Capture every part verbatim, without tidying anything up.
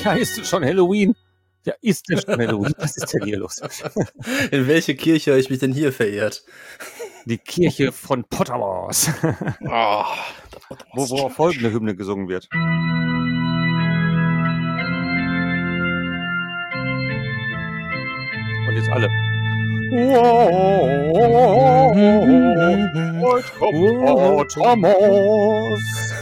Ja, ist schon Halloween. Ja, ist denn schon Halloween? Was ist denn hier los? In welche Kirche habe ich mich denn hier verehrt? Die Kirche von Pottermore. Oh, wo, wo auch folgende Hymne gesungen wird. Und jetzt alle. Heute kommt Pottermore.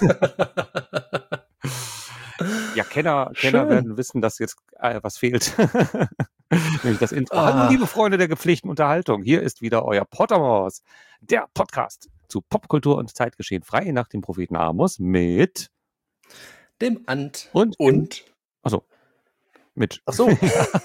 Ja, Kenner, Kenner werden wissen, dass jetzt äh, was fehlt. Nämlich das Intro. Ah. Hallo, liebe Freunde der gepflegten Unterhaltung. Hier ist wieder euer Pottermore, der Podcast zu Popkultur und Zeitgeschehen, frei nach dem Propheten Amos mit dem Ant und, und achso, mit. Ach so.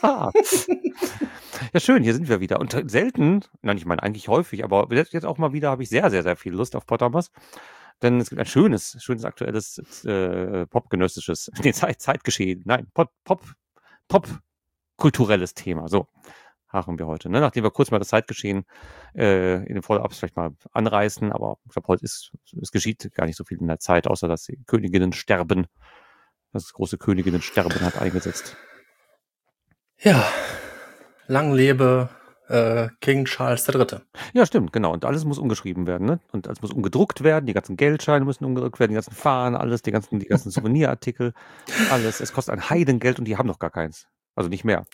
Ja, schön, hier sind wir wieder. Und selten, nein, ich meine eigentlich häufig, aber jetzt auch mal wieder habe ich sehr, sehr, sehr viel Lust auf Pottermore. Denn es gibt ein schönes, schönes aktuelles äh, popgenössisches, nee, Zeit, Zeitgeschehen, nein, Pop, Pop, Pop kulturelles Thema. So haben wir heute. Ne? Nachdem wir kurz mal das Zeitgeschehen äh, in den Follow-ups vielleicht mal anreißen, aber ich glaube, heute ist, es geschieht gar nicht so viel in der Zeit, außer dass die Königinnen sterben. Das große Königinnen-Sterben hat eingesetzt. Ja, lang lebe äh, King Charles der Dritte. Ja, stimmt, genau. Und alles muss umgeschrieben werden, ne? Und alles muss umgedruckt werden, die ganzen Geldscheine müssen umgedruckt werden, die ganzen Fahnen, alles, die ganzen, die ganzen Souvenirartikel, alles. Es kostet ein Heidengeld und die haben noch gar keins. Also nicht mehr.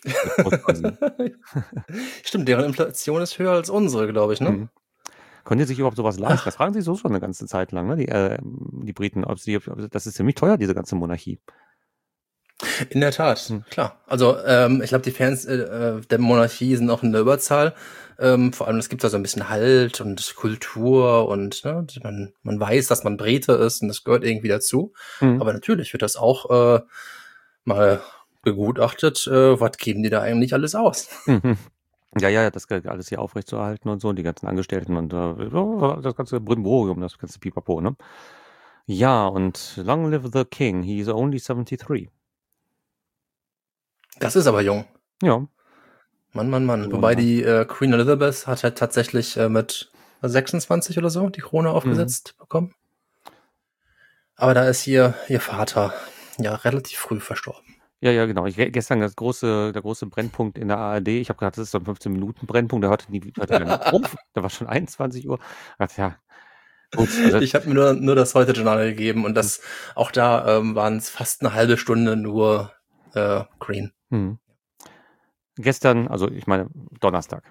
Stimmt, deren Inflation ist höher als unsere, glaube ich, ne? Mhm. Können die sich überhaupt sowas leisten? Das fragen sie so schon eine ganze Zeit lang, ne? Die, äh, die Briten, ob sie, ob, das ist ziemlich teuer, diese ganze Monarchie. In der Tat, hm. klar. Also ähm, ich glaube, die Fans äh, der Monarchie sind auch in der Überzahl. Ähm, vor allem, es gibt da so ein bisschen Halt und Kultur und ne, man, man weiß, dass man Brite ist und das gehört irgendwie dazu. Mhm. Aber natürlich wird das auch äh, mal begutachtet, äh, was geben die da eigentlich alles aus? Mhm. Ja, ja, das alles hier aufrechtzuerhalten und so, und die ganzen Angestellten und äh, das ganze Brimborium, das ganze Pipapo, ne? Ja, und long live the king, he is only seventy-three. Das ist aber jung. Ja. Mann, Mann, Mann. Ja, Wobei die äh, Queen Elizabeth hat halt tatsächlich äh, mit sechsundzwanzig oder so die Krone aufgesetzt mhm. bekommen. Aber da ist hier ihr Vater ja relativ früh verstorben. Ja, ja, genau. Ich, gestern das große, der große Brennpunkt in der A R D. Ich habe gedacht, das ist so ein fünfzehn Minuten Brennpunkt. Der hörte nie wieder auf. Da war schon einundzwanzig Uhr. Ach, ja. Gut, also ich habe mir nur, nur das Heute-Journal gegeben und das auch da ähm, waren es fast eine halbe Stunde nur äh, Green. Hm. Gestern, also ich meine Donnerstag.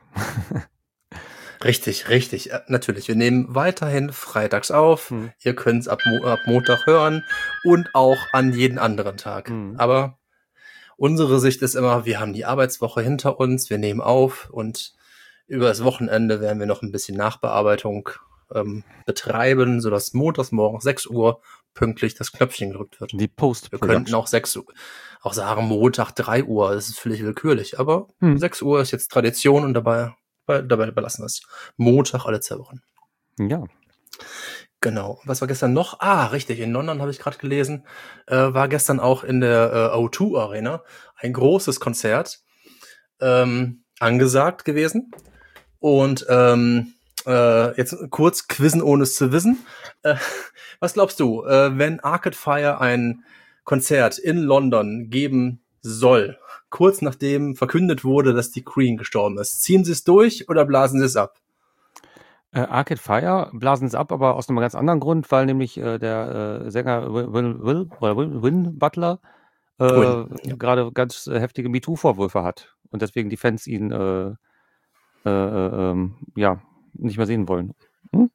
Richtig, richtig. Äh, natürlich, wir nehmen weiterhin freitags auf. Hm. Ihr könnt es ab, Mo- ab Montag hören und auch an jeden anderen Tag. Hm. Aber unsere Sicht ist immer, wir haben die Arbeitswoche hinter uns, wir nehmen auf und über das Wochenende werden wir noch ein bisschen Nachbearbeitung ähm, betreiben, sodass montags morgens sechs Uhr pünktlich das Knöpfchen gedrückt wird. Die Post. Wir könnten auch sechs Uhr, auch sagen Montag drei Uhr, das ist völlig willkürlich, aber hm. sechs Uhr ist jetzt Tradition und dabei, dabei belassen wir es. Montag alle zwei Wochen. Ja. Genau. Was war gestern noch? Ah, richtig. In London habe ich gerade gelesen, äh, war gestern auch in der äh, O zwei Arena ein großes Konzert ähm, angesagt gewesen. Und ähm, äh, jetzt kurz quizzen, ohne es zu wissen. Äh, was glaubst du, äh, wenn Arcade Fire ein Konzert in London geben soll, kurz nachdem verkündet wurde, dass die Queen gestorben ist, ziehen sie es durch oder blasen sie es ab? Äh, Arcade Fire blasen es ab, aber aus einem ganz anderen Grund, weil nämlich äh, der äh, Sänger Will, Will, oder Will, Win Butler äh, Win, ja. gerade ganz äh, heftige MeToo-Vorwürfe hat und deswegen die Fans ihn äh, äh, äh, ja nicht mehr sehen wollen. Hm?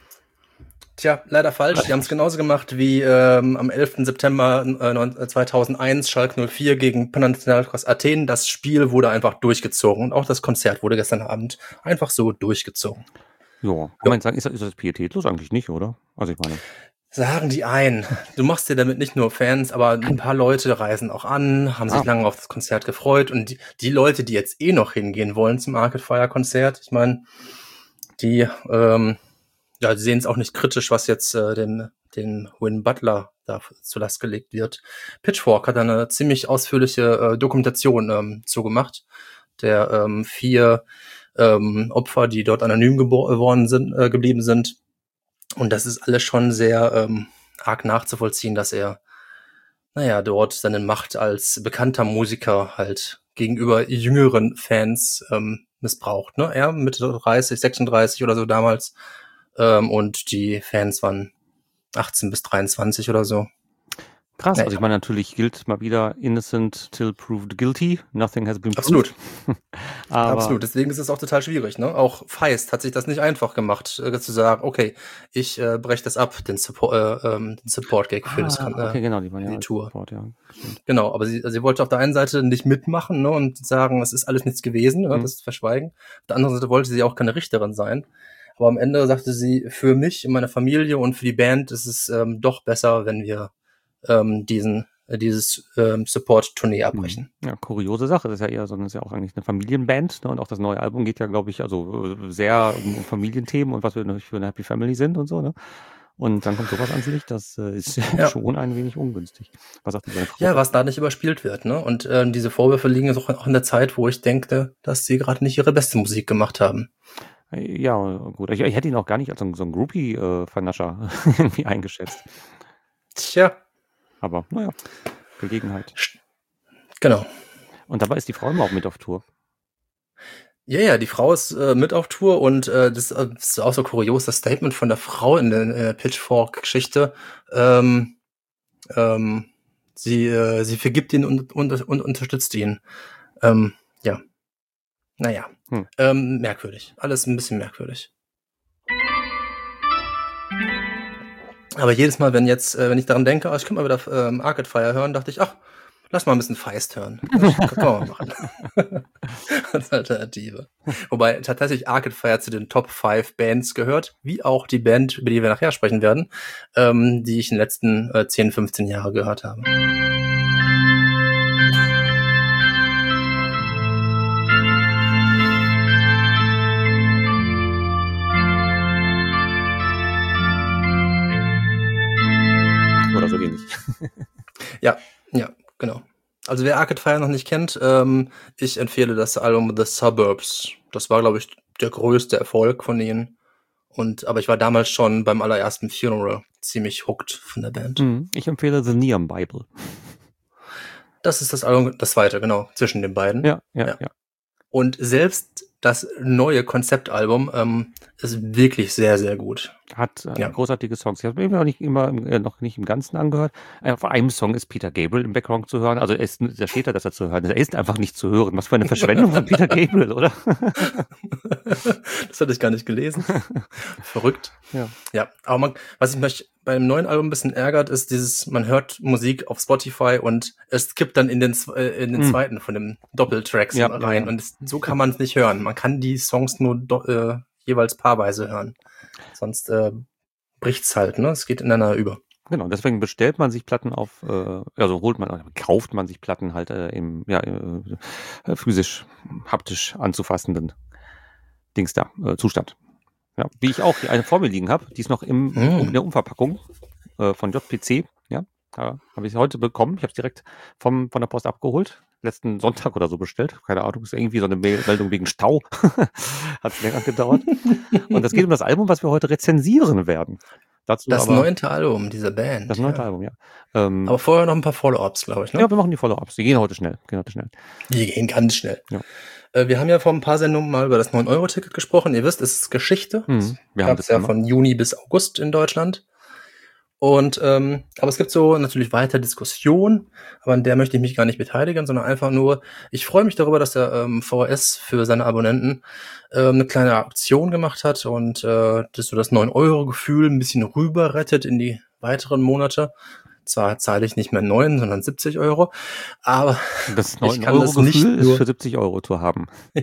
Tja, leider falsch. Die haben es genauso gemacht wie ähm, am elften September äh, zweitausendeins Schalke null vier gegen Panathinaikos Athen. Das Spiel wurde einfach durchgezogen und auch das Konzert wurde gestern Abend einfach so durchgezogen. Ja, kann ja. man sagen, ist das, ist das pietätlos? Eigentlich nicht, oder? Also ich meine. Sagen die ein. Du machst dir damit nicht nur Fans, aber ein paar Leute reisen auch an, haben sich ah. lange auf das Konzert gefreut und die, die Leute, die jetzt eh noch hingehen wollen zum Arcade Fire Konzert, ich meine, die ähm, ja, die sehen es auch nicht kritisch, was jetzt äh, den, den Win Butler da zur Last gelegt wird. Pitchfork hat eine ziemlich ausführliche äh, Dokumentation ähm, zugemacht, der ähm, vier ähm, Opfer, die dort anonym geworden sind, äh, geblieben sind. Und das ist alles schon sehr ähm, arg nachzuvollziehen, dass er naja, dort seine Macht als bekannter Musiker halt gegenüber jüngeren Fans ähm, missbraucht. Ne? Er Mitte dreißig, sechsunddreißig oder so damals ähm, und die Fans waren achtzehn bis dreiundzwanzig oder so. Krass, Naja. also ich meine, natürlich gilt mal wieder innocent till proved guilty, nothing has been proved. Absolut. Aber Absolut, deswegen ist es auch total schwierig. Ne? Auch Feist hat sich das nicht einfach gemacht, äh, zu sagen, okay, ich äh, breche das ab, den, Suppo äh, ähm, den Support-Gag für, das, ah, äh, okay, genau, die waren für ja die Tour. Support, ja, stimmt. Genau, aber sie, sie wollte auf der einen Seite nicht mitmachen, ne, und sagen, es ist alles nichts gewesen, ne, Mhm. das verschweigen. Auf der anderen Seite wollte sie auch keine Richterin sein. Aber am Ende sagte sie, für mich und meine Familie und für die Band ist es ähm, doch besser, wenn wir ähm, diesen äh, dieses ähm, Support-Tournee abbrechen. Ja, kuriose Sache. Das ist ja eher so, das ist ja auch eigentlich eine Familienband, ne? Und auch das neue Album geht ja, glaube ich, also äh, sehr um, um Familienthemen und was wir natürlich für eine Happy Family sind und so, ne? Und dann kommt sowas ans Licht, das äh, ist Ja. schon ein wenig ungünstig. Was sagt denn deine Frau? Ja, was da nicht überspielt wird, ne? Und ähm, diese Vorwürfe liegen jetzt auch auch in der Zeit, wo ich denke, dass sie gerade nicht ihre beste Musik gemacht haben. Ja, gut. Ich, ich hätte ihn auch gar nicht als so, ein- so ein Groupie-Vernascher irgendwie eingeschätzt. Tja, Aber naja, Gelegenheit. genau. Und dabei ist die Frau immer auch mit auf Tour. Ja, ja, die Frau ist äh, mit auf Tour und äh, das äh, ist auch so kurios, das Statement von der Frau in der äh, Pitchfork-Geschichte. Ähm, ähm, sie, äh, sie vergibt ihn und, und, und unterstützt ihn. Ähm, ja. Naja. Hm. Ähm, merkwürdig. Alles ein bisschen merkwürdig. Aber jedes Mal, wenn jetzt, äh, wenn ich daran denke, oh, ich könnte mal wieder ähm, Arcade Fire hören, dachte ich, ach, lass mal ein bisschen Feist hören. Das kann man mal machen. Als Alternative. Wobei tatsächlich Arcade Fire zu den Top fünf Bands gehört, wie auch die Band, über die wir nachher sprechen werden, ähm, die ich in den letzten äh, zehn, fünfzehn Jahren gehört habe. Oder so ähnlich. Ja, ja, genau. Also wer Arcade Fire noch nicht kennt, ähm, ich empfehle das Album The Suburbs. Das war, glaube ich, der größte Erfolg von ihnen. Und aber ich war damals schon beim allerersten Funeral ziemlich hooked von der Band. Hm, Ich empfehle The Neon Bible. Das ist das Album, das zweite, genau, zwischen den beiden. Ja, ja, Ja. ja. Und selbst das neue Konzeptalbum ähm, ist wirklich sehr, sehr gut. Hat äh, Ja. großartige Songs. Ich habe mir noch nicht immer im- äh, noch nicht im Ganzen angehört. Äh, Auf einem Song ist Peter Gabriel im Background zu hören. Also er ist, da steht da, dass er zu hören ist. Er ist einfach nicht zu hören. Was für eine Verschwendung von Peter Gabriel, oder? Das hatte ich gar nicht gelesen. Verrückt. Ja. Ja, aber man, was ich mich beim neuen Album ein bisschen ärgert, ist dieses, man hört Musik auf Spotify und es kippt dann in den, zw- äh, in den Hm. zweiten von dem Doppeltracks Ja, rein. ja, ja. Und es, so kann man es nicht hören. Man kann die Songs nur do, äh, jeweils paarweise hören. Sonst äh, bricht's halt, ne? Es geht ineinander über. Genau, deswegen bestellt man sich Platten auf, äh, also holt man, kauft man sich Platten halt äh, im ja, äh, physisch, haptisch anzufassenden Dings da, äh, Zustand. Ja, wie ich auch die eine vor mir liegen habe, die ist noch im, Hm. in der Umverpackung äh, von J P C. Ja, da habe ich sie heute bekommen. Ich habe es direkt vom, von der Post abgeholt. Letzten Sonntag oder so bestellt. Keine Ahnung, ist irgendwie so eine Mail- Meldung wegen Stau. Hat es länger gedauert. Und es geht um das Album, was wir heute rezensieren werden. Dazu Das aber neunte Album dieser Band. das neunte ja. Album, ja. Ähm, Aber vorher noch ein paar Follow-ups, glaube ich, ne? ja, wir machen die Follow-ups. Die gehen heute schnell. Gehen heute schnell. Die gehen ganz schnell. Ja. Äh, wir haben ja vor ein paar Sendungen mal über das neun Euro Ticket gesprochen. Ihr wisst, es ist Geschichte. Mhm. Wir haben Gab das es ja immer. von Juni bis August in Deutschland. Und ähm, aber es gibt so natürlich weiter Diskussionen, aber an der möchte ich mich gar nicht beteiligen, sondern einfach nur, ich freue mich darüber, dass der ähm, V H S für seine Abonnenten ähm, eine kleine Aktion gemacht hat und äh, das so das neun Euro Gefühl ein bisschen rüber rettet in die weiteren Monate. Zwar zahle ich nicht mehr neun, sondern siebzig Euro, aber Das ich neun kann Euro das nicht Gefühl ist nur- für siebzig Euro zu haben.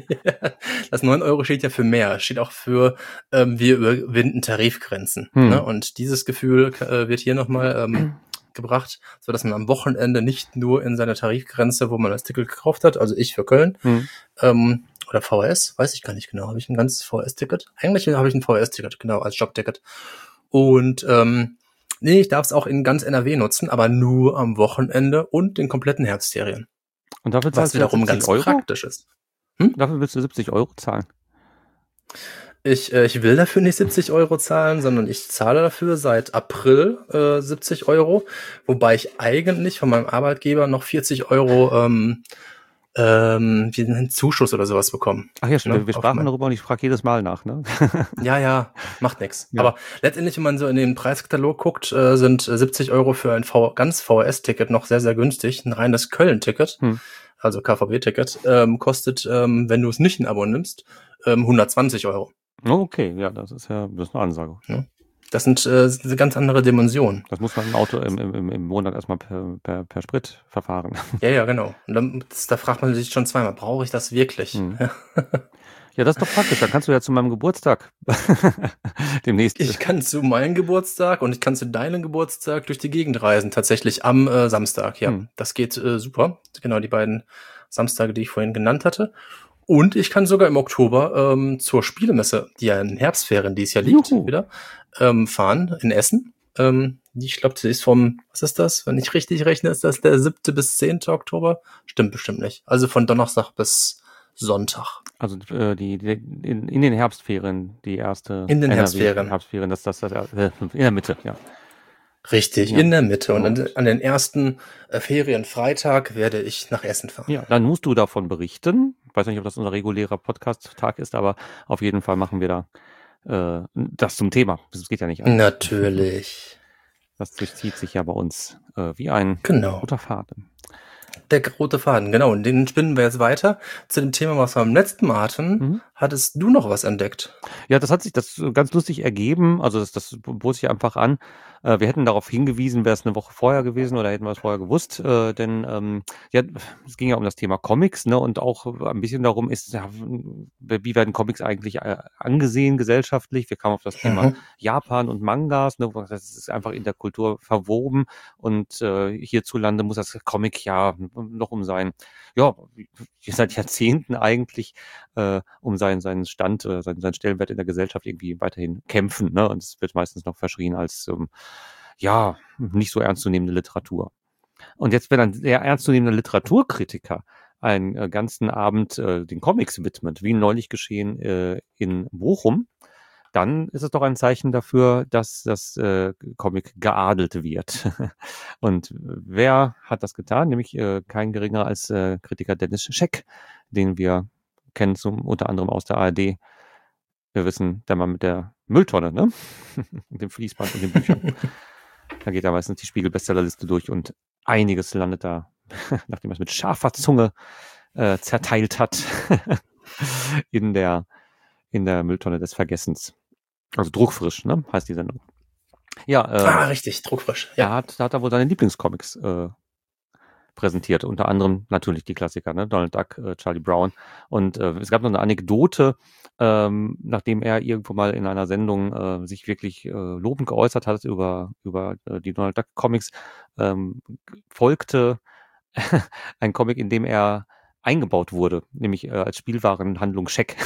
das neun Euro steht ja für mehr, steht auch für, ähm, wir überwinden Tarifgrenzen. Hm. Ne? Und dieses Gefühl äh, wird hier nochmal ähm, gebracht, so dass man am Wochenende nicht nur in seiner Tarifgrenze, wo man das Ticket gekauft hat, also ich für Köln, Hm. ähm, oder V H S, weiß ich gar nicht genau, habe ich ein ganzes V H S-Ticket? Eigentlich habe ich ein V H S-Ticket, genau, als Jobticket. Und ähm, nee, ich darf es auch in ganz N R W nutzen, aber nur am Wochenende und den kompletten Herbstferien. Und dafür Was zahlst du wiederum siebzig ganz Euro? praktisch ist. Dafür willst du siebzig Euro zahlen. Ich, äh, ich will dafür nicht siebzig Euro zahlen, sondern ich zahle dafür seit April äh, siebzig Euro, wobei ich eigentlich von meinem Arbeitgeber noch vierzig Euro ähm, ähm, wie einen Zuschuss oder sowas bekomme. Ach ja, stimmt, Ne? wir Auf sprachen mein, darüber und ich frage jedes Mal nach, ne? ja, ja, macht nix. Ja. Aber letztendlich, wenn man so in den Preiskatalog guckt, äh, sind äh, siebzig Euro für ein v ganz V H S-Ticket noch sehr, sehr günstig. Ein reines Köln-Ticket, Hm. also K V B-Ticket, ähm, kostet, ähm, wenn du es nicht ein Abo nimmst, ähm, hundertzwanzig Euro. Oh, okay, ja, das ist ja das ist eine Ansage. Ne? Das sind äh, diese ganz andere Dimensionen. Das muss man im Auto im, im, im Monat erstmal per, per, per Sprit verfahren. Ja, ja, genau. Und dann, das, da fragt man sich schon zweimal, brauche ich das wirklich? Hm. Ja, das ist doch praktisch. Dann kannst du ja zu meinem Geburtstag demnächst. Ich kann zu meinem Geburtstag und ich kann zu deinem Geburtstag durch die Gegend reisen, tatsächlich am äh, Samstag, ja. Hm. Das geht äh, super. Genau, die beiden Samstage, die ich vorhin genannt hatte. Und ich kann sogar im Oktober ähm, zur Spielemesse, die ja in Herbstferien dieses Jahr liegt, Juhu. wieder, ähm, fahren in Essen. Ähm, ich glaube, sie ist vom, was ist das? Wenn ich richtig rechne, ist das der siebte bis zehnte Oktober? Stimmt bestimmt nicht. Also von Donnerstag bis Sonntag. Also äh, die, die in, in den Herbstferien, die erste In den N R W Herbstferien. Herbstferien, das das, das äh, in der Mitte, ja. Richtig, Ja. in der Mitte. Und Und- an, an den ersten äh, Ferienfreitag werde ich nach Essen fahren. Ja, dann musst du davon berichten. Ich weiß nicht, ob das unser regulärer Podcast-Tag ist, aber auf jeden Fall machen wir da äh, das zum Thema. Das geht ja nicht anders. Natürlich. Das durchzieht sich ja bei uns äh, wie ein Genau. roter Faden. Der rote Faden, genau. Und den spinnen wir jetzt weiter. Zu dem Thema, was wir beim letzten Mal hatten, Mhm. hattest du noch was entdeckt? Ja, das hat sich das ganz lustig ergeben. Also das, das bot sich einfach an. Äh, wir hätten darauf hingewiesen, wäre es eine Woche vorher gewesen oder hätten wir es vorher gewusst. Äh, denn ähm, ja, es ging ja um das Thema Comics, ne? Und auch ein bisschen darum ist, ja, wie werden Comics eigentlich äh, angesehen gesellschaftlich? Wir kamen auf das Thema Mhm. Japan und Mangas. Ne? Das ist einfach in der Kultur verwoben. Und äh, hierzulande muss das Comic ja noch um sein, ja, seit Jahrzehnten eigentlich äh, um seinen, seinen Stand, äh, seinen, seinen Stellenwert in der Gesellschaft irgendwie weiterhin kämpfen. Ne? Und es wird meistens noch verschrien als, ähm, ja, nicht so ernstzunehmende Literatur. Und jetzt, wenn ein sehr ernstzunehmender Literaturkritiker einen äh, ganzen Abend äh, den Comics widmet, wie neulich geschehen äh, in Bochum, dann ist es doch ein Zeichen dafür, dass das äh, Comic geadelt wird. Und wer hat das getan? Nämlich äh, kein geringer als äh, Kritiker Dennis Scheck, den wir kennen zum, unter anderem aus der A R D. Wir wissen, der Mann mit der Mülltonne, ne? Mit dem Fließband und den Büchern. Da geht er meistens die Spiegel-Bestsellerliste durch und einiges landet da, nachdem er es mit scharfer Zunge äh, zerteilt hat, in der, in der Mülltonne des Vergessens. Also druckfrisch, ne? Heißt die Sendung. Ja, äh, Ah, richtig, druckfrisch. er Ja. hat, da hat er wohl seine Lieblingscomics äh, präsentiert. Unter anderem natürlich die Klassiker, ne? Donald Duck, äh, Charlie Brown. Und äh, es gab noch eine Anekdote, ähm, nachdem er irgendwo mal in einer Sendung äh, sich wirklich äh, lobend geäußert hat über, über äh, die Donald Duck Comics, ähm, folgte ein Comic, in dem er eingebaut wurde, nämlich äh, als Spielwarenhandlung Scheck.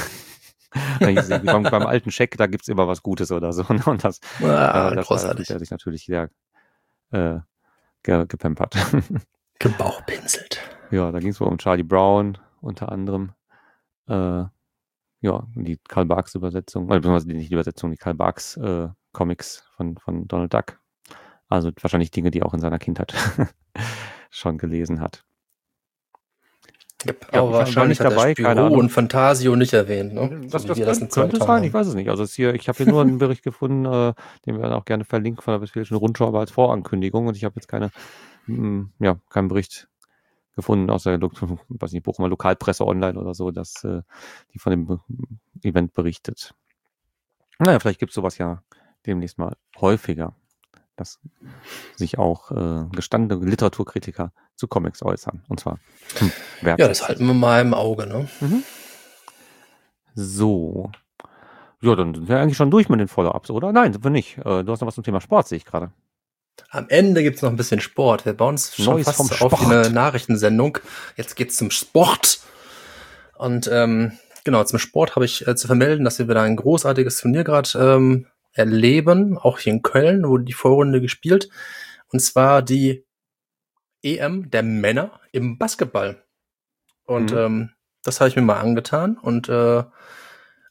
beim, beim alten Scheck, da gibt's immer was Gutes oder so. Ne? Und das, Ah, äh, das großartig. hat er sich natürlich sehr äh, ge gepempert. Gebauchpinselt. Ja, da ging es wohl um Charlie Brown unter anderem. Äh, ja, die Karl Barks Übersetzung, oder beziehungsweise nicht die Übersetzung, die Karl Barks äh, Comics von, von Donald Duck. Also wahrscheinlich Dinge, die er auch in seiner Kindheit schon gelesen hat. Yep. Ja, Aber ich war wahrscheinlich nicht hat dabei, er keine Spiro Ahnung. und Fantasio nicht erwähnt, ne? Das, So wie das wir das könnte, in zwei könnte Tagen sein, ich haben. weiß es nicht. Also es hier, ich habe hier nur einen Bericht gefunden, äh, den wir dann auch gerne verlinken von der Westfälischen Rundschau, aber als Vorankündigung, und ich habe jetzt keine, mh, ja, keinen Bericht gefunden aus der, weiß nicht, Bochumer Lokalpresse online oder so, dass äh, die von dem Event berichtet. Naja, vielleicht gibt es sowas ja demnächst mal häufiger, dass sich auch äh, gestandene Literaturkritiker zu Comics äußern. Und zwar hm, Ja, das halten wir mal im Auge, ne? Mhm. So. Ja, dann sind wir eigentlich schon durch mit den Follow-ups, oder? Nein, sind wir nicht. Äh, du hast noch was zum Thema Sport, sehe ich gerade. Am Ende gibt's noch ein bisschen Sport. Wir bauen uns schon Neues fast vom so auf wie Sport. eine Nachrichtensendung. Jetzt geht's zum Sport. Und ähm, genau, zum Sport habe ich äh, zu vermelden, dass wir wieder ein großartiges Turnier gerade ähm, erleben, auch hier in Köln, wurde die Vorrunde gespielt. Und zwar die E M der Männer im Basketball. Und Mhm. ähm, das habe ich mir mal angetan. Und äh,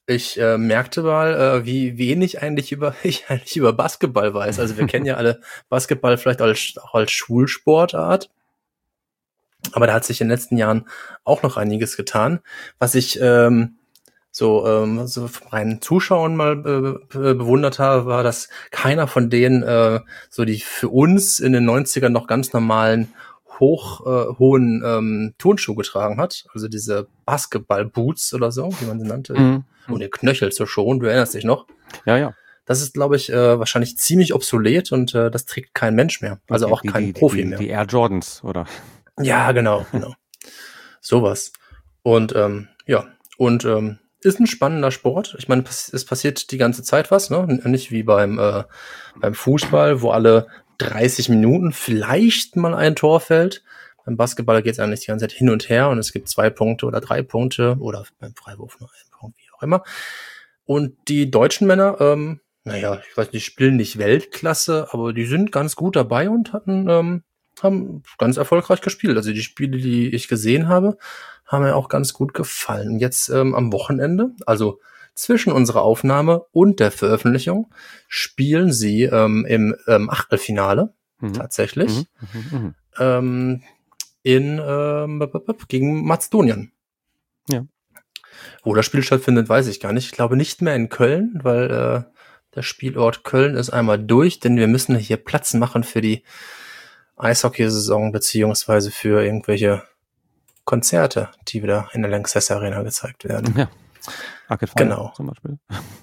Ich äh, merkte mal, äh, wie wenig eigentlich über ich eigentlich über Basketball weiß. Also wir kennen ja alle Basketball vielleicht als, auch als Schulsportart. Aber da hat sich in den letzten Jahren auch noch einiges getan. Was ich ähm, so, ähm, so vom reinen Zuschauen mal äh, be- bewundert habe, war, dass keiner von denen äh, so die für uns in den neunzigern noch ganz normalen hoch äh, hohen ähm, Turnschuhe getragen hat. Also diese Basketball-Boots oder so, wie man sie nannte. Mhm. Und den Knöchel zu schonen, du erinnerst dich noch. Ja, ja. Das ist, glaube ich, äh, wahrscheinlich ziemlich obsolet und äh, das trägt kein Mensch mehr. Also Die, auch die, kein die, Profi die, mehr. die Air Jordans, oder? Ja, genau, genau. Sowas. Und ähm, ja, und ähm, ist ein spannender Sport. Ich meine, pass- es passiert die ganze Zeit was, ne? N- Nicht wie beim, äh, beim Fußball, wo alle dreißig Minuten vielleicht mal ein Tor fällt. Beim Basketball geht es eigentlich die ganze Zeit hin und her und es gibt zwei Punkte oder drei Punkte oder beim Freiwurf nur einen Punkt, wie auch immer. Und die deutschen Männer, ähm, naja, ich weiß nicht, die spielen nicht Weltklasse, aber die sind ganz gut dabei und hatten, ähm, haben ganz erfolgreich gespielt. Also die Spiele, die ich gesehen habe, haben mir auch ganz gut gefallen. Jetzt ähm, am Wochenende, also zwischen unserer Aufnahme und der Veröffentlichung, spielen sie ähm, im ähm, Achtelfinale Mhm. tatsächlich Mhm. Mhm. Mhm. ähm, in ähm, gegen Mazedonien. Ja. Wo das Spiel stattfindet, weiß ich gar nicht. Ich glaube nicht mehr in Köln, weil äh, der Spielort Köln ist einmal durch, denn wir müssen hier Platz machen für die Eishockeysaison beziehungsweise für irgendwelche Konzerte, die wieder in der Lanxess Arena gezeigt werden. Ja. Arcade Fire Genau. zum Beispiel.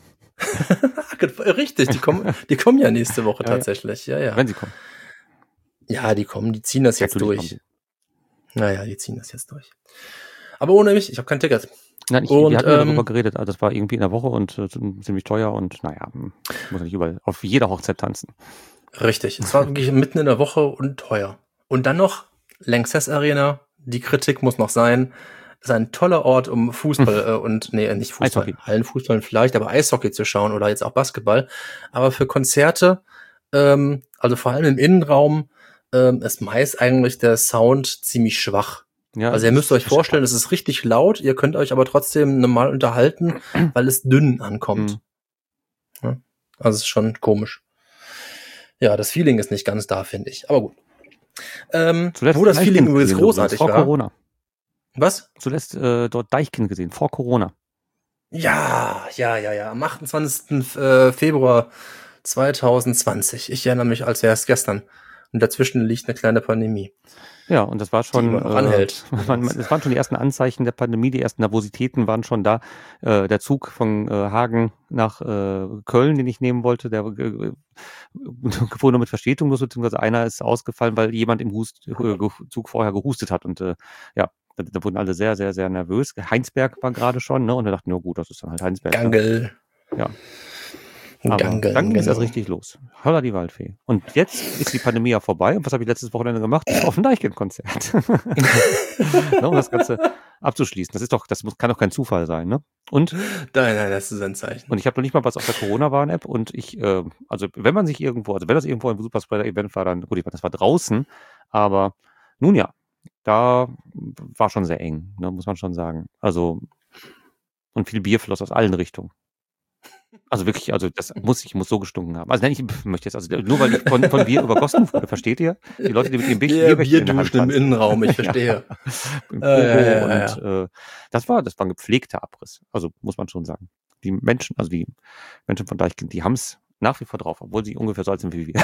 Richtig, die kommen, die kommen ja nächste Woche Ja, ja. tatsächlich. Ja, ja. Wenn sie kommen. Ja, die kommen, die ziehen das jetzt Natürlich durch. kommen Naja, die ziehen das jetzt durch. Aber ohne mich, ich habe kein Ticket. Nein, ich, Und, wir hatten ja ähm, darüber geredet, also das war irgendwie in der Woche und äh, ziemlich teuer und naja, hm, muss nicht überall auf jeder Hochzeit tanzen. Richtig, es war wirklich mitten in der Woche und teuer. Und dann noch Lanxess Arena, die Kritik muss noch sein, ist ein toller Ort, um Fußball äh, und, nee, nicht Fußball, Eishockey. Hallenfußball vielleicht, aber Eishockey zu schauen oder jetzt auch Basketball. Aber für Konzerte, ähm, also vor allem im Innenraum, ähm, ist meist eigentlich der Sound ziemlich schwach. Ja, Also ihr es müsst ist euch vorstellen, es ist richtig laut, ihr könnt euch aber trotzdem normal unterhalten, weil es dünn ankommt. Mhm. Ja, also es ist schon komisch. Ja, das Feeling ist nicht ganz da, finde ich. Aber gut. Ähm, Zuletzt wo das Deichkind Feeling übrigens gesehen, großartig vor war. Corona. Was? Zuletzt äh, dort Deichkind gesehen, vor Corona. Ja, ja, ja, ja. Am achtundzwanzigsten äh, Februar zweitausendzwanzig. Ich erinnere mich, als wäre es gestern. Und dazwischen liegt eine kleine Pandemie. Ja, und das war Die schon, immer noch äh, anhält. man, man, das waren schon die ersten Anzeichen der Pandemie, die ersten Nervositäten waren schon da. Äh, der Zug von äh, Hagen nach äh, Köln, den ich nehmen wollte, der äh, fuhr nur mit Verspätung los, beziehungsweise einer ist ausgefallen, weil jemand im Hust, äh, Zug vorher gehustet hat. Und äh, ja, da, da wurden alle sehr, sehr, sehr nervös. Heinsberg war gerade schon, ne? Und wir dachten, ja gut, das ist dann halt Heinsberg. Ne? Gangel. Ja. Aber Gangeln, dann ging es erst genau. richtig los. Holla die Waldfee. Und jetzt ist die Pandemie ja vorbei. Und was habe ich letztes Wochenende gemacht? Ich war auf ein Deichkind-Konzert. Ne, um das Ganze abzuschließen. Das ist doch, das muss, kann doch kein Zufall sein, ne? Und, Nein, nein, das ist ein Zeichen. und ich habe noch nicht mal was auf der Corona-Warn-App und ich, äh, also wenn man sich irgendwo, also wenn das irgendwo ein Superspreader-Event war, dann, gut, ich meine, das war draußen, aber nun ja, da war schon sehr eng, ne, muss man schon sagen. Also, und viel Bier floss aus allen Richtungen. Also wirklich, also das muss, ich muss so gestunken haben. Also nein, ich möchte jetzt, also nur weil ich von, von Bier übergossen wurde, versteht ihr? Die Leute, die mit dem Bier, Bier, Bierbecher in der Hand Bierduschen im tanzen. Innenraum, ich verstehe. Ja, im Ah, ja, ja, Pogo ja, und äh, das war, das war ein gepflegter Abriss. Also muss man schon sagen. Die Menschen, also die Menschen von Deichkind, die haben es nach wie vor drauf, obwohl sie ungefähr so alt sind wie wir.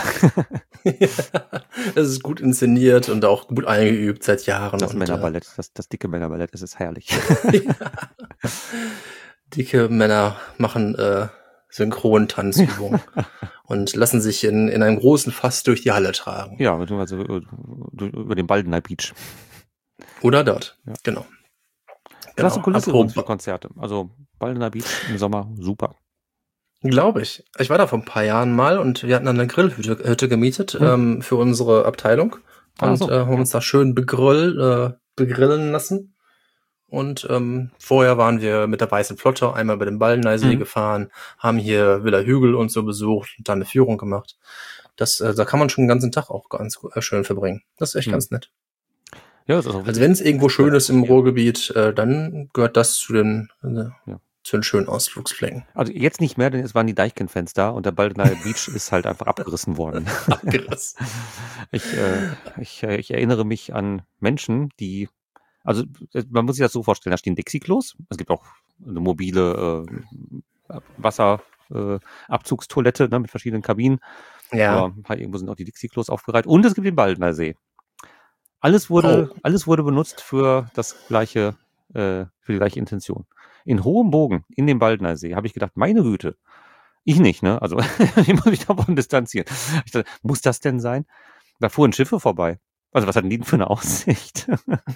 Das ist gut inszeniert und auch gut eingeübt seit Jahren. Das und, Männerballett, das, das dicke Männerballett, es ist herrlich. Ja. Dicke Männer machen äh, Synchron-Tanzübungen und lassen sich in, in einem großen Fass durch die Halle tragen. Ja, beziehungsweise äh, über den Baldener Beach. Oder dort, Ja. genau. Klasse genau. Kulisse Apropos- übrigens für Konzerte. Also Baldener Beach im Sommer, super. Glaube ich. Ich war da vor ein paar Jahren mal und wir hatten dann eine Grillhütte Hütte gemietet Hm. ähm, für unsere Abteilung Ah, und so, äh, haben ja. uns da schön begrill, äh, begrillen lassen. Und ähm, vorher waren wir mit der Weißen Flotte einmal über den Baldeneysee Mhm. gefahren, haben hier Villa Hügel und so besucht und dann eine Führung gemacht. Das, äh, da kann man schon den ganzen Tag auch ganz äh, schön verbringen. Das ist echt Mhm. ganz nett. Ja, das ist auch Also wirklich- wenn es irgendwo schön ist im Atmosphäre. Ruhrgebiet, äh, dann gehört das zu den äh, Ja. zu den schönen Ausflugsflecken. Also jetzt nicht mehr, denn es waren die Deichkind-Fans da und der Baldeneyer Beach ist halt einfach abgerissen worden. Abgerissen. Ich, äh, ich, äh, ich erinnere mich an Menschen, die, also man muss sich das so vorstellen, da stehen Dixie-Klos, es gibt auch eine mobile äh, Wasserabzugstoilette, äh, ne, mit verschiedenen Kabinen. Ja. Aber halt irgendwo sind auch die Dixie-Klos aufgereiht und es gibt den Baldener See. Alles wurde, Oh. alles wurde benutzt für das gleiche, äh, für die gleiche Intention. In hohem Bogen in den Baldener See habe ich gedacht, meine Güte, ich nicht, ne? Also ich muss mich davon distanzieren. Ich dachte, muss das denn sein? Da fuhren Schiffe vorbei. Also was hatten die denn für eine Aussicht?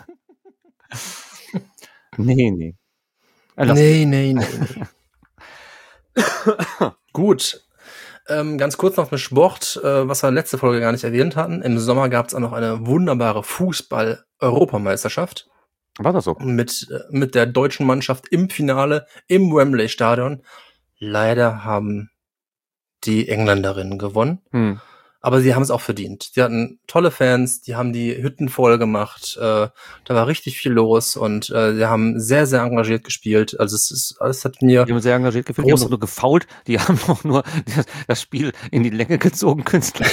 nee, nee. Äh, lass Nee, nee, nee, nee. Gut. Ähm, ganz kurz noch mit Sport, äh, was wir letzte Folge gar nicht erwähnt hatten. Im Sommer gab es auch noch eine wunderbare Fußball-Europameisterschaft. War das so? Mit, äh, mit der deutschen Mannschaft im Finale im Wembley-Stadion. Leider haben die Engländerinnen gewonnen. Hm. Aber sie haben es auch verdient. Sie hatten tolle Fans, die haben die Hütten voll gemacht, äh, da war richtig viel los und äh, sie haben sehr, sehr engagiert gespielt. Also es ist, alles hat mir... Die haben sehr engagiert gefühlt, die haben doch nur gefault, die haben doch nur das, das Spiel in die Länge gezogen, künstlich.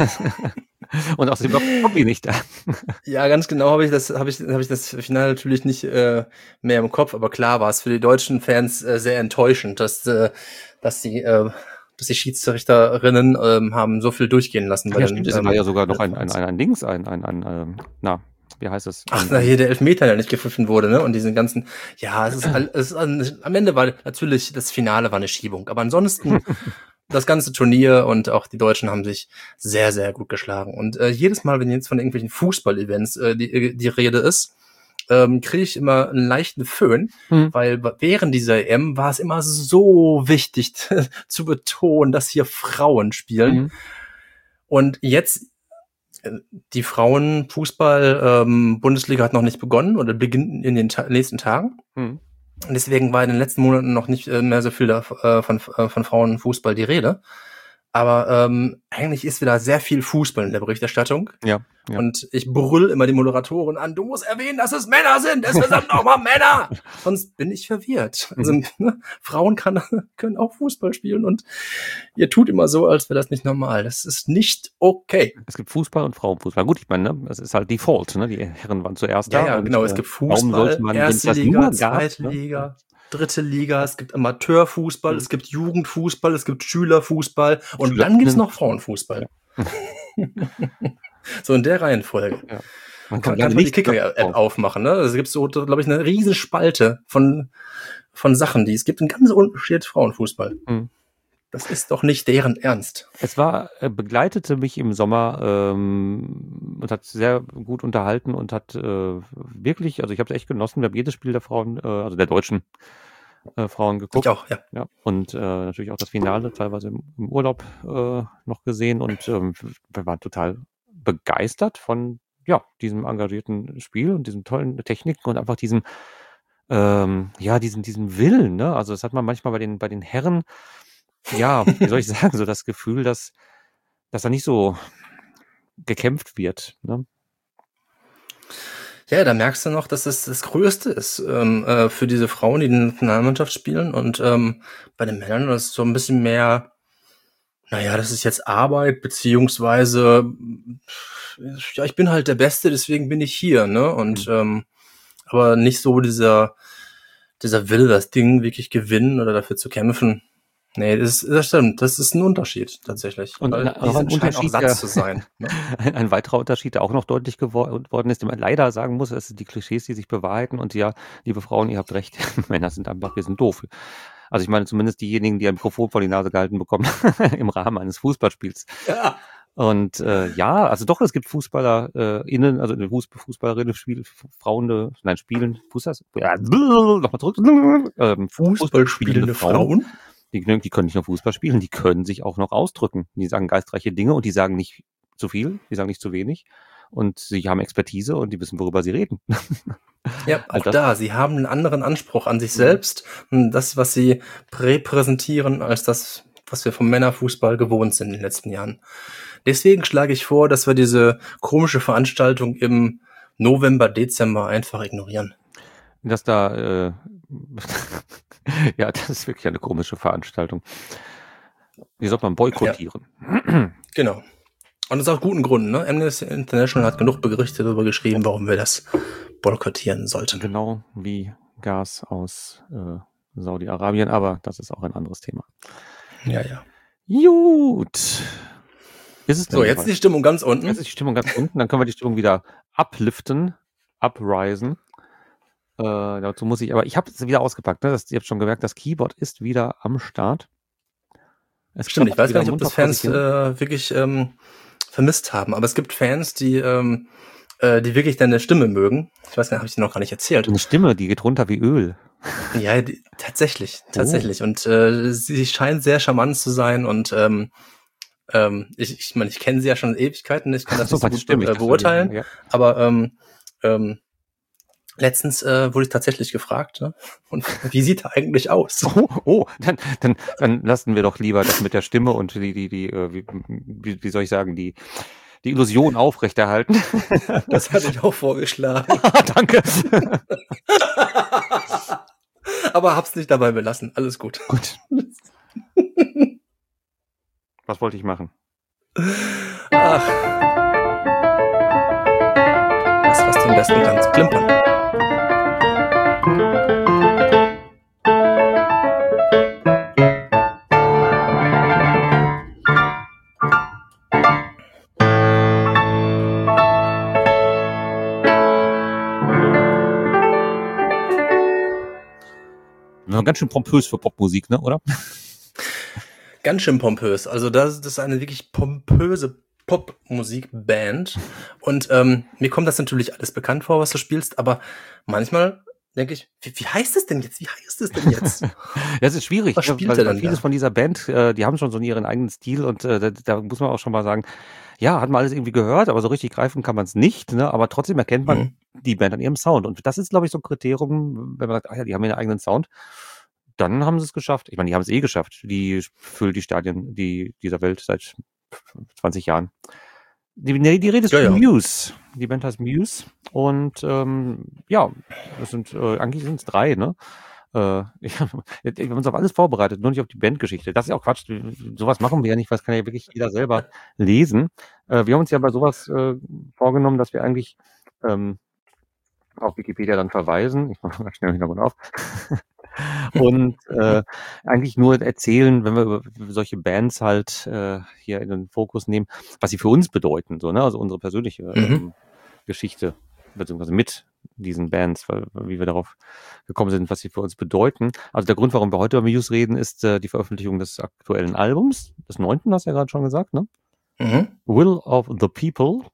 Und außerdem war Bobby nicht da. Ja, ganz genau habe ich das, habe ich, habe ich das Finale natürlich nicht äh, mehr im Kopf, aber klar war es für die deutschen Fans äh, sehr enttäuschend, dass, äh, dass die äh, dass die Schiedsrichterinnen ähm, haben so viel durchgehen lassen. Bei Ja, den, stimmt, es ähm, war ja sogar noch ein, ein, ein, ein Dings, ein, ein, ein, ähm, na, wie heißt es? Ach, na, hier der Elfmeter, der nicht gepfiffen wurde, ne? Und diesen ganzen, ja, es ist, es ist am Ende war natürlich, das Finale war eine Schiebung, aber ansonsten das ganze Turnier und auch die Deutschen haben sich sehr, sehr gut geschlagen. Und äh, jedes Mal, wenn jetzt von irgendwelchen Fußball-Events äh, die, die Rede ist, ähm, kriege ich immer einen leichten Föhn, mhm. weil während dieser E M war es immer so wichtig zu betonen, dass hier Frauen spielen. Mhm. Und jetzt, die Frauenfußball-Bundesliga ähm, hat noch nicht begonnen oder beginnt in den ta- nächsten Tagen. Mhm. Und deswegen war in den letzten Monaten noch nicht äh, mehr so viel da, äh, von, äh, von Frauenfußball die Rede. Aber ähm, eigentlich ist wieder sehr viel Fußball in der Berichterstattung. Ja, ja. Und ich brüll immer die Moderatoren an, du musst erwähnen, dass es Männer sind, es sind doch mal Männer. Sonst bin ich verwirrt. Also, ne, Frauen kann, können auch Fußball spielen und ihr tut immer so, als wäre das nicht normal. Das ist nicht okay. Es gibt Fußball und Frauenfußball. Gut, ich meine, ne, das ist halt Default, ne? Die Herren waren zuerst ja, da. Ja, und, genau, äh, es gibt Fußball, man, erste Liga, zweite gab, Liga. Ne? Dritte Liga, es gibt Amateurfußball, mhm. es gibt Jugendfußball, es gibt Schülerfußball und Schüler- dann gibt's noch Frauenfußball. Ja. So in der Reihenfolge. Ja. Man kann, kann man die Kicker-App aufmachen. Ne? Also es gibt so, glaube ich, eine riesen Spalte von, von Sachen, die es gibt. Und ganz unten steht Frauenfußball. Mhm. Das ist doch nicht deren Ernst. Es war, äh, begleitete mich im Sommer ähm, und hat sehr gut unterhalten und hat äh, wirklich, also ich habe es echt genossen, wir haben jedes Spiel der Frauen, äh, also der deutschen äh, Frauen geguckt. Ich auch, ja. ja und äh, natürlich auch das Finale, teilweise im, im Urlaub äh, noch gesehen und ähm, wir waren total begeistert von ja diesem engagierten Spiel und diesen tollen Techniken und einfach diesem ähm, ja diesen diesen Willen, ne? Also das hat man manchmal bei den bei den Herren, ja, wie soll ich sagen, so das Gefühl, dass, dass da nicht so gekämpft wird. Ne? Ja, da merkst du noch, dass es das Größte ist ähm, äh, für diese Frauen, die in der Nationalmannschaft spielen. Und ähm, bei den Männern ist es so ein bisschen mehr, naja, das ist jetzt Arbeit, beziehungsweise, ja, ich bin halt der Beste, deswegen bin ich hier, ne? Und mhm. ähm, aber nicht so dieser, dieser Wille, das Ding wirklich gewinnen oder dafür zu kämpfen. Nee, das, das stimmt. Das ist ein Unterschied tatsächlich. Und weil ein, ein Unterschied, auch Satz zu sein. Ne? ein, ein weiterer Unterschied, der auch noch deutlich geworden ist, den man leider sagen muss, es sind die Klischees, die sich bewahrheiten. Und ja, liebe Frauen, ihr habt recht, Männer sind einfach, wir sind doof. Also ich meine zumindest diejenigen, die ein Mikrofon vor die Nase gehalten bekommen im Rahmen eines Fußballspiels. Ja. Und äh, ja, also doch, es gibt Fußballer äh, innen, also Fußballerinnen, Spiel, Frauen, äh, nein, spielen, Fußball, ja, nochmal zurück, ähm, Fußballspielende Frauen. Frauen. Die, die können nicht nur Fußball spielen, die können sich auch noch ausdrücken. Die sagen geistreiche Dinge und die sagen nicht zu viel, die sagen nicht zu wenig. Und sie haben Expertise und die wissen, worüber sie reden. Ja, auch also da, sie haben einen anderen Anspruch an sich selbst und das, was sie repräsentieren, als das, was wir vom Männerfußball gewohnt sind in den letzten Jahren. Deswegen schlage ich vor, dass wir diese komische Veranstaltung im November, Dezember einfach ignorieren. Dass da äh, Ja, das ist wirklich eine komische Veranstaltung. Die sollte man boykottieren. Ja. Genau. Und das ist auch guten Gründen, ne? Amnesty International hat genug Berichte darüber geschrieben, warum wir das boykottieren sollten. Genau wie Gas aus äh, Saudi-Arabien, aber das ist auch ein anderes Thema. Ja, ja. Gut. Ist es denn So, jetzt soweit? die Stimmung ganz unten. Jetzt ist die Stimmung ganz unten, dann können wir die Stimmung wieder upliften, uprisen. Äh, dazu muss ich, aber ich habe es wieder ausgepackt, ne? Das, ihr habt schon gemerkt, das Keyboard ist wieder am Start. Es Stimmt, ich weiß gar nicht, ob munter das vor Fans sich hin. äh, wirklich ähm, vermisst haben, aber es gibt Fans, die, ähm, äh, die wirklich deine Stimme mögen. Ich weiß gar nicht, habe ich dir noch gar nicht erzählt. Eine Stimme, die geht runter wie Öl. Ja, die, tatsächlich, tatsächlich. Und äh, sie scheint sehr charmant zu sein und ähm, ähm, ich, ich meine, ich kenne sie ja schon Ewigkeiten, ich kann das So, nicht so was gut stimmt, be ich äh, dachte, beurteilen, ja. aber ähm, ähm, letztens äh, wurde ich tatsächlich gefragt, ne? Und wie sieht er eigentlich aus? Oh, oh dann, dann, dann lassen wir doch lieber das mit der Stimme und die, die, die, äh, wie, wie, wie soll ich sagen, die, die Illusion aufrechterhalten. Das hatte ich auch vorgeschlagen. Danke. Aber hab's nicht dabei belassen. Alles gut. Gut. Was wollte ich machen? Ach. Das, was du am besten kannst. Klimpern. Ja, ganz schön pompös für Popmusik, ne, oder? Ganz schön pompös. Also das, das ist eine wirklich pompöse Popmusikband. Und ähm, mir kommt das natürlich alles bekannt vor, was du spielst, aber manchmal denke ich, wie, wie heißt es denn jetzt? Wie heißt es denn jetzt? Ja, es ist schwierig, Was ne, spielt weil, er weil denn vieles da? von dieser Band, äh, die haben schon so ihren eigenen Stil und äh, da, da muss man auch schon mal sagen, ja, hat man alles irgendwie gehört, aber so richtig greifen kann man es nicht, ne? Aber trotzdem erkennt man Mhm. die Band an ihrem Sound. Und das ist, glaube ich, so ein Kriterium, wenn man sagt, ah ja, die haben ihren eigenen Sound, dann haben sie es geschafft. Ich meine, die haben es eh geschafft. Die füllen die Stadien die, dieser Welt seit zwanzig Jahren. Die, nee, die Rede ist Ja, von ja. Muse. Die Band heißt Muse. Und ähm, ja, das sind, äh, eigentlich sind es drei, ne? Äh, ich, wir haben uns auf alles vorbereitet, nur nicht auf die Bandgeschichte. Das ist ja auch Quatsch. Sowas machen wir ja nicht, was kann ja wirklich jeder selber lesen. Äh, wir haben uns ja bei sowas äh, vorgenommen, dass wir eigentlich ähm, auf Wikipedia dann verweisen. Ich mache mal schnell den Hintergrund auf. Und äh, eigentlich nur erzählen, wenn wir über solche Bands halt äh, hier in den Fokus nehmen, was sie für uns bedeuten, so, ne? Also unsere persönliche Mhm. ähm, Geschichte, beziehungsweise mit diesen Bands, weil, wie wir darauf gekommen sind, was sie für uns bedeuten. Also der Grund, warum wir heute über Muse reden, ist äh, die Veröffentlichung des aktuellen Albums, des neunten, hast du ja gerade schon gesagt, ne? Mhm. Will of the People.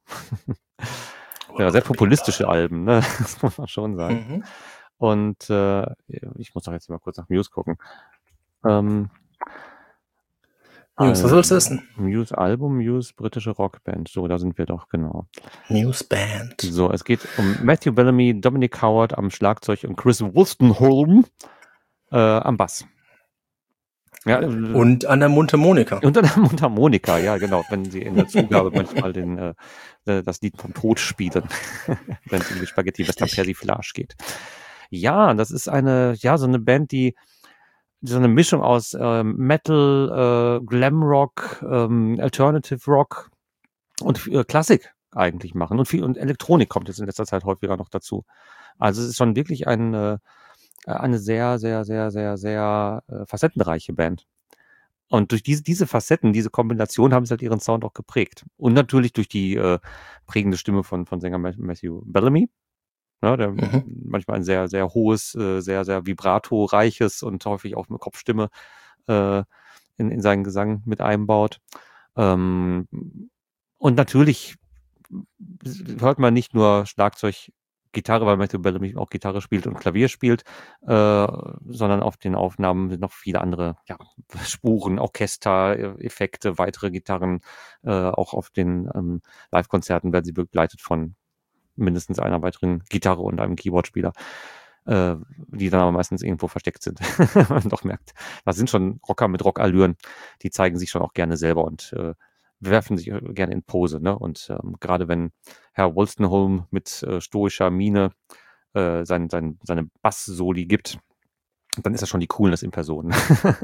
Ja, sehr populistische Alben, ne? Das muss man schon sagen. Mhm. Und äh, ich muss doch jetzt mal kurz nach Muse gucken. Ähm, Muse, was sollst du wissen? Muse Album, Muse britische Rockband. So, da sind wir doch, genau. Muse Band. So, es geht um Matthew Bellamy, Dominic Howard am Schlagzeug und Chris Wolstenholme äh, am Bass. Ja, äh, Und an der Mundharmonika. und an der Mundharmonika, ja, genau, wenn sie in der Zugabe manchmal den, äh, das Lied vom Tod spielen, wenn es um die Spaghetti Western Persiflage geht. Ja, das ist eine, ja, so eine Band, die so eine Mischung aus ähm, Metal, äh, Glamrock, ähm, Alternative Rock und äh, Klassik eigentlich machen. Und viel und Elektronik kommt jetzt in letzter Zeit häufiger noch dazu. Also es ist schon wirklich ein, äh, eine sehr, sehr, sehr, sehr, sehr äh, facettenreiche Band. Und durch diese, diese Facetten, diese Kombination haben sie halt ihren Sound auch geprägt. Und natürlich durch die äh, prägende Stimme von, von Sänger Matthew Bellamy. Ja, der Mhm. manchmal ein sehr, sehr hohes, äh, sehr, sehr vibrato-reiches und häufig auch eine Kopfstimme äh, in, in seinen Gesang mit einbaut. Ähm, und natürlich hört man nicht nur Schlagzeug, Gitarre, weil Matthew Bellamy auch Gitarre spielt und Klavier spielt, äh, sondern auf den Aufnahmen sind noch viele andere ja, Spuren, Orchester, Effekte, weitere Gitarren. Äh, auch auf den ähm, Live-Konzerten werden sie begleitet von mindestens einer weiteren Gitarre und einem Keyboardspieler, äh, die dann aber meistens irgendwo versteckt sind. Man doch merkt, das sind schon Rocker mit Rockallüren, die zeigen sich schon auch gerne selber und äh, werfen sich gerne in Pose. Ne? Und ähm, gerade wenn Herr Wolstenholme mit äh, stoischer Miene äh, sein, sein, seine Bass-Soli gibt, dann ist das schon die Coolness in Person.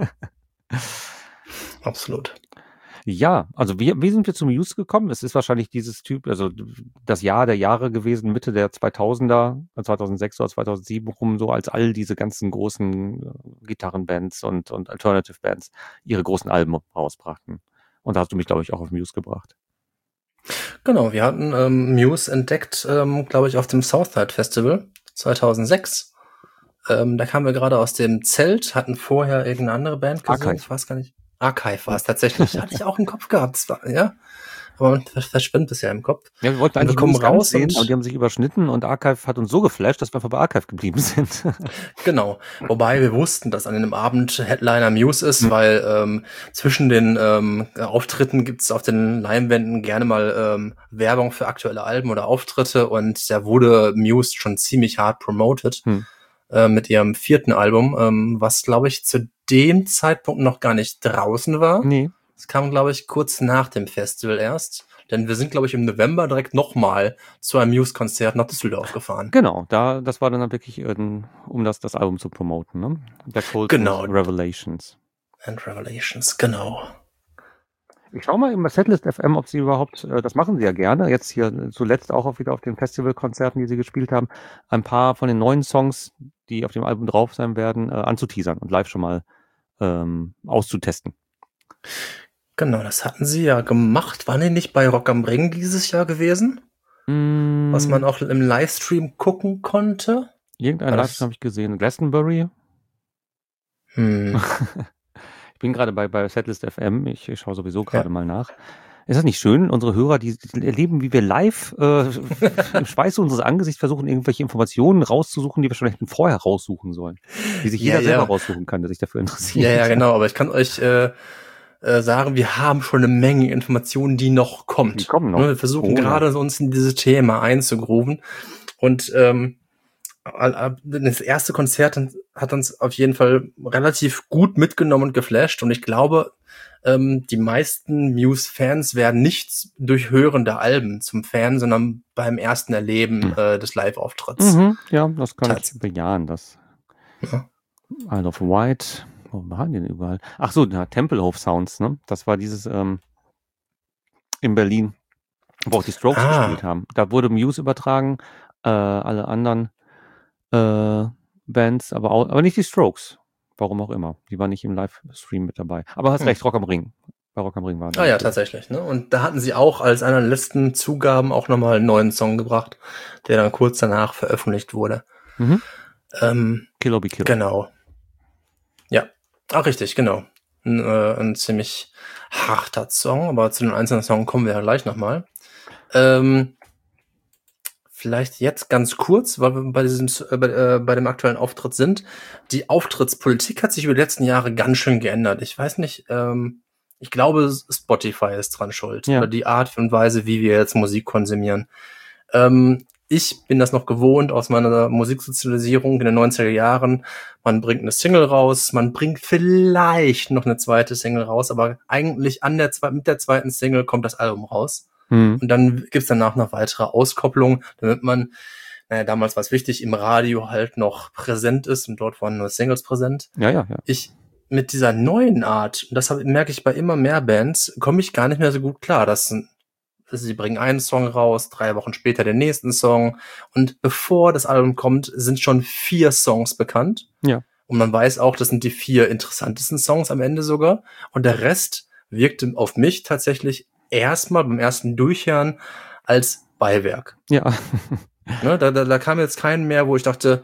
Absolut. Ja, also wie, wie sind wir zu Muse gekommen? Es ist wahrscheinlich dieses Typ, also das Jahr der Jahre gewesen, Mitte der zweitausender, zweitausendsechs oder zweitausendsieben rum, so als all diese ganzen großen äh, Gitarrenbands und, und Alternative Bands ihre großen Alben rausbrachten. Und da hast du mich, glaube ich, auch auf Muse gebracht. Genau, wir hatten ähm, Muse entdeckt, ähm, glaube ich, auf dem Southside Festival zweitausendsechs. Ähm, da kamen wir gerade aus dem Zelt, hatten vorher irgendeine andere Band gesehen, Archive. ich weiß gar nicht. Archive war es tatsächlich, hatte ich auch im Kopf gehabt, das war, ja, aber man verschwindet es ja im Kopf. Ja, wir wollten Und wir eigentlich kommen Muse ganz raus sehen, und aber die haben sich überschnitten und Archive hat uns so geflasht, dass wir einfach bei Archive geblieben sind. genau, wobei wir wussten, dass an einem Abend Headliner Muse ist, Hm. weil ähm, zwischen den ähm, Auftritten gibt's auf den Leinwänden gerne mal ähm, Werbung für aktuelle Alben oder Auftritte und da wurde Muse schon ziemlich hart promoted. Hm. Mit ihrem vierten Album, ähm, was, glaube ich, zu dem Zeitpunkt noch gar nicht draußen war. Nee. Es kam, glaube ich, kurz nach dem Festival erst. Denn wir sind, glaube ich, im November direkt nochmal zu einem Muse-Konzert nach Düsseldorf gefahren. Genau, da, das war dann wirklich, ähm, um das, das Album zu promoten, ne? Black Holes Genau. and Revelations. And Revelations, genau. Ich schaue mal im Setlist F M, ob sie überhaupt, äh, das machen sie ja gerne, jetzt hier zuletzt auch auf wieder auf den Festivalkonzerten, die sie gespielt haben, ein paar von den neuen Songs, die auf dem Album drauf sein werden, äh, anzuteasern und live schon mal ähm, auszutesten. Genau, das hatten sie ja gemacht. Waren die nicht bei Rock am Ring dieses Jahr gewesen? Mm, Was man auch im Livestream gucken konnte? Irgendein Livestream habe ich gesehen. Glastonbury? Hm. Ich bin gerade bei, bei Setlist F M, ich, ich schaue sowieso gerade ja. mal nach. Ist das nicht schön? Unsere Hörer, die, die erleben, wie wir live äh, im Schweiße unseres Angesichts versuchen, irgendwelche Informationen rauszusuchen, die wir schon hätten vorher raussuchen sollen. Die sich jeder ja, selber ja. raussuchen kann, der sich dafür interessiert. Ja, ja, genau. Aber ich kann euch äh, äh, sagen, wir haben schon eine Menge Informationen, die noch kommt. Die kommen noch. Wir versuchen oh, gerade ja. uns in dieses Thema einzugrooven. Und ähm, das erste Konzert hat uns auf jeden Fall relativ gut mitgenommen und geflasht. Und ich glaube, ähm, die meisten Muse-Fans werden nicht durch Hören der Alben zum Fan, sondern beim ersten Erleben hm. äh, des Live-Auftritts. Mhm, ja, das kann Tats. ich bejahen. Das ja. Isle of Wight, wo waren die denn überall? Ach so, ja, Tempelhof Sounds, ne? Das war dieses ähm, in Berlin, wo auch die Strokes ah. gespielt haben. Da wurde Muse übertragen, äh, alle anderen Äh, Bands, aber, auch, aber nicht die Strokes. Warum auch immer. Die waren nicht im Livestream mit dabei. Aber hast hm. recht, Rock am Ring. Bei Rock am Ring waren Ah ja, tatsächlich. Ne? Und da hatten sie auch als einer der letzten Zugaben auch nochmal einen neuen Song gebracht, der dann kurz danach veröffentlicht wurde. Mhm. Ähm, Kill or Be Killed. Genau. Ja, ach richtig, genau. Ein, äh, ein ziemlich harter Song, aber zu den einzelnen Songs kommen wir ja gleich nochmal. Ähm, Vielleicht jetzt ganz kurz, weil wir bei diesem äh, bei, äh, bei dem aktuellen Auftritt sind. Die Auftrittspolitik hat sich über die letzten Jahre ganz schön geändert. Ich weiß nicht, ähm, ich glaube, Spotify ist dran schuld. Ja. Oder die Art und Weise, wie wir jetzt Musik konsumieren. Ähm, ich bin das noch gewohnt aus meiner Musiksozialisierung in den neunziger Jahren. Man bringt eine Single raus, man bringt vielleicht noch eine zweite Single raus, aber eigentlich an der mit der zweiten Single kommt das Album raus. Hm. Und dann gibt's danach noch weitere Auskopplungen, damit man, naja, damals war es wichtig, im Radio halt noch präsent ist und dort waren nur Singles präsent. Ja, ja, ja. Ich, mit dieser neuen Art, und das hab, merke ich bei immer mehr Bands, komme ich gar nicht mehr so gut klar. Das, also sie bringen einen Song raus, drei Wochen später den nächsten Song und bevor das Album kommt, sind schon vier Songs bekannt. Ja. Und man weiß auch, das sind die vier interessantesten Songs am Ende sogar. Und der Rest wirkte auf mich tatsächlich erstmal beim ersten Durchhören als Beiwerk. Ja. Ne, da, da, da kam jetzt kein mehr, wo ich dachte,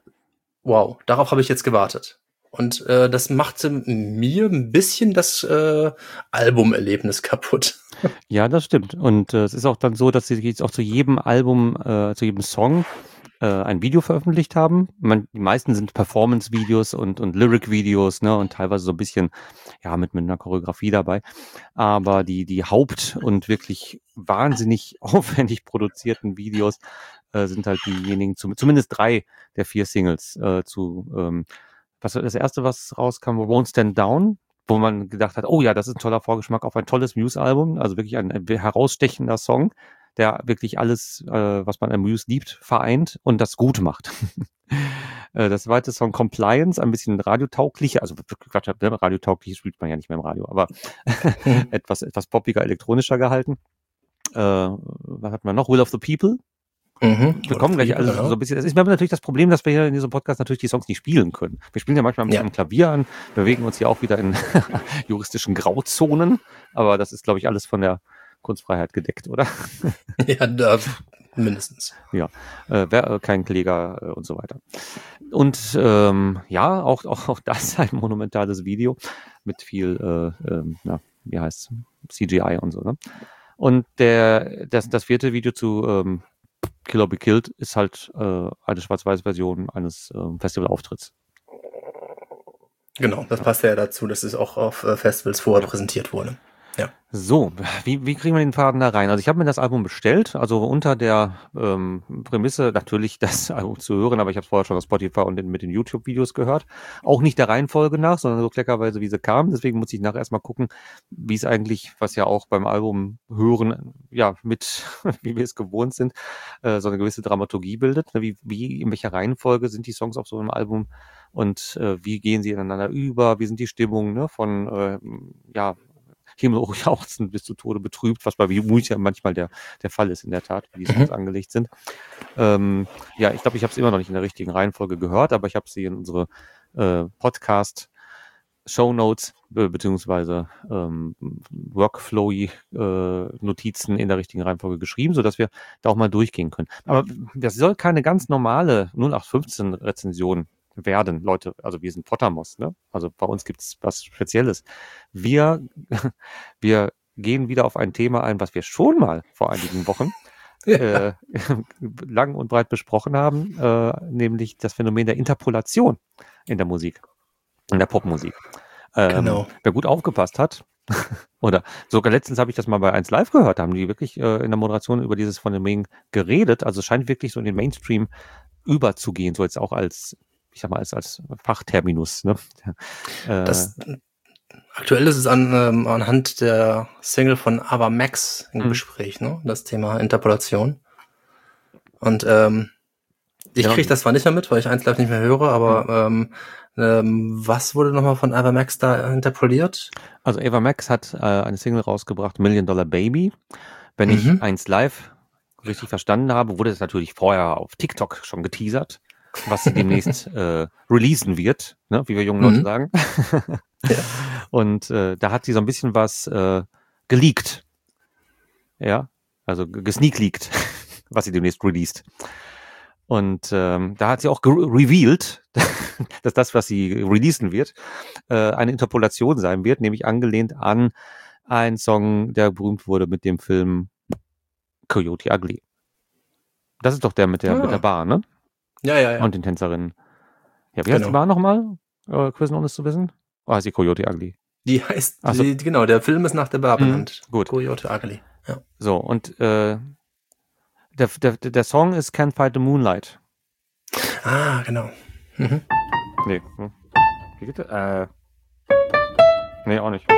wow, darauf habe ich jetzt gewartet. Und äh, das machte mir ein bisschen das äh, Albumerlebnis kaputt. Ja, das stimmt. Und äh, es ist auch dann so, dass sie jetzt auch zu jedem Album, äh, zu jedem Song äh, ein Video veröffentlicht haben. Man, die meisten sind Performance-Videos und, und Lyric-Videos, ne, und teilweise so ein bisschen, ja, mit, mit einer Choreografie dabei. Aber die, die Haupt- und wirklich wahnsinnig aufwendig produzierten Videos äh, sind halt diejenigen, zu, zumindest drei der vier Singles äh, zu, ähm, was war das erste, was rauskam, Won't Stand Down, wo man gedacht hat, oh ja, das ist ein toller Vorgeschmack auf ein tolles Muse-Album, also wirklich ein, ein herausstechender Song, der wirklich alles, äh, was man an Muse liebt, vereint und das gut macht. Äh, das zweite Song Compliance, ein bisschen radiotauglicher, also Quatsch, ne, radiotauglich spielt man ja nicht mehr im Radio, aber etwas, etwas poppiger, elektronischer gehalten. Äh, was hat man noch? Will of the People. Mhm. Wir kommen gleich also genau. so ein bisschen. Es ist aber natürlich das Problem, dass wir hier in diesem Podcast natürlich die Songs nicht spielen können. Wir spielen ja manchmal ein bisschen Ja. am Klavier an, bewegen uns hier auch wieder in juristischen Grauzonen, aber das ist, glaube ich, alles von der Kunstfreiheit gedeckt, oder? Ja, da, mindestens. Ja, äh, wer, äh, kein Kläger äh, und so weiter. Und ähm, ja, auch, auch, auch das ein monumentales Video mit viel, äh, äh, na, wie heißt C G I und so, ne? Und der, das, das vierte Video zu ähm, Kill or Be Killed ist halt äh, eine Schwarz-Weiß-Version eines äh, Festivalauftritts. Genau, das passt ja dazu, dass es auch auf äh, Festivals vorher präsentiert wurde. Ja. So, wie, wie kriegen wir den Faden da rein? Also ich habe mir das Album bestellt, also unter der ähm, Prämisse natürlich das Album zu hören, aber ich habe vorher schon auf Spotify und in, mit den YouTube-Videos gehört. Auch nicht der Reihenfolge nach, sondern so kleckerweise, wie sie kamen. Deswegen muss ich nachher erstmal gucken, wie es eigentlich, was ja auch beim Album hören, ja, mit, wie wir es gewohnt sind, äh, so eine gewisse Dramaturgie bildet. Wie, wie, in welcher Reihenfolge sind die Songs auf so einem Album und äh, wie gehen sie ineinander über? Wie sind die Stimmungen, ne, von, äh, ja, himmelhoch jauchzend bis zu Tode betrübt, was bei Wii ja manchmal der, der Fall ist in der Tat, wie die Songs mhm. angelegt sind. Ähm, ja, ich glaube, ich habe es immer noch nicht in der richtigen Reihenfolge gehört, aber ich habe sie in unsere äh, Podcast Shownotes be- beziehungsweise ähm, Workflow-Notizen äh, in der richtigen Reihenfolge geschrieben, sodass wir da auch mal durchgehen können. Aber das soll keine ganz normale null acht fünfzehn Rezension werden, Leute, also wir sind Pottermos, ne? Also bei uns gibt's was Spezielles. Wir, wir gehen wieder auf ein Thema ein, was wir schon mal vor einigen Wochen ja. äh, lang und breit besprochen haben, äh, nämlich das Phänomen der Interpolation in der Musik, in der Popmusik. Ähm, genau. Wer gut aufgepasst hat, oder sogar letztens habe ich das mal bei eins Live gehört, haben die wirklich äh, in der Moderation über dieses Phänomen geredet, also es scheint wirklich so in den Mainstream überzugehen, so jetzt auch als ich sag mal, als, als Fachterminus. Ne? Äh, das, aktuell ist es an, ähm, anhand der Single von Ava Max im mhm. Gespräch, ne? Das Thema Interpolation. Und ähm, ich genau. kriege das zwar nicht mehr mit, weil ich eins Live nicht mehr höre, aber mhm. ähm, ähm, was wurde nochmal von Ava Max da interpoliert? Also Ava Max hat äh, eine Single rausgebracht, Million Dollar Baby. Wenn mhm. ich eins Live richtig verstanden habe, wurde es natürlich vorher auf TikTok schon geteasert, was sie demnächst äh, releasen wird, ne, wie wir jungen Leute mhm. sagen. ja. Und äh, da hat sie so ein bisschen was äh, geleakt. Ja, also gesneakleakt, was sie demnächst released. Und ähm, da hat sie auch ge- revealed, dass das, was sie releasen wird, äh, eine Interpolation sein wird, nämlich angelehnt an einen Song, der berühmt wurde mit dem Film Coyote Ugly. Das ist doch der mit der, ah. mit der Bar, ne? Ja, ja, ja. Und den Tänzerinnen. Ja, wie heißt genau. die Bar nochmal? Äh, Quizzen, ohne es zu wissen? Oder heißt die Coyote Ugly? Die heißt, so. die, genau, der Film ist nach der Bar benannt. Mhm, gut. Coyote Ugly, ja. So, und äh, der, der, der Song ist Can't Fight the Moonlight. Ah, genau. Mhm. Nee. Wie geht das? Äh. Nee, auch nicht.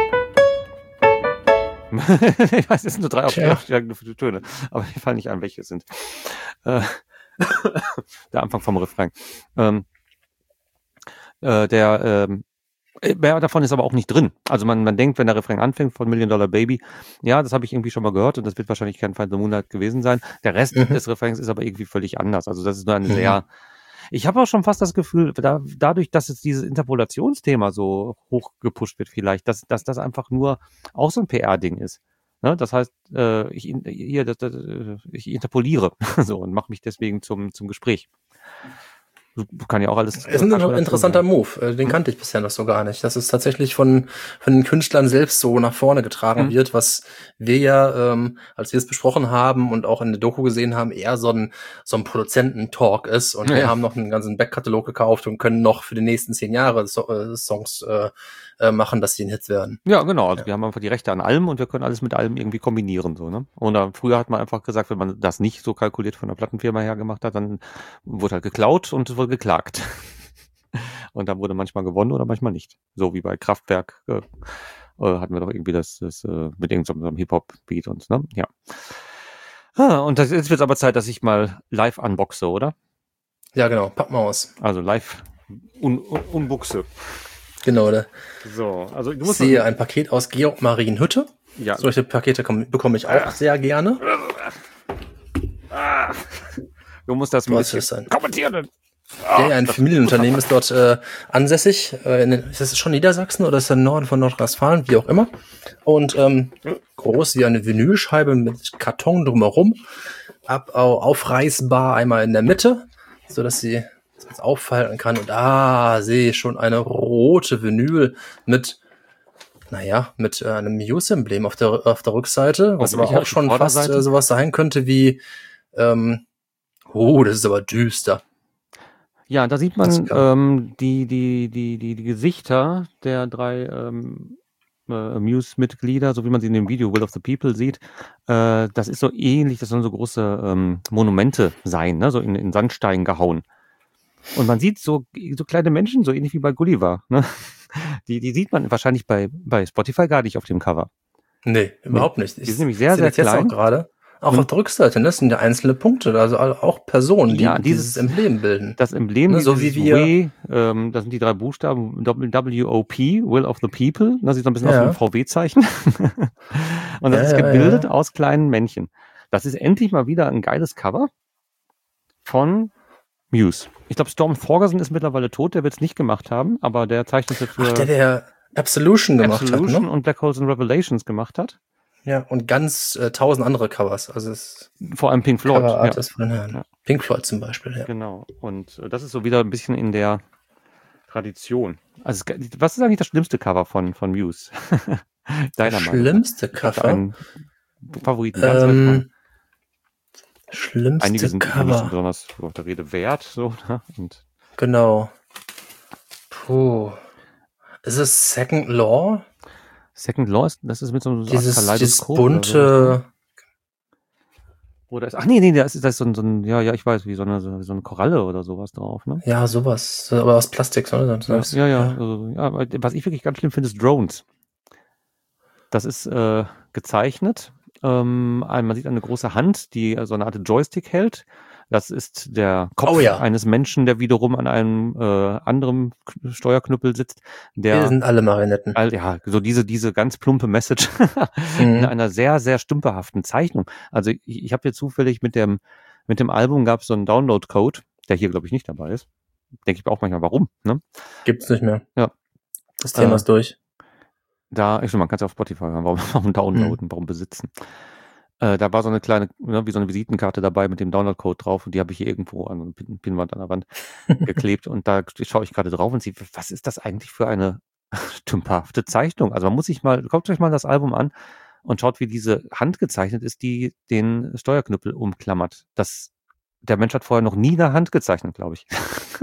Ich weiß, es sind nur drei aufsteigende Töne, aber mir fallen nicht ein, welche es sind. Äh, der Anfang vom Refrain. Ähm, äh, der ähm, mehr davon ist aber auch nicht drin. Also man, man denkt, wenn der Refrain anfängt von Million Dollar Baby, ja, das habe ich irgendwie schon mal gehört und das wird wahrscheinlich kein Find the Moonlight gewesen sein. Der Rest mhm. des Refrains ist aber irgendwie völlig anders. Also das ist nur eine mhm. sehr... Ich habe auch schon fast das Gefühl, da, dadurch, dass jetzt dieses Interpolationsthema so hoch gepusht wird vielleicht, dass, dass das einfach nur auch so ein P R-Ding ist. Ne? Das heißt, äh, ich, hier, das, das, ich interpoliere so und mache mich deswegen zum, zum Gespräch. Kann ja auch alles. Ist ein interessanter sein. Move. Den kannte ich bisher noch so gar nicht. Dass es tatsächlich von, von den Künstlern selbst so nach vorne getragen mhm. wird, was wir ja, ähm, als wir es besprochen haben und auch in der Doku gesehen haben, eher so ein, so ein Produzenten-Talk ist. Und ja. wir haben noch einen ganzen Backkatalog gekauft und können noch für die nächsten zehn Jahre so, äh, Songs äh, äh, machen, dass sie ein Hit werden. Ja, genau. Also ja. wir haben einfach die Rechte an allem und wir können alles mit allem irgendwie kombinieren. So, ne? Und dann, früher hat man einfach gesagt, wenn man das nicht so kalkuliert von der Plattenfirma her gemacht hat, dann wurde halt geklaut und es wurde geklagt. Und dann wurde manchmal gewonnen oder manchmal nicht. So wie bei Kraftwerk äh, äh, hatten wir doch irgendwie das, das äh, mit irgendeinem so Hip-Hop-Beat und ne? Ja. Ah, und das, jetzt wird es aber Zeit, dass ich mal live unboxe, oder? Ja, genau. Pack mal aus. Also live un, un, Unbuchse. Genau, da. So, also du Ich musst sehe ein Paket aus Georg Marienhütte. Ja. Solche Pakete komm, bekomme ich auch sehr gerne. Ah, du musst das ein Was bisschen ist ein- kommentieren. Ja, ja, ein Familienunternehmen ist dort äh, ansässig. Äh, in, ist das schon Niedersachsen oder ist das im Norden von Nordrhein-Westfalen? Wie auch immer. Und ähm, groß wie eine Vinylscheibe mit Karton drumherum. Ab, au- aufreißbar einmal in der Mitte, so dass sie das auffalten kann. Und ah, sehe ich schon eine rote Vinyl mit, naja, mit äh, einem Muse-Emblem auf der, auf der Rückseite, was Auf aber welcher auch schon fast Vorderseite? äh, sowas sein könnte wie, ähm, oh, das ist aber düster. Ja, da sieht Das man kann- ähm, die, die, die, die, die Gesichter der drei ähm, äh, Muse-Mitglieder, so wie man sie in dem Video Will of the People sieht. Äh, das ist so ähnlich, das sollen so große ähm, Monumente sein, ne? So in, in Sandstein gehauen. Und man sieht so, so kleine Menschen, so ähnlich wie bei Gulliver. Ne? Die, die sieht man wahrscheinlich bei, bei Spotify gar nicht auf dem Cover. Nee, überhaupt nicht. Die sind nämlich sehr, sehe sehr das jetzt klein. auch gerade. Auch Und- auf der Rückseite, ne? Das sind ja einzelne Punkte, also auch Personen, die Ja, dieses, dieses- Emblem bilden. Das Emblem, Ne, so dieses wie wir- W, ähm, das sind die drei Buchstaben, W O P, Will of the People. Das sieht so ein bisschen aus Ja. wie ein V W-Zeichen. Und das Ja, ist ja, gebildet ja. aus kleinen Männchen. Das ist endlich mal wieder ein geiles Cover von Muse. Ich glaube, Storm Thorgerson ist mittlerweile tot, der wird es nicht gemacht haben, aber der zeichnete für Ach, der, der Absolution gemacht Absolution hat, ne? und Black Holes and Revelations gemacht hat. Ja, und ganz äh, tausend andere Covers. Also es Vor allem Pink Floyd. Coverart Ja, ist von den Herren. Ja. Pink Floyd zum Beispiel, ja. genau. Und äh, das ist so wieder ein bisschen in der Tradition. Also, es- was ist eigentlich das schlimmste Cover von, von Muse? Deiner Das Meinung nach? schlimmste Ich hatte Cover? einen Favoriten. Ganz weit vorne. Ähm, schlimmste Einige sind nicht so Cover. besonders so auf der Rede wert. So, ne? Und Genau. Puh. Ist es Second Law? Second Law, ist, das ist mit so einem so einer Dieses, dieses Kaleidoskop oder sowas, ne? bunte. Oder ist, ach nee, nee, da ist, da ist so ein, so ein, ja, ja, ich weiß, wie so eine, so so eine Koralle oder sowas drauf, ne? Ja, sowas. Aber aus Plastik, oder? Ja, ja, ja, also, ja. aber Was ich wirklich ganz schlimm finde, ist Drones. Das ist äh, gezeichnet. Ähm, ein- man sieht eine große Hand, die äh, so eine Art Joystick hält. Das ist der Kopf Oh ja. eines Menschen, der wiederum an einem äh, anderen K- Steuerknüppel sitzt. Wir Der, sind alle Marionetten. all, ja, so diese, diese ganz plumpe Message Mhm. in einer sehr, sehr stümperhaften Zeichnung. Also ich, ich habe hier zufällig mit dem, mit dem Album gab es so einen Download-Code, der hier, glaube ich, nicht dabei ist. Denke ich mir auch manchmal, warum, ne? Gibt's nicht mehr. Ja. Das Thema Äh, ist durch. Da, ich man kann es ja auf Spotify hören, warum, warum downloaden, warum besitzen. Äh, da war so eine kleine, ne, wie so eine Visitenkarte dabei mit dem Download-Code drauf und die habe ich hier irgendwo an einer Pin Pinwand an der Wand geklebt und da schaue ich gerade drauf und sehe, was ist das eigentlich für eine stümperhafte Zeichnung? Also man muss sich mal, guckt euch mal das Album an und schaut, wie diese Hand gezeichnet ist, die den Steuerknüppel umklammert. Das, der Mensch hat vorher noch nie eine Hand gezeichnet, glaube ich.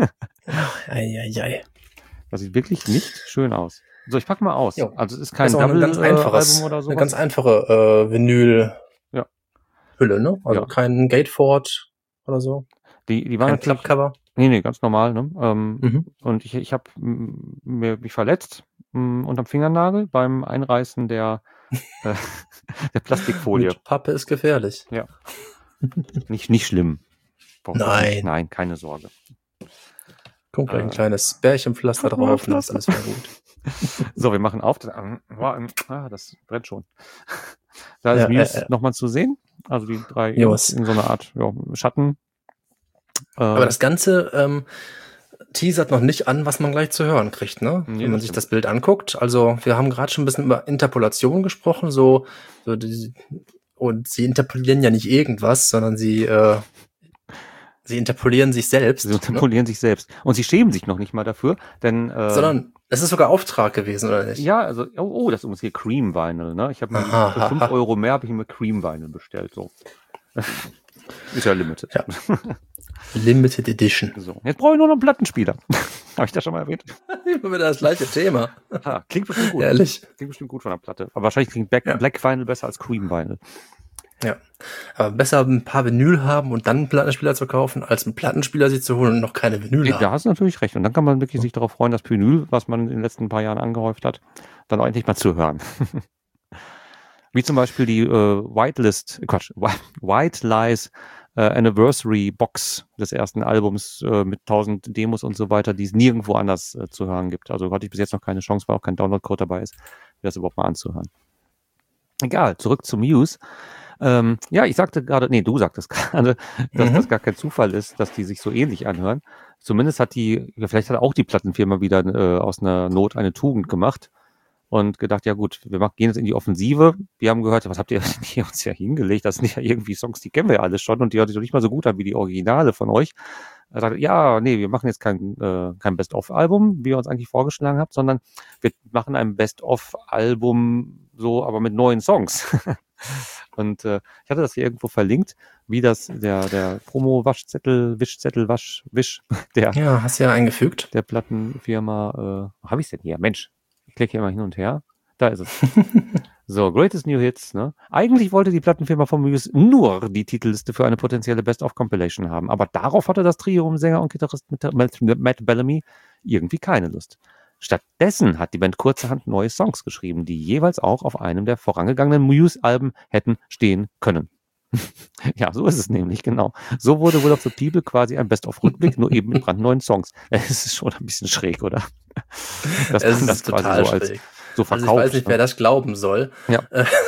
Eieiei. Das sieht wirklich nicht schön aus. So, ich pack mal aus. Jo. Also es ist kein Das ist auch ein ganz einfaches, Double-Album oder so. eine ganz einfache äh, Vinyl Ja. Hülle, ne? Also Ja. kein Gatefold oder so. Die, die waren Kein natürlich, Klappcover. nee, nee, ganz normal, ne? Ähm, Mhm. Und ich, ich habe mir mich verletzt m, unterm Fingernagel beim Einreißen der, äh, der Plastikfolie. Mit Pappe ist gefährlich. Nicht, nicht schlimm. Braucht ihr Nein. Nicht. Nein, keine Sorge. Kommt gleich ein Äh. kleines Bärchenpflaster drauf und dann ist alles wieder gut. So, wir machen auf. Das, ah, das brennt schon. Da ist Ja, Muse äh, äh. nochmal zu sehen. Also die drei Jungs. in so einer Art ja, Schatten. Äh, Aber das Ganze ähm, teasert noch nicht an, was man gleich zu hören kriegt, ne? Nee, Wenn man das sich stimmt. das Bild anguckt. Also wir haben gerade schon ein bisschen über Interpolation gesprochen, so, so die, und sie interpolieren ja nicht irgendwas, sondern sie äh, sie interpolieren sich selbst, sie ne? interpolieren sich selbst. Und sie schämen sich noch nicht mal dafür, denn äh, Sondern es ist sogar Auftrag gewesen, oder nicht? ja, also, oh, oh, das ist übrigens hier Cream Vinyl, ne? Ich habe mir Aha, für fünf aha. Euro mehr habe ich mir Cream Vinyl bestellt, so. Ist ja limited. Ja. Limited Edition. So. Jetzt brauche ich nur noch einen Plattenspieler. Habe ich das schon mal erwähnt? Immer wieder das gleiche Thema. Ah, klingt bestimmt gut. Ehrlich. Klingt bestimmt gut von der Platte. Aber wahrscheinlich klingt Black, Ja. Black Vinyl besser als Cream Vinyl. Ja. Aber besser ein paar Vinyl haben und dann einen Plattenspieler zu kaufen, als einen Plattenspieler sich zu holen und noch keine Vinyl Da haben. hast du natürlich recht. Und dann kann man wirklich sich darauf freuen, das Vinyl, was man in den letzten paar Jahren angehäuft hat, dann auch endlich mal zu hören. Wie zum Beispiel die äh, Whitelist, Quatsch, White Lies äh, Anniversary-Box des ersten Albums äh, mit tausend Demos und so weiter, die es nirgendwo anders äh, zu hören gibt. Also hatte ich bis jetzt noch keine Chance, weil auch kein Download-Code dabei ist, mir das überhaupt mal anzuhören. Egal, zurück zu Muse. Ähm, ja, ich sagte gerade, nee, du sagtest gerade, dass Mhm. das gar kein Zufall ist, dass die sich so ähnlich anhören. Zumindest hat die, vielleicht hat auch die Plattenfirma wieder äh, aus einer Not eine Tugend gemacht und gedacht, ja gut, wir machen, gehen jetzt in die Offensive. Wir haben gehört, was habt ihr hier uns ja hingelegt? Das sind ja irgendwie Songs, die kennen wir ja alle schon und die hört sich doch nicht mal so gut an wie die Originale von euch. Er sagt, ja, nee, wir machen jetzt kein, äh, kein Best-of-Album, wie ihr uns eigentlich vorgeschlagen habt, sondern wir machen ein Best-of-Album so, aber mit neuen Songs. Und äh, ich hatte das hier irgendwo verlinkt, wie das der, der Promo-Waschzettel, Wischzettel, Wasch, Wisch, der, Ja, hast ja eingefügt. der Plattenfirma, äh, wo habe ich es denn hier? Mensch, ich klicke hier mal hin und her. Da ist es. So, Greatest New Hits, ne? Eigentlich wollte die Plattenfirma von Muse nur die Titelliste für eine potenzielle Best-of-Compilation haben, aber darauf hatte das Trio um Sänger und Gitarrist Matt Bellamy irgendwie keine Lust. Stattdessen hat die Band kurzerhand neue Songs geschrieben, die jeweils auch auf einem der vorangegangenen Muse-Alben hätten stehen können. Ja, so ist es nämlich, genau. So wurde Will of the People quasi ein Best-of-Rückblick, nur eben mit brandneuen Songs. Es ist schon ein bisschen schräg, oder? Das es ist das total so schräg. So verkauft, also ich weiß nicht, ne? wer das glauben soll. Ja.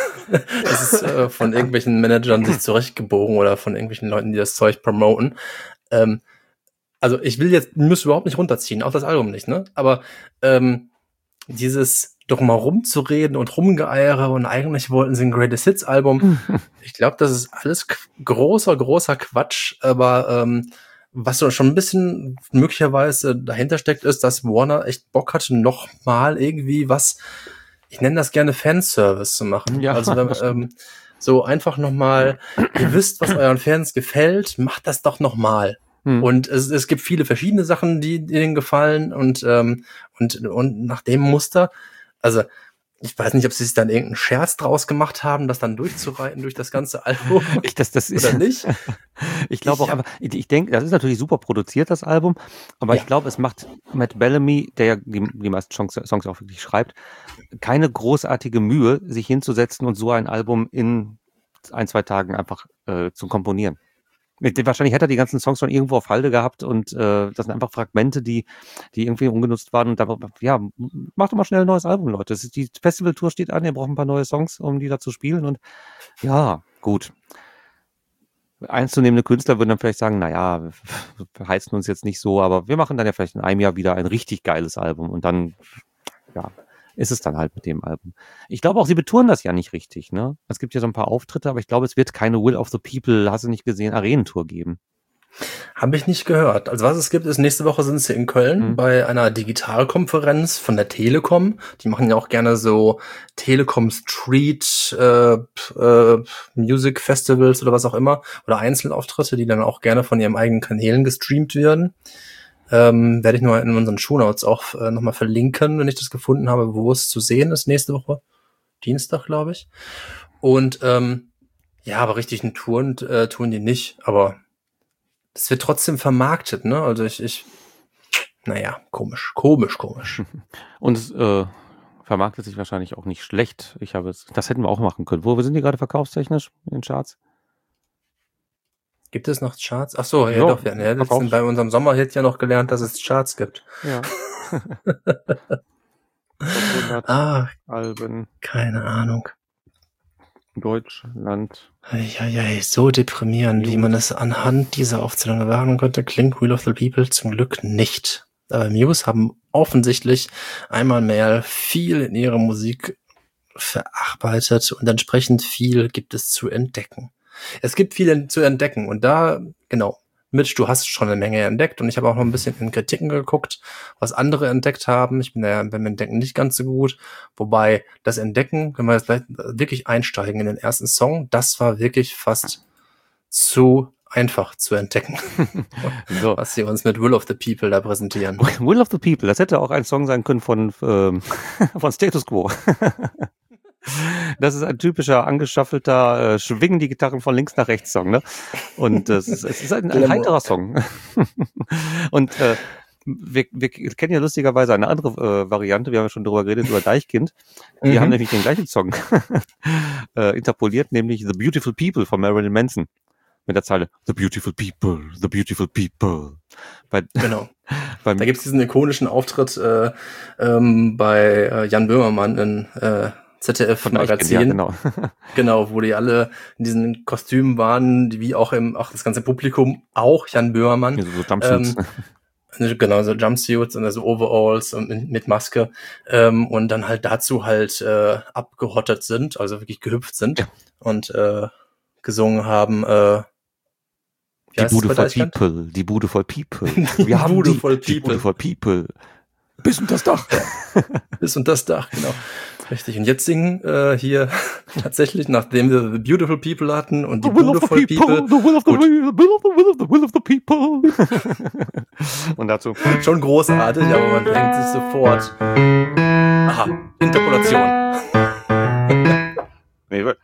Das ist äh, von irgendwelchen Managern sich zurechtgebogen oder von irgendwelchen Leuten, die das Zeug promoten. Ähm, also ich will jetzt, müsste überhaupt nicht runterziehen, auch das Album nicht, ne? Aber ähm, dieses doch mal rumzureden und rumgeeiere und eigentlich wollten sie ein Greatest Hits Album. Ich glaube, das ist alles k- großer, großer Quatsch, aber ähm, was so schon ein bisschen möglicherweise dahinter steckt, ist, dass Warner echt Bock hatte, noch mal irgendwie was, ich nenne das gerne Fanservice zu machen. Ja, also wenn, ähm, so einfach noch mal, ihr wisst, was euren Fans gefällt, macht das doch noch mal. Hm. Und es, es gibt viele verschiedene Sachen, die denen gefallen und ähm, und und nach dem Muster, also ich weiß nicht, ob sie sich dann irgendeinen Scherz draus gemacht haben, das dann durchzureiten durch das ganze Album. Ich, das, das ist, oder nicht? Ich glaube auch einfach, ich, ich denke, das ist natürlich super produziert, das Album, aber ja. ich glaube, es macht Matt Bellamy, der ja die, die meisten Songs, Songs auch wirklich schreibt, keine großartige Mühe, sich hinzusetzen und so ein Album in ein, zwei Tagen einfach äh, zu komponieren. Wahrscheinlich hätte er die ganzen Songs schon irgendwo auf Halde gehabt und äh, das sind einfach Fragmente, die die irgendwie ungenutzt waren und da, ja, macht doch mal schnell ein neues Album, Leute. Das ist, die Festivaltour steht an, ihr braucht ein paar neue Songs, um die da zu spielen und ja, gut. Einzunehmende Künstler würden dann vielleicht sagen, naja, wir heizen uns jetzt nicht so, aber wir machen dann ja vielleicht in einem Jahr wieder ein richtig geiles Album und dann, ja, ist es dann halt mit dem Album. Ich glaube auch, sie betonen das ja nicht richtig, ne? Es gibt ja so ein paar Auftritte, aber ich glaube, es wird keine Will of the People, hast du nicht gesehen, Arenentour geben. Habe ich nicht gehört. Also was es gibt, ist, nächste Woche sind sie in Köln mhm. bei einer Digitalkonferenz von der Telekom. Die machen ja auch gerne so Telekom Street äh, äh, Music Festivals oder was auch immer. Oder Einzelauftritte, die dann auch gerne von ihren eigenen Kanälen gestreamt werden. Ähm, werde ich nur in unseren Shownotes auch äh, nochmal verlinken, wenn ich das gefunden habe, wo es zu sehen ist nächste Woche. Dienstag, glaube ich. Und ähm, ja, aber richtig einen Touren äh, tun die nicht. Aber es wird trotzdem vermarktet, ne? Also ich, ich, naja, komisch, komisch, komisch. Und es äh, vermarktet sich wahrscheinlich auch nicht schlecht. Ich habe es, das hätten wir auch machen können. Wo sind die gerade verkaufstechnisch in den Charts? Gibt es noch Charts? Ach so, ja, jo, doch, ja, ja das sind bei unserem Sommerhit ja noch gelernt, dass es Charts gibt. Ja. ah, Alben. Keine Ahnung. Deutschland. Ja, ja, so deprimierend, wie man es anhand dieser Aufzählung erwarten könnte, klingt Will of the People zum Glück nicht. Aber Muse haben offensichtlich einmal mehr viel in ihrer Musik verarbeitet und entsprechend viel gibt es zu entdecken. Es gibt viel zu entdecken und da, genau, Mitch, du hast schon eine Menge entdeckt und ich habe auch noch ein bisschen in Kritiken geguckt, was andere entdeckt haben. Ich bin ja beim Entdecken nicht ganz so gut, wobei das Entdecken, wenn wir jetzt gleich wirklich einsteigen in den ersten Song, das war wirklich fast zu einfach zu entdecken, so. Was sie uns mit Will of the People da präsentieren. Will of the People, das hätte auch ein Song sein können von, ähm, von Status Quo. Das ist ein typischer angeschaffelter äh, Schwingen die Gitarren von links nach rechts Song, ne? Und äh, es ist, es ist ein, ein heiterer Song. Und äh, wir, wir kennen ja lustigerweise eine andere äh, Variante, wir haben ja schon drüber geredet, über Deichkind. Die mhm. haben nämlich den gleichen Song äh, interpoliert, nämlich The Beautiful People von Marilyn Manson. mit der Zeile The Beautiful People, The Beautiful People. Bei, Genau. beim, Da gibt's diesen ikonischen Auftritt äh, ähm, bei äh, Jan Böhmermann in äh, Z D F-Magazin. Ja, genau. Genau, wo die alle in diesen Kostümen waren, die wie auch im, auch das ganze Publikum, auch Jan Böhmermann. Also so Jumpsuits. Ähm, genau, so Jumpsuits und also Overalls und mit, mit Maske ähm, und dann halt dazu halt äh, abgehottet sind, also wirklich gehüpft sind Ja. und äh, gesungen haben, äh, wie Die heißt es Bude bei voll Deichkind? People, die Bude voll People. Die Wir haben Bude die, voll die People. Bude voll People. Bis unter das Dach. Bis und das Dach, genau. Richtig. Und jetzt singen äh, hier tatsächlich, nachdem wir The Beautiful People hatten und die The will Bude of the voll people, People. the will of the Gut. will, the will of the will of the will of the people. Und dazu. Schon großartig, aber man denkt sich sofort, aha, Interpolation. Nee,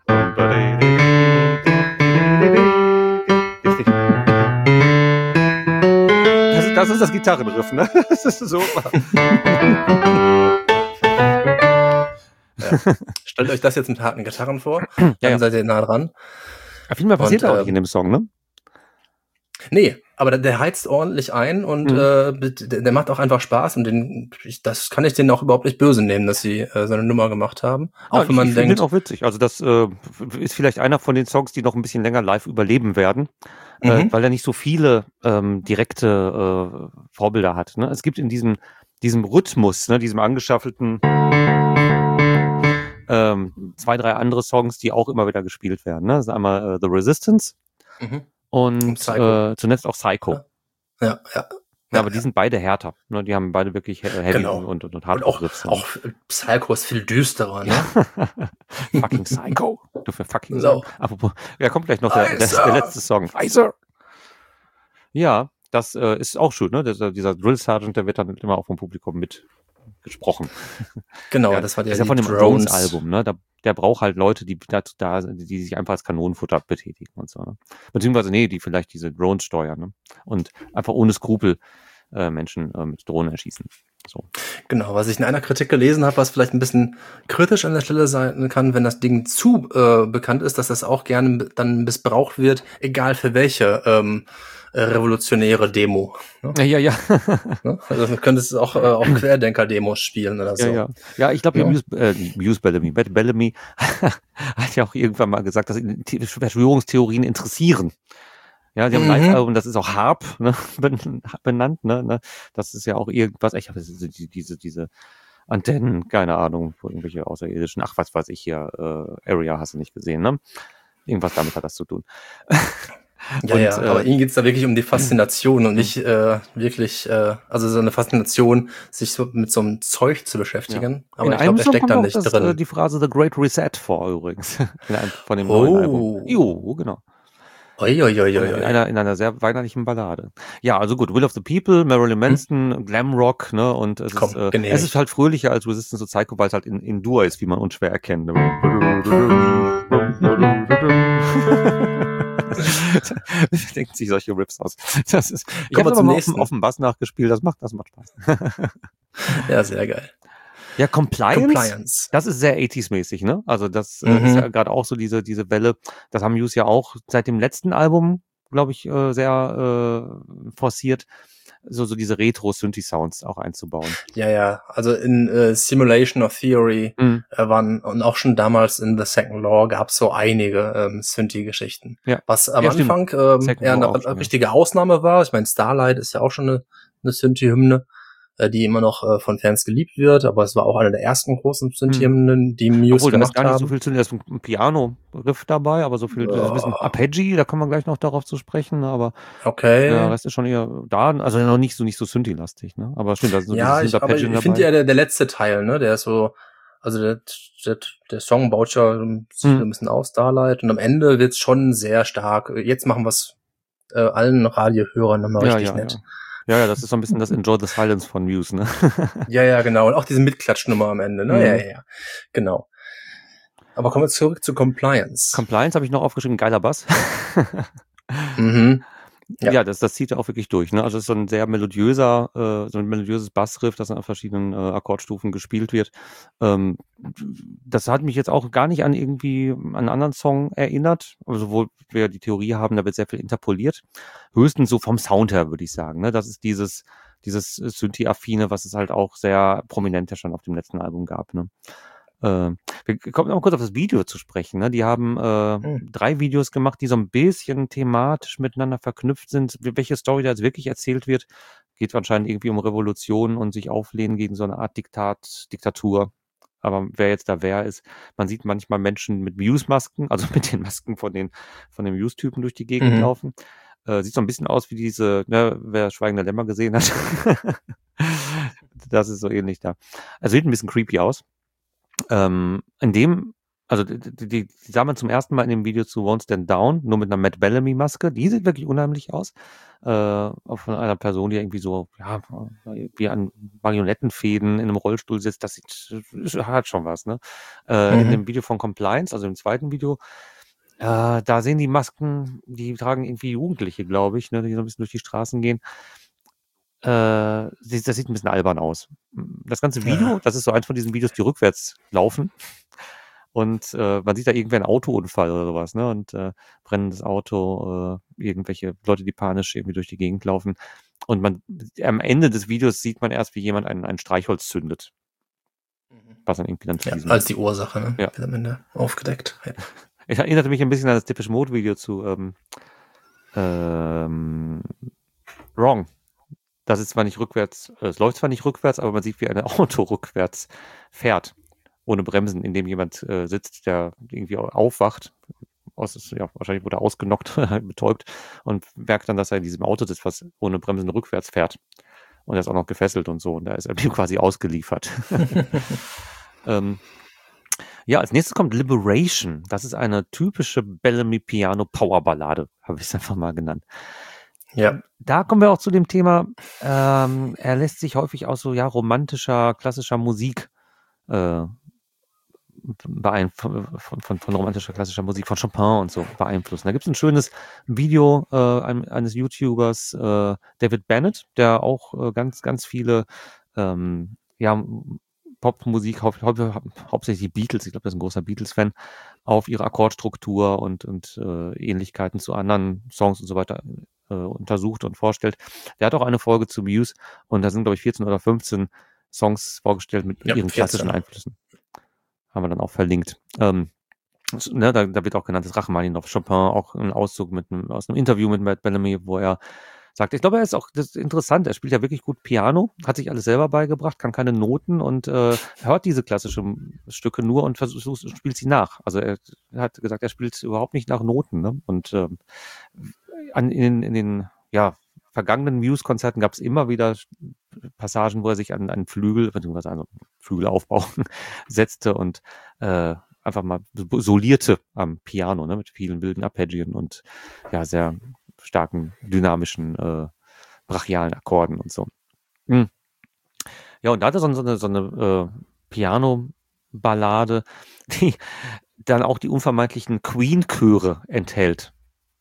das, ist, das ist das Gitarrenriff, ne? Das ist so. Ja. Stellt euch das jetzt mit harten Gitarren vor, Ja, dann ja. seid ihr nah dran. Ja, viel mehr passiert Und, auch ähm, nicht in dem Song, ne? Nee, aber der, der heizt ordentlich ein und Mhm. äh, der, der macht auch einfach Spaß und den, ich, das kann ich denen auch überhaupt nicht böse nehmen, dass sie äh, so eine Nummer gemacht haben. Auch Ja, wenn man ich, ich finde denkt, den auch witzig. Also das äh, ist vielleicht einer von den Songs, die noch ein bisschen länger live überleben werden, äh, Mhm. weil er nicht so viele ähm, direkte äh, Vorbilder hat. Ne? Es gibt in diesem, diesem Rhythmus, ne, diesem angeschaffelten ähm, zwei, drei andere Songs, die auch immer wieder gespielt werden. Ne? Das ist einmal äh, The Resistance mhm. und Und Psycho. äh, zunächst auch Psycho. Ja. ja, ja. Ja, aber die sind beide härter. Ne? Die haben beide wirklich he- heavy Genau. und, und, und Und harte auch, Riffs. auch Psycho ist viel düsterer, ne? Fucking Psycho. Du für fucking So. sagen. Apropos, ja, kommt gleich noch der, der, Weiser. der letzte Song. Weiser. Ja, das äh, ist auch schön, ne? Dieser, dieser Drill Sergeant, der wird dann immer auch vom Publikum mit gesprochen. Genau, Ja, das war der ist ja von dem Drones. Drones-Album, ne? Da, der braucht halt Leute, die dazu da sind, die sich einfach als Kanonenfutter betätigen und so. Ne? Beziehungsweise, nee, die vielleicht diese Drones steuern, ne? Und einfach ohne Skrupel äh, Menschen äh, mit Drohnen erschießen. So. Genau, was ich in einer Kritik gelesen habe, was vielleicht ein bisschen kritisch an der Stelle sein kann, wenn das Ding zu äh, bekannt ist, dass das auch gerne dann missbraucht wird, egal für welche ähm, äh, revolutionäre Demo. Ne? Ja, ja, ja. Ne? Also du könntest auch, äh, auch Querdenker-Demos spielen oder so. Ja, ja. Ja, ich glaube, Ja. Muse, äh, Muse Bellamy, Matt Bellamy hat ja auch irgendwann mal gesagt, dass ihn The- Verschwörungstheorien interessieren. Ja, die haben Mhm. ein Live-Album, das ist auch Harp, ne, ben- benannt, ne, ne. Das ist ja auch irgendwas, ich habe diese, diese, diese Antennen, keine Ahnung, wo irgendwelche außerirdischen, ach, was weiß ich hier, äh, Area hast du nicht gesehen, ne? Irgendwas damit hat das zu tun. Ja, Und, ja, äh, aber ihnen geht's da wirklich um die Faszination und nicht äh, wirklich, äh, also so eine Faszination, sich so mit so einem Zeug zu beschäftigen. Aber in ich einem glaube, er Song steckt kommt da auch nicht das, drin. äh, die Phrase The Great Reset vor übrigens. In einem von dem Oh. neuen Album. Jo, genau. Oi, oi, oi, oi, In oi. einer, in einer sehr weinerlichen Ballade. Ja, also gut, Will of the People, Marilyn Manson, Glamrock, ne, und es Komm, ist, äh, genehmigt. es ist halt fröhlicher als Resistance to Psycho, weil es halt in, in Dur ist, wie man unschwer erkennt. Denkt sich solche Rips aus. Das ist, ich Kommen habe wir aber zum mal auf nächsten. dem, auf dem Bass nachgespielt, das macht, das macht Spaß. Ja, sehr geil. Ja, Compliance, Compliance. das ist sehr achtziger-mäßig, ne? Also das äh, Mhm. ist ja gerade auch so diese diese Welle. Das haben Muse ja auch seit dem letzten Album, glaube ich, äh, sehr äh, forciert, so so diese Retro-Synthi-Sounds auch einzubauen. Ja, ja. Also in äh, Simulation of Theory Mhm. äh, waren und auch schon damals in The Second Law gab's so einige ähm, Synthi-Geschichten. Ja. Was am Ja, stimmt. Anfang ähm, Second eher Law eine, auch schon, eine ja. richtige Ausnahme war. Ich meine, Starlight ist ja auch schon eine, eine Synthi-Hymne, äh, die immer noch äh, von Fans geliebt wird, aber es war auch eine der ersten großen Synthi-Hymnen, die Muse Obwohl, da ist gemacht gar nicht so haben. viel zu, da ist ein Piano-Riff dabei, aber so viel, das ist ein bisschen Ja. Arpeggi, da kommen wir gleich noch darauf zu sprechen, aber Okay. der Rest ist schon eher da, also noch nicht so nicht so Synthi-lastig, ne? Aber stimmt, da sind so Ja, diese ich, aber Synth-Arpeggien ich finde dabei. ja der, der letzte Teil, ne, der ist so, also der, der, der Song baut ja ein Hm. bisschen aus, Starlight, und am Ende wird's schon sehr stark. Jetzt machen wir's äh, allen Radiohörern nochmal Ja, richtig ja, nett. ja. Ja, ja, das ist so ein bisschen das Enjoy the Silence von Muse, ne? Ja, ja, genau. Und auch diese Mitklatschnummer am Ende, ne? Mhm. Ja, ja, ja. Genau. Aber kommen wir zurück zu Compliance. Compliance habe ich noch aufgeschrieben, geiler Bass. mhm. Ja, Ja. das, das zieht er auch wirklich durch. Ne? Also es ist so ein sehr melodiöser, äh, so ein melodiöses Bassriff, das dann auf verschiedenen äh, Akkordstufen gespielt wird. Ähm, das hat mich jetzt auch gar nicht an irgendwie an einen anderen Song erinnert, also wo wir die Theorie haben, da wird sehr viel interpoliert. Höchstens so vom Sound her, würde ich sagen. Ne? Das ist dieses, dieses Synthi-affine, was es halt auch sehr prominent ja schon auf dem letzten Album gab. Ne? Äh, wir kommen noch mal kurz auf das Video zu sprechen. Ne? Die haben äh, Hm. drei Videos gemacht, die so ein bisschen thematisch miteinander verknüpft sind. Welche Story da jetzt wirklich erzählt wird, geht wahrscheinlich irgendwie um Revolution und sich auflehnen gegen so eine Art Diktat, Diktatur. Aber wer jetzt da wer ist, man sieht manchmal Menschen mit Muse-Masken, also mit den Masken von den, von den Muse-Typen durch die Gegend Mhm. laufen. Äh, sieht so ein bisschen aus wie diese, ne, wer Schweigender Lämmer gesehen hat. Das ist so ähnlich da. Also sieht ein bisschen creepy aus. Ähm, in dem, also die, die, die sah man zum ersten Mal in dem Video zu Won't Stand Down, nur mit einer Matt Bellamy-Maske. Die sieht wirklich unheimlich aus. Äh, auch von einer Person, die irgendwie so, ja, wie an Marionettenfäden in einem Rollstuhl sitzt. Das sieht, hat schon was, ne? Äh, Mhm. In dem Video von Compliance, also im zweiten Video, äh, da sehen die Masken, die tragen irgendwie Jugendliche, glaube ich, ne, die so ein bisschen durch die Straßen gehen. Äh, das sieht ein bisschen albern aus. Das ganze Video, Ja. das ist so eins von diesen Videos, die rückwärts laufen. Und äh, man sieht da irgendwie einen Autounfall oder sowas, ne? Und äh, brennendes Auto, äh, irgendwelche Leute, die panisch irgendwie durch die Gegend laufen. Und man am Ende des Videos sieht man erst, wie jemand ein, ein Streichholz zündet. Was dann irgendwie dann zu Ja, diesem. als die Ursache, ne? Ja. Wird am Ende aufgedeckt. Ja. Ich erinnerte mich ein bisschen an das Depeche Mode Video zu ähm, ähm, Wrong. Das ist zwar nicht rückwärts, es läuft zwar nicht rückwärts, aber man sieht, wie ein Auto rückwärts fährt, ohne Bremsen, in dem jemand äh, sitzt, der irgendwie aufwacht. Aus, ja, wahrscheinlich wurde er ausgenockt, betäubt und merkt dann, dass er in diesem Auto sitzt, was ohne Bremsen rückwärts fährt. Und er ist auch noch gefesselt und so. Und da ist er quasi ausgeliefert. ähm, ja, als nächstes kommt Liberation. Das ist eine typische Bellamy Piano Power Ballade, habe ich es einfach mal genannt. Ja. Da kommen wir auch zu dem Thema, ähm, er lässt sich häufig aus so ja romantischer, klassischer Musik äh, beeinflussen, von, von, von romantischer, klassischer Musik, von Chopin und so beeinflussen. Da gibt es ein schönes Video äh, eines YouTubers, äh, David Bennett, der auch äh, ganz, ganz viele ähm, ja, Popmusik, hau hau hauptsächlich die Beatles, ich glaube, er ist ein großer Beatles-Fan, auf ihre Akkordstruktur und, und äh, Ähnlichkeiten zu anderen Songs und so weiter äh, untersucht und vorstellt. Der hat auch eine Folge zu Muse und da sind, glaube ich, vierzehn oder fünfzehn Songs vorgestellt mit Ja, ihren klassischen vierzehn. Einflüssen. Haben wir dann auch verlinkt. Ähm, ne, da, da wird auch genannt, das Rachmaninoff, Chopin, auch ein Auszug mit einem, aus einem Interview mit Matt Bellamy, wo er sagt, ich glaube, er ist auch, das ist interessant, er spielt ja wirklich gut Piano, hat sich alles selber beigebracht, kann keine Noten und äh, hört diese klassischen Stücke nur und versucht, spielt sie nach. Also er hat gesagt, er spielt überhaupt nicht nach Noten. Ne? Und ähm, an, in, in den ja, vergangenen Muse-Konzerten gab es immer wieder Passagen, wo er sich an einen Flügel, beziehungsweise einen Flügelaufbau setzte und äh, einfach mal solierte am Piano, ne, mit vielen wilden Arpeggien und ja, sehr starken, dynamischen, äh, brachialen Akkorden und so. Hm. Ja, und da hat er so, so eine, so eine äh, Piano-Ballade, die dann auch die unvermeidlichen Queen-Chöre enthält.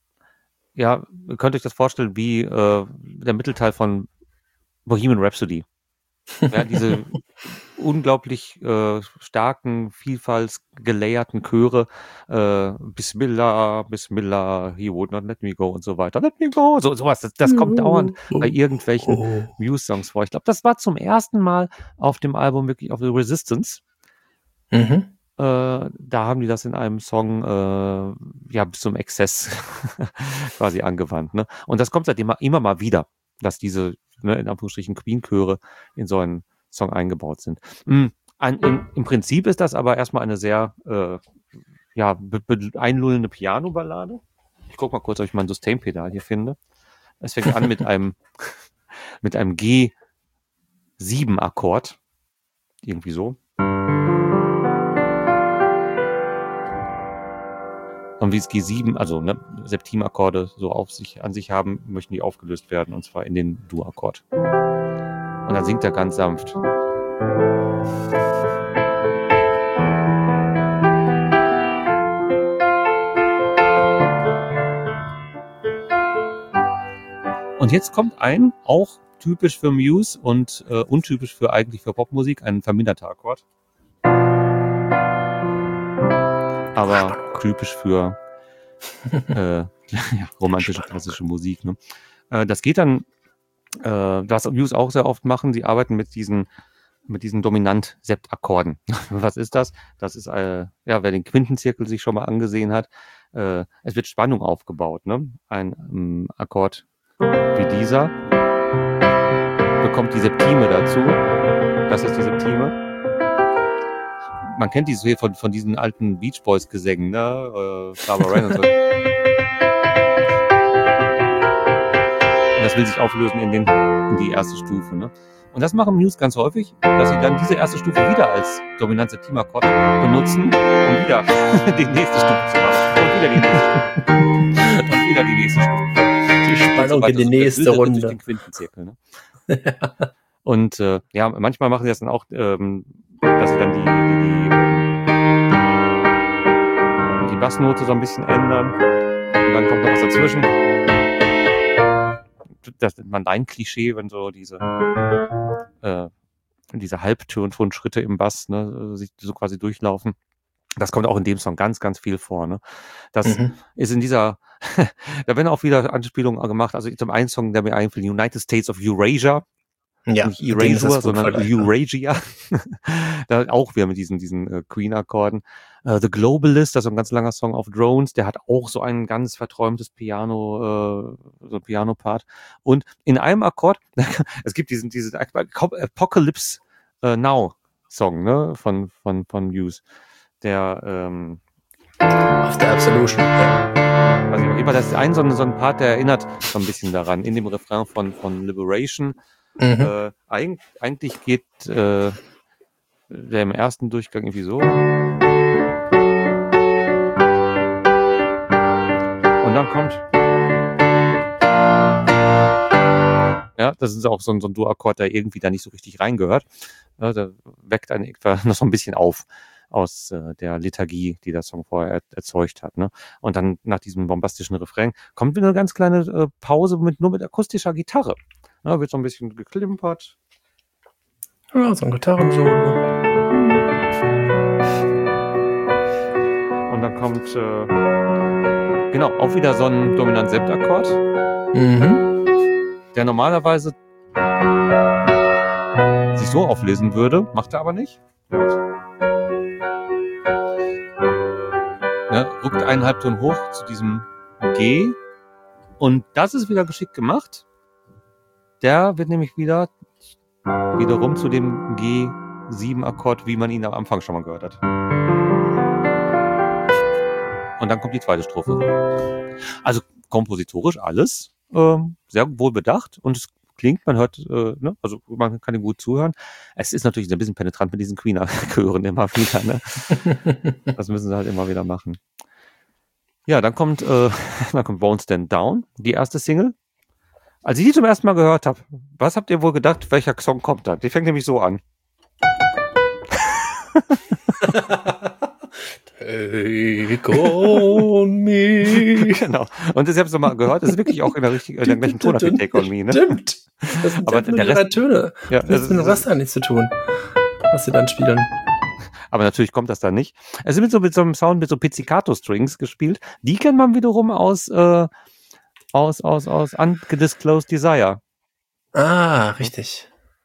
Ja, ihr könnt euch das vorstellen wie äh, der Mittelteil von Bohemian Rhapsody. Ja, diese unglaublich äh, starken, vielfaltsgelayerten Chöre, äh, Bismillah, Bismillah, he would not let me go und so weiter. Let me go, so sowas. Das, das kommt dauernd bei irgendwelchen Oh. Muse-Songs vor. Ich glaube, das war zum ersten Mal auf dem Album wirklich auf The Resistance. Mhm. Äh, da haben die das in einem Song äh, ja bis zum Exzess quasi angewandt. Ne? Und das kommt seitdem immer mal wieder, dass diese ne, in Anführungsstrichen Queen-Chöre in so einen Song eingebaut sind. Mhm. Ein, in, Im Prinzip ist das aber erstmal eine sehr äh, ja, be be einlullende Piano-Ballade. Ich gucke mal kurz, ob ich mein Sustain-Pedal hier finde. Es fängt an mit einem mit einem G sieben Akkord. Irgendwie so. Und wie es G sieben, also ne, Septimakkorde so auf sich, an sich haben, möchten die aufgelöst werden, und zwar in den Dur-Akkord. Und dann singt er ganz sanft. Und jetzt kommt ein, auch typisch für Muse und äh, untypisch für eigentlich für Popmusik, ein verminderter Akkord. Aber typisch für äh, ja, romantische, klassische Musik. Ne? Äh, das geht dann, äh, was Muse auch sehr oft machen, sie arbeiten mit diesen mit diesen Dominant-Sept-Akkorden. Was ist das? Das ist, äh, ja, wer den Quintenzirkel sich schon mal angesehen hat, äh, es wird Spannung aufgebaut. Ne? Ein ähm, Akkord wie dieser bekommt die Septime dazu. Das ist die Septime. Man kennt dieses hier von, von diesen alten Beach Boys Gesängen, ne? Äh, Barbara Ryan und so. Und das will sich auflösen in, den, in die erste Stufe. Ne? Und das machen Muse ganz häufig, dass sie dann diese erste Stufe wieder als Dominant-Septim-Akkord benutzen, um wieder die nächste Stufe zu machen. Und wieder die nächste Stufe. Und wieder die nächste Stufe. Die Spannung in die nächste Runde. Durch den Quintenzirkel, ne? Und äh, ja, manchmal machen sie das dann auch, ähm, dass sie dann die, die, die, die Bassnote so ein bisschen ändern. Und dann kommt noch was dazwischen. Das nennt man Line-Klischee, wenn so diese äh, diese Halbtonschritte im Bass, ne, sich so quasi durchlaufen. Das kommt auch in dem Song ganz, ganz viel vor. Ne? Das mhm. ist in dieser, da werden auch wieder Anspielungen gemacht. Also zum einen Song, der mir einfällt, United States of Eurasia. Ja, nicht Erasure, sondern Eurasia. Da auch wieder mit diesen, diesen äh, Queen-Akkorden. Uh, The Globalist, das ist ein ganz langer Song auf Drones, der hat auch so ein ganz verträumtes Piano, äh, so ein Piano-Part. Und in einem Akkord, es gibt diesen, diesen Apocalypse äh, Now Song, ne, von, von, von Muse. Der, ähm, After Absolution, ja. Also, das ist ein so, ein so ein Part, der erinnert so ein bisschen daran, in dem Refrain von, von Liberation. Mhm. Äh, eig- eigentlich geht äh, der im ersten Durchgang irgendwie so. Und dann kommt. Ja, das ist auch so ein, so ein Dur-Akkord, der irgendwie da nicht so richtig reingehört. Ja, da weckt einen etwa noch so ein bisschen auf aus äh, der Liturgie, die der Song vorher er- erzeugt hat. Ne? Und dann nach diesem bombastischen Refrain kommt wieder eine ganz kleine äh, Pause mit nur mit akustischer Gitarre. Ja, wird so ein bisschen geklimpert. Ja, so ein Gitarrensolo. Und dann kommt äh, genau auch wieder so ein Dominant-Sept-Akkord, Mhm. der normalerweise sich so auflesen würde, macht er aber nicht. Ja, rückt einen Halbton hoch zu diesem G und das ist wieder geschickt gemacht. Der wird nämlich wieder wiederum zu dem G sieben Akkord, wie man ihn am Anfang schon mal gehört hat. Und dann kommt die zweite Strophe. Also kompositorisch alles ähm, sehr wohl bedacht und es klingt, man hört, äh, ne? Also man kann ihm gut zuhören. Es ist natürlich ein bisschen penetrant mit diesen Queen-Chören immer wieder. Ne? Das müssen sie halt immer wieder machen. Ja, dann kommt, äh, dann kommt Won't Stand Down, die erste Single. Als ich die zum ersten Mal gehört habe, was habt ihr wohl gedacht, welcher Song kommt da? Die fängt nämlich so an. Take on me. Genau. Und das habe ich so mal gehört, das ist wirklich auch in der richtigen, in der gleichen Tonart wie Take on me, ne? Stimmt. Das sind aber der Rest, Töne. Ja, das hat mit dem Rest eigentlich zu tun, was sie dann spielen. Aber natürlich kommt das da nicht. Es ist mit so, mit so einem Sound, mit so Pizzicato-Strings gespielt. Die kennt man wiederum aus, äh, aus, aus, aus Undisclosed Desire. Ah, richtig.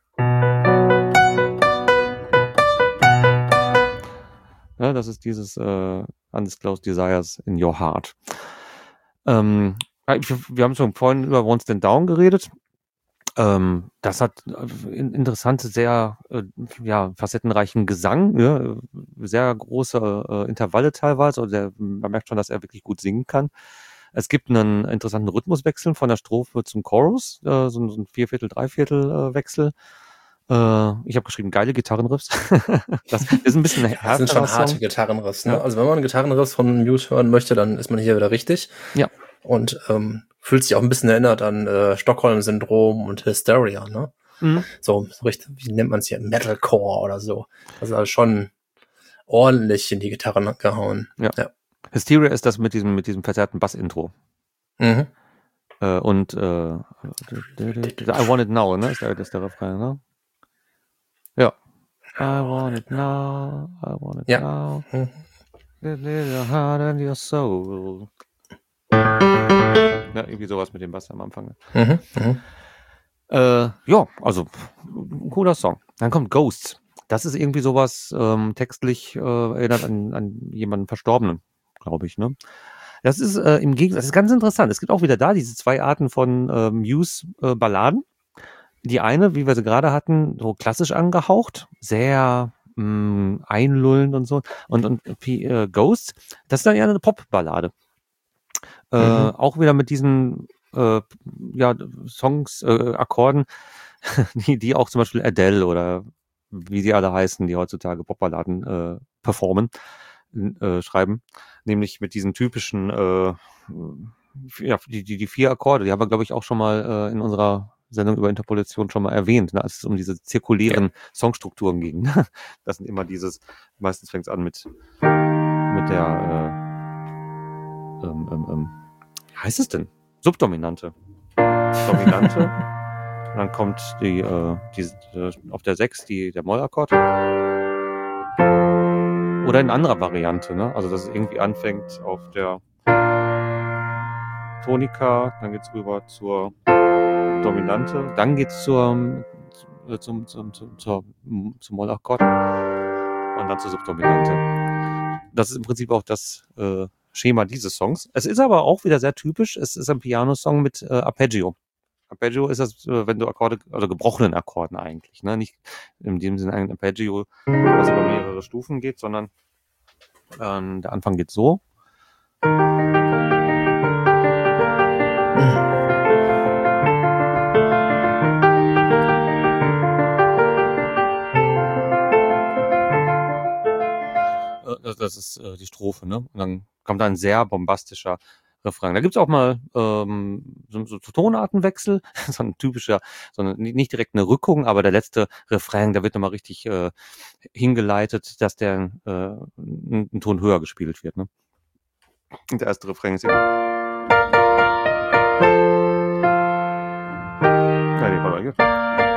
Ja, das ist dieses äh, Undisclosed Desires in Your Heart. Ähm, wir haben schon vorhin über Won't Stand Down geredet. Ähm, das hat in, interessante, sehr äh, ja, facettenreichen Gesang, ja, sehr große äh, Intervalle teilweise. Also der, man merkt schon, dass er wirklich gut singen kann. Es gibt einen interessanten Rhythmuswechsel von der Strophe zum Chorus, äh, so, so ein Vierviertel, Dreiviertel äh, Wechsel. Äh, ich habe geschrieben, geile Gitarrenriffs. Das ist ein bisschen härter. Das sind schon harte Gitarrenriffs. Ne? Ja. Also wenn man Gitarrenriffs von Muse hören möchte, dann ist man hier wieder richtig. Ja. Und ähm, fühlt sich auch ein bisschen erinnert an äh, Stockholm-Syndrom und Hysteria. Ne? Mhm. So, so richtig, wie nennt man es hier? Metalcore oder so. Also schon ordentlich in die Gitarren gehauen. Ja. ja. Hysteria ist das mit diesem, mit diesem verzerrten Bass-Intro. Mhm. Äh, und äh, I Want It Now, ne? Ist der, ist der Refrain, ne? Ja. I want it now, I want it Ja. now. Mhm. A little heart and your soul. Ja, irgendwie sowas mit dem Bass am Anfang. Mhm. Mhm. Äh, ja, also ein cooler Song. Dann kommt Ghosts. Das ist irgendwie sowas ähm, textlich äh, erinnert an, an jemanden Verstorbenen, glaube ich, ne? Das ist äh, im Gegensatz, das ist ganz interessant. Es gibt auch wieder da diese zwei Arten von äh, Muse-Balladen. Die eine, wie wir sie gerade hatten, so klassisch angehaucht, sehr mh, einlullend und so. Und, und äh, Ghosts, das ist dann eher eine Pop-Ballade. Äh, Mhm. Auch wieder mit diesen äh, ja, Songs, äh, Akkorden, die, die auch zum Beispiel Adele oder wie sie alle heißen, die heutzutage Popballaden äh, performen, äh, schreiben. Nämlich mit diesen typischen, äh, ja, die, die, die vier Akkorde, die haben wir, glaube ich, auch schon mal äh, in unserer Sendung über Interpolation schon mal erwähnt, ne, als es um diese zirkulären Songstrukturen ging. Das sind immer dieses, meistens fängt es an mit, mit der, äh, ähm, ähm, ähm, wie heißt es denn? Subdominante. Dominante. Und dann kommt die, äh, die äh, auf der sechs die, der Mollakkord. Oder in anderer Variante, ne? Also, dass es irgendwie anfängt auf der Tonika, dann geht's rüber zur Dominante, dann geht's zur, äh, zum, zum, zum, zur, zum Mollakkord und dann zur Subdominante. Das ist im Prinzip auch das äh, Schema dieses Songs. Es ist aber auch wieder sehr typisch. Es ist ein Piano-Song mit äh, Arpeggio. Arpeggio ist das, äh, wenn du Akkorde, also gebrochenen Akkorden eigentlich, ne? Nicht in dem Sinne ein Arpeggio, was über mehrere Stufen geht, sondern ähm, der Anfang geht so. Äh, Das ist äh, die Strophe, ne? Und dann kommt ein sehr bombastischer Refrain. Da gibt's auch mal ähm, so, so Tonartenwechsel, so ein typischer, so eine, nicht direkt eine Rückung, aber der letzte Refrain, da wird nochmal richtig äh, hingeleitet, dass der äh, einen, einen Ton höher gespielt wird, ne? Und der erste Refrain ist immer. Ja, nee, warte, hier.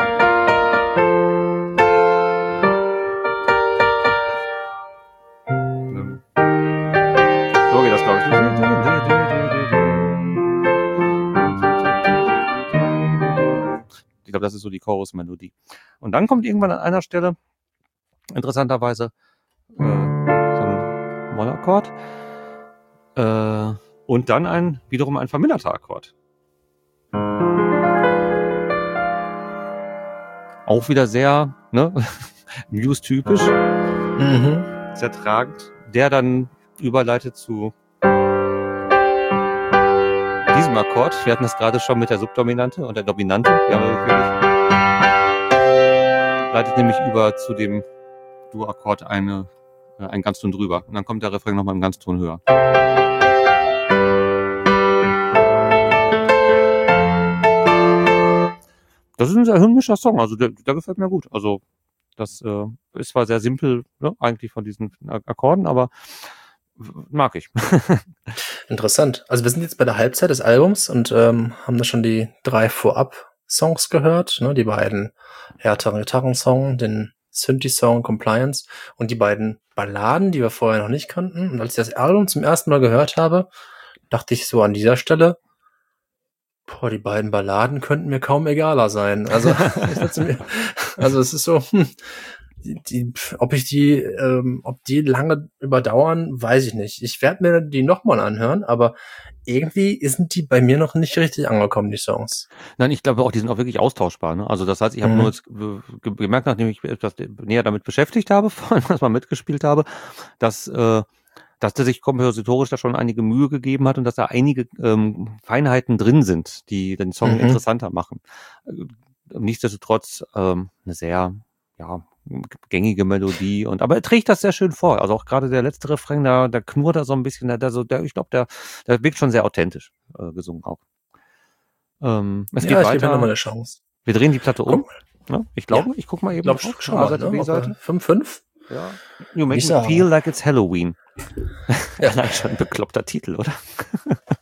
So geht das, glaube ich. Ich glaube, das ist so die Chorusmelodie. Und dann kommt irgendwann an einer Stelle, interessanterweise, äh, so ein Mollakkord. Äh, und dann ein, wiederum ein verminderter Akkord. Auch wieder sehr, ne, Muse-typisch, Mhm. sehr tragend, der dann überleitet zu diesem Akkord. Wir hatten das gerade schon mit der Subdominante und der Dominante. Ja, leitet nämlich über zu dem Dur-Akkord eine, äh, einen Ganzton drüber. Und dann kommt der Refrain nochmal im Ganzton höher. Das ist ein sehr hymnischer Song, also der, der gefällt mir gut. Also das äh, ist zwar sehr simpel, ne, eigentlich von diesen Akkorden, aber mag ich. Interessant. Also wir sind jetzt bei der Halbzeit des Albums und ähm, haben da schon die drei Vorab-Songs gehört, ne? Die beiden härteren Gitarrensong, den Synthi-Song Compliance und die beiden Balladen, die wir vorher noch nicht kannten. Und als ich das Album zum ersten Mal gehört habe, dachte ich so an dieser Stelle, boah, die beiden Balladen könnten mir kaum egaler sein. Also, ich dachte mir, also es ist so, hm, die, die, ob ich die, ähm, ob die lange überdauern, weiß ich nicht. Ich werde mir die nochmal anhören, aber irgendwie sind die bei mir noch nicht richtig angekommen, die Songs. Nein, ich glaube auch, die sind auch wirklich austauschbar. Ne? Also das heißt, ich habe Mhm. nur jetzt ge gemerkt, nachdem ich etwas näher damit beschäftigt habe, vor allem was mal mitgespielt habe, dass äh, dass der sich kompositorisch da schon einige Mühe gegeben hat und dass da einige ähm, Feinheiten drin sind, die den Song Mhm. interessanter machen. Nichtsdestotrotz ähm, eine sehr, ja, gängige Melodie und aber er trägt das sehr schön vor. Also auch gerade der letzte Refrain, da, da knurrt er so ein bisschen, der, der so, der, ich glaube, der, der wirkt schon sehr authentisch äh, gesungen auch. Ähm, es Ja, geht ich weiter. gebe mir nochmal eine Chance. Wir drehen die Platte um. Guck, Ne? Ich glaube, Ja. ich guck mal eben glaub, drauf. schau mal, A-Seite, ne? B-Seite. fünf fünf? Ja. You make Ich me sage. feel like it's Halloween. Ja. Allein schon ein bekloppter Titel, oder?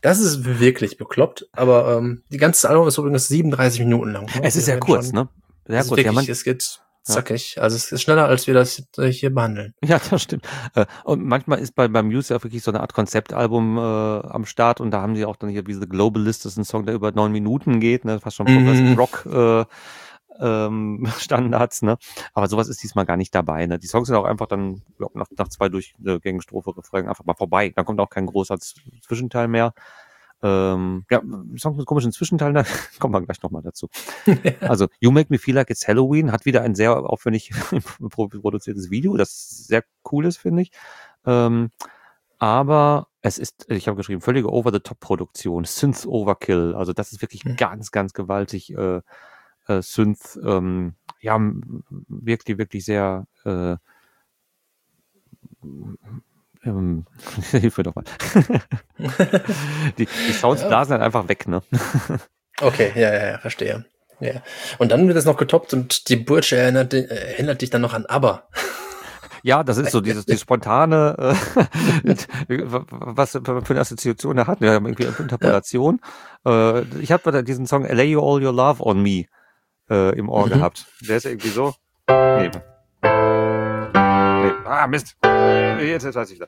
Das ist wirklich bekloppt, aber ähm, die ganze Album ist übrigens siebenunddreißig Minuten lang. Ne? Es ist sehr kurz, schon, ne? Sehr es kurz. Ist wirklich, ja, man, es geht zackig. Ja. Also es ist schneller, als wir das hier behandeln. Ja, das stimmt. Und manchmal ist bei beim Muse ja wirklich so eine Art Konzeptalbum äh, am Start und da haben sie auch dann hier wie The Globalist, das ist ein Song, der über neun Minuten geht, ne? Fast schon Progressive mm. Rock äh, ähm, Standards, ne? Aber sowas ist diesmal gar nicht dabei, ne? Die Songs sind auch einfach dann ja, nach, nach zwei Durchgängen Strophe, Refrain einfach mal vorbei. Da kommt auch kein großer Zwischenteil mehr. Ähm, ja, Songs mit komischen Zwischenteilen, da kommen wir gleich nochmal dazu. Also, You Make Me Feel Like It's Halloween hat wieder ein sehr aufwendig produziertes Video, das sehr cool ist, finde ich. Ähm, aber es ist, ich habe geschrieben, völlige Over-the-Top-Produktion, Synth-Overkill, also das ist wirklich mhm. ganz, ganz gewaltig äh, äh, Synth, ähm, ja, wirklich, wirklich sehr äh, Ähm, hilf mir doch mal. die, die Sounds ja. blasen halt einfach weg, ne? Okay, ja, ja, ja, verstehe. Ja. Und dann wird es noch getoppt und die Bursche erinnert, erinnert dich dann noch an ABBA. Ja, das ist so dieses die spontane, äh, was für eine Assoziation er hat, ja, irgendwie Interpolation. Ja. Äh, ich habe diesen Song Lay You All Your Love on Me äh, im Ohr mhm. gehabt. Der ist irgendwie so. Nee. Nee. Ah, Mist. Jetzt, jetzt weiß ich das.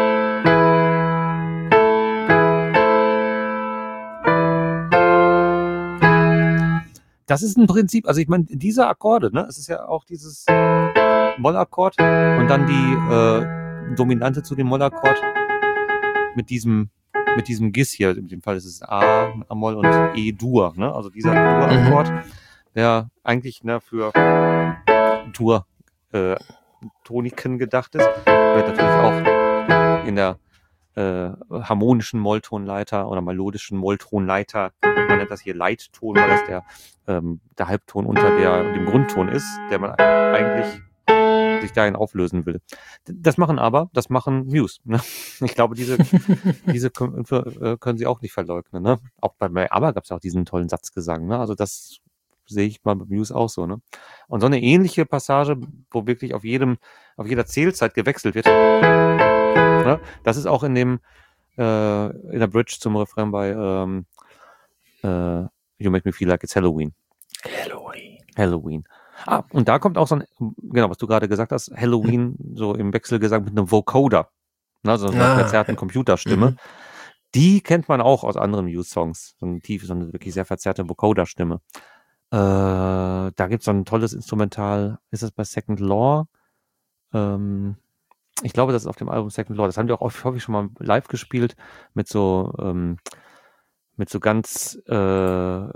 Das ist ein Prinzip, also ich meine, diese Akkorde, ne, es ist ja auch dieses Mollakkord und dann die äh, Dominante zu dem Mollakkord mit diesem mit diesem Gis hier, in dem Fall ist es A, A-Moll und E-Dur, ne, also dieser Dur-Akkord, mhm. der eigentlich ne, für Dur äh, Toniken gedacht ist, wird natürlich auch in der äh, harmonischen Molltonleiter oder melodischen Molltonleiter, man nennt das hier Leitton, weil das der, ähm, der Halbton unter der, dem Grundton ist, der man eigentlich sich dahin auflösen will. Das machen aber, das machen Muse. Ne? Ich glaube, diese, diese können, äh, können sie auch nicht verleugnen. Ne? Auch bei, bei ABBA gab es auch diesen tollen Satzgesang. Ne? Also das sehe ich mal bei Muse auch so, ne? Und so eine ähnliche Passage, wo wirklich auf jedem, auf jeder Zählzeit gewechselt wird, ne? Das ist auch in dem, äh, in der Bridge zum Refrain bei ähm, äh, You Make Me Feel Like It's Halloween. Halloween. Halloween. Ah, und da kommt auch so ein, genau, was du gerade gesagt hast, Halloween, hm. so im Wechselgesang mit einem Vocoder, ne? So einer ah, verzerrten Computerstimme. Mhm. Die kennt man auch aus anderen Muse-Songs. So eine tiefe, so eine wirklich sehr verzerrte Vocoder-Stimme. Äh, da gibt es so ein tolles Instrumental. Ist das bei Second Law? Ähm, ich glaube, das ist auf dem Album Second Law. Das haben wir auch oft, häufig schon mal live gespielt mit so ähm, mit so ganz äh,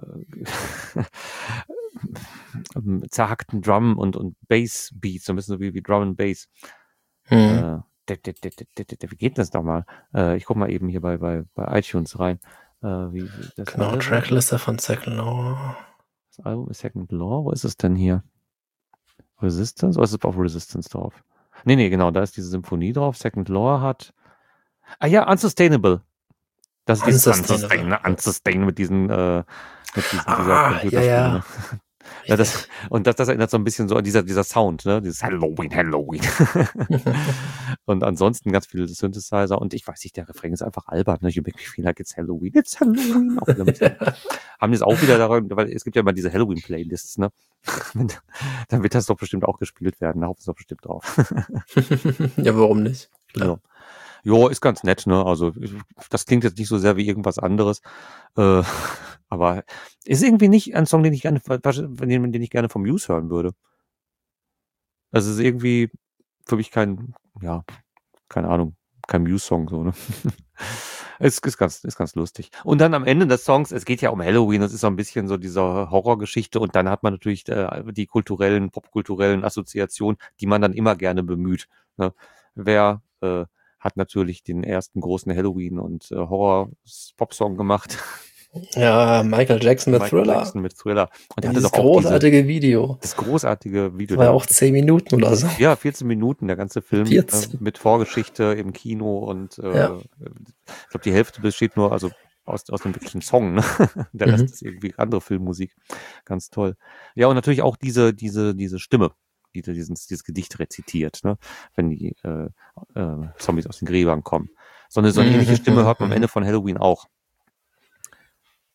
zerhackten Drum und und Bass Beats, so ein bisschen so wie, wie Drum and Bass. Hm. Äh, wie geht das nochmal? Äh, ich guck mal eben hier bei bei bei iTunes rein. Äh, wie, das genau, Trackliste von Second Law. Das Album ist Second Law. Wo ist es denn hier? Resistance? Oder ist es auf Resistance drauf? Nee, nee, genau, da ist diese Symphonie drauf. Second Law hat. Ah ja, Unsustainable. Das ist dieses Unsustainable, Unsustainable mit diesen, äh, mit diesen ah, dieser Computerspiele. Ja, ja. Ja, das, und das, das erinnert so ein bisschen so an dieser, dieser Sound, ne? Dieses Halloween, Halloween. Und ansonsten ganz viele Synthesizer. Und ich weiß nicht, der Refrain ist einfach albern, ne? You make me feel like it's Halloween, it's Halloween. Auch haben jetzt auch wieder daran, weil es gibt ja immer diese Halloween-Playlists, ne? Dann wird das doch bestimmt auch gespielt werden. Da hoffen sie doch bestimmt drauf. Ja, warum nicht? Klar. Ja. Jo, ist ganz nett, ne? Also, das klingt jetzt nicht so sehr wie irgendwas anderes. Äh, aber ist irgendwie nicht ein Song, den ich gerne, den, den ich gerne vom Muse hören würde. Also, es ist irgendwie für mich kein, ja, keine Ahnung, kein Muse-Song, so, ne? Es ist ganz, ist ganz lustig. Und dann am Ende des Songs, es geht ja um Halloween, das ist so ein bisschen so diese Horrorgeschichte und dann hat man natürlich äh, die kulturellen, popkulturellen Assoziationen, die man dann immer gerne bemüht. Ne? Wer äh, hat natürlich den ersten großen Halloween- und äh, Horror-Pop-Song gemacht. Ja, Michael Jackson mit Michael Thriller. Jackson mit Thriller. Und der hatte doch auch großartige diese, Video. Das großartige Video. Das war ja auch zehn Minuten oder so. Ja, vierzehn Minuten, der ganze Film äh, mit Vorgeschichte im Kino und äh, ja. ich glaube, die Hälfte besteht nur also aus, aus dem wirklichen Song. Ne? Der Rest mhm. ist irgendwie andere Filmmusik. Ganz toll. Ja, und natürlich auch diese, diese, diese Stimme, die dieses, dieses Gedicht rezitiert, ne? Wenn die äh, äh, Zombies aus den Gräbern kommen. So eine, so eine ähnliche Stimme hört man am Ende von Halloween auch.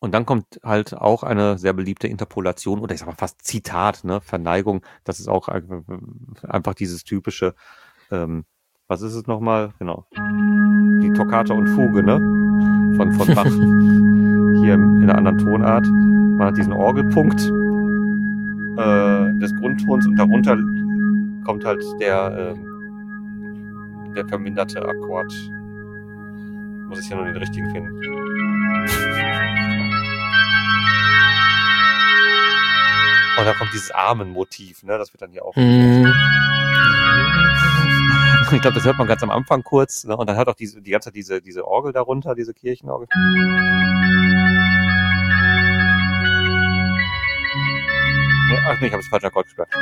Und dann kommt halt auch eine sehr beliebte Interpolation oder ich sag mal fast Zitat, ne, Verneigung. Das ist auch einfach dieses typische, ähm, was ist es nochmal? Genau. Die Toccata und Fuge, ne? Von, von Bach. Hier in einer anderen Tonart. Man hat diesen Orgelpunkt äh, des Grundtons und darunter kommt halt der, äh, der verminderte Akkord. Muss ich hier nur den richtigen finden. Und dann kommt dieses Armenmotiv, ne? Das wird dann hier auch. Mm. Ich glaube, das hört man ganz am Anfang kurz, ne? Und dann hat auch diese, die ganze Zeit diese, diese Orgel darunter, diese Kirchenorgel. Nee, ach nee, ich habe das falsche Akkord gespielt.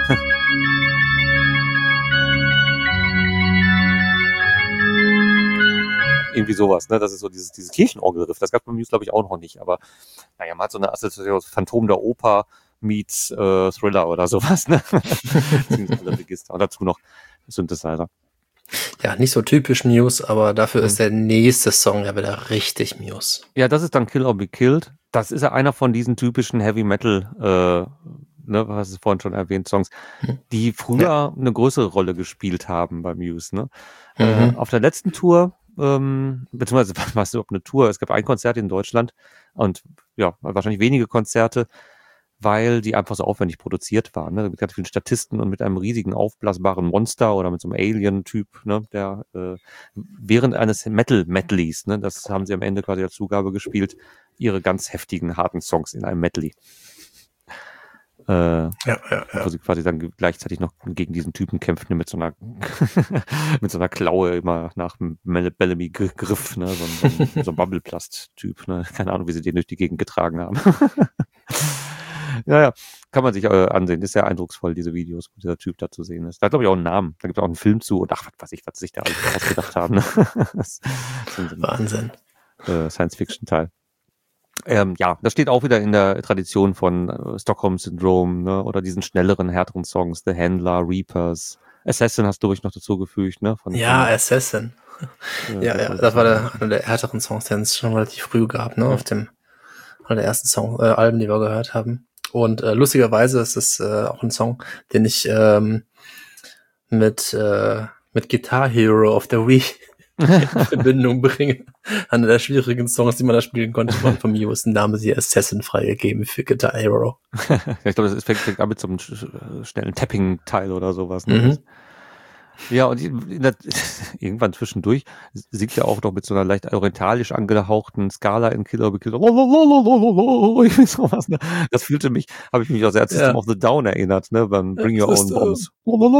Irgendwie sowas, ne? Das ist so dieses, dieses Kirchenorgelriff. Das gab es beim Muse, glaube ich, auch noch nicht. Aber naja, man hat so eine Assoziation, Phantom der Oper meets äh, Thriller oder sowas, ne? Alle Register. Und dazu noch Synthesizer. Ja, nicht so typisch Muse, aber dafür mhm. ist der nächste Song ja wieder richtig Muse. Ja, das ist dann Kill or Be Killed. Das ist ja einer von diesen typischen Heavy Metal, äh, ne, was ist vorhin schon erwähnt, Songs, die früher ja. eine größere Rolle gespielt haben bei Muse, ne? Mhm. Äh, auf der letzten Tour, ähm, beziehungsweise was überhaupt eine Tour, es gab ein Konzert in Deutschland und ja, wahrscheinlich wenige Konzerte, weil die einfach so aufwendig produziert waren, ne? Mit ganz vielen Statisten und mit einem riesigen aufblasbaren Monster oder mit so einem Alien-Typ, ne? Der äh, während eines Metal-Medleys, ne? Das haben sie am Ende quasi als Zugabe gespielt, ihre ganz heftigen, harten Songs in einem Medley. Äh, ja, ja, ja. Wo sie quasi dann gleichzeitig noch gegen diesen Typen kämpften mit so einer mit so einer Klaue immer nach Bellamy Griff, ne? So ein, so ein, so ein Bubbleplast-Typ, ne? Keine Ahnung, wie sie den durch die Gegend getragen haben. Ja, ja, kann man sich äh, ansehen. Ist sehr eindrucksvoll, diese Videos, wo dieser Typ da zu sehen ist. Da hat, glaube ich, auch einen Namen. Da gibt es auch einen Film zu. Und ach, was weiß ich, was sich da alles ausgedacht haben. Ne? Das ist ein Wahnsinn. Äh, Science-Fiction-Teil. Ähm, ja, das steht auch wieder in der Tradition von äh, Stockholm-Syndrom, ne? Oder diesen schnelleren, härteren Songs. The Handler, Reapers. Assassin hast du ruhig noch dazu gefügt, ne? Von, ja, von, Assassin. Äh, ja, ja, das war der, einer der härteren Songs, den es schon relativ früh gab, ne? Ja. Auf dem einer der ersten Song, äh, Alben, die wir gehört haben. Und äh, lustigerweise ist es äh, auch ein Song, den ich ähm, mit äh, mit Guitar Hero auf der Wii in Verbindung bringe. Einer der schwierigen Songs, die man da spielen konnte, von von mir ist ein Name sie Assassin freigegeben für Guitar Hero. Ich glaube, das fängt, fängt an mit so einem schnellen Tapping-Teil oder sowas. Ne? Mhm. Ja, und der, irgendwann zwischendurch singt er auch noch mit so einer leicht orientalisch angehauchten Skala in Kill or Be Killed. Das fühlte mich, habe ich mich auch sehr an System ja. of the Down erinnert, ne, beim Bring Your Own Bombs.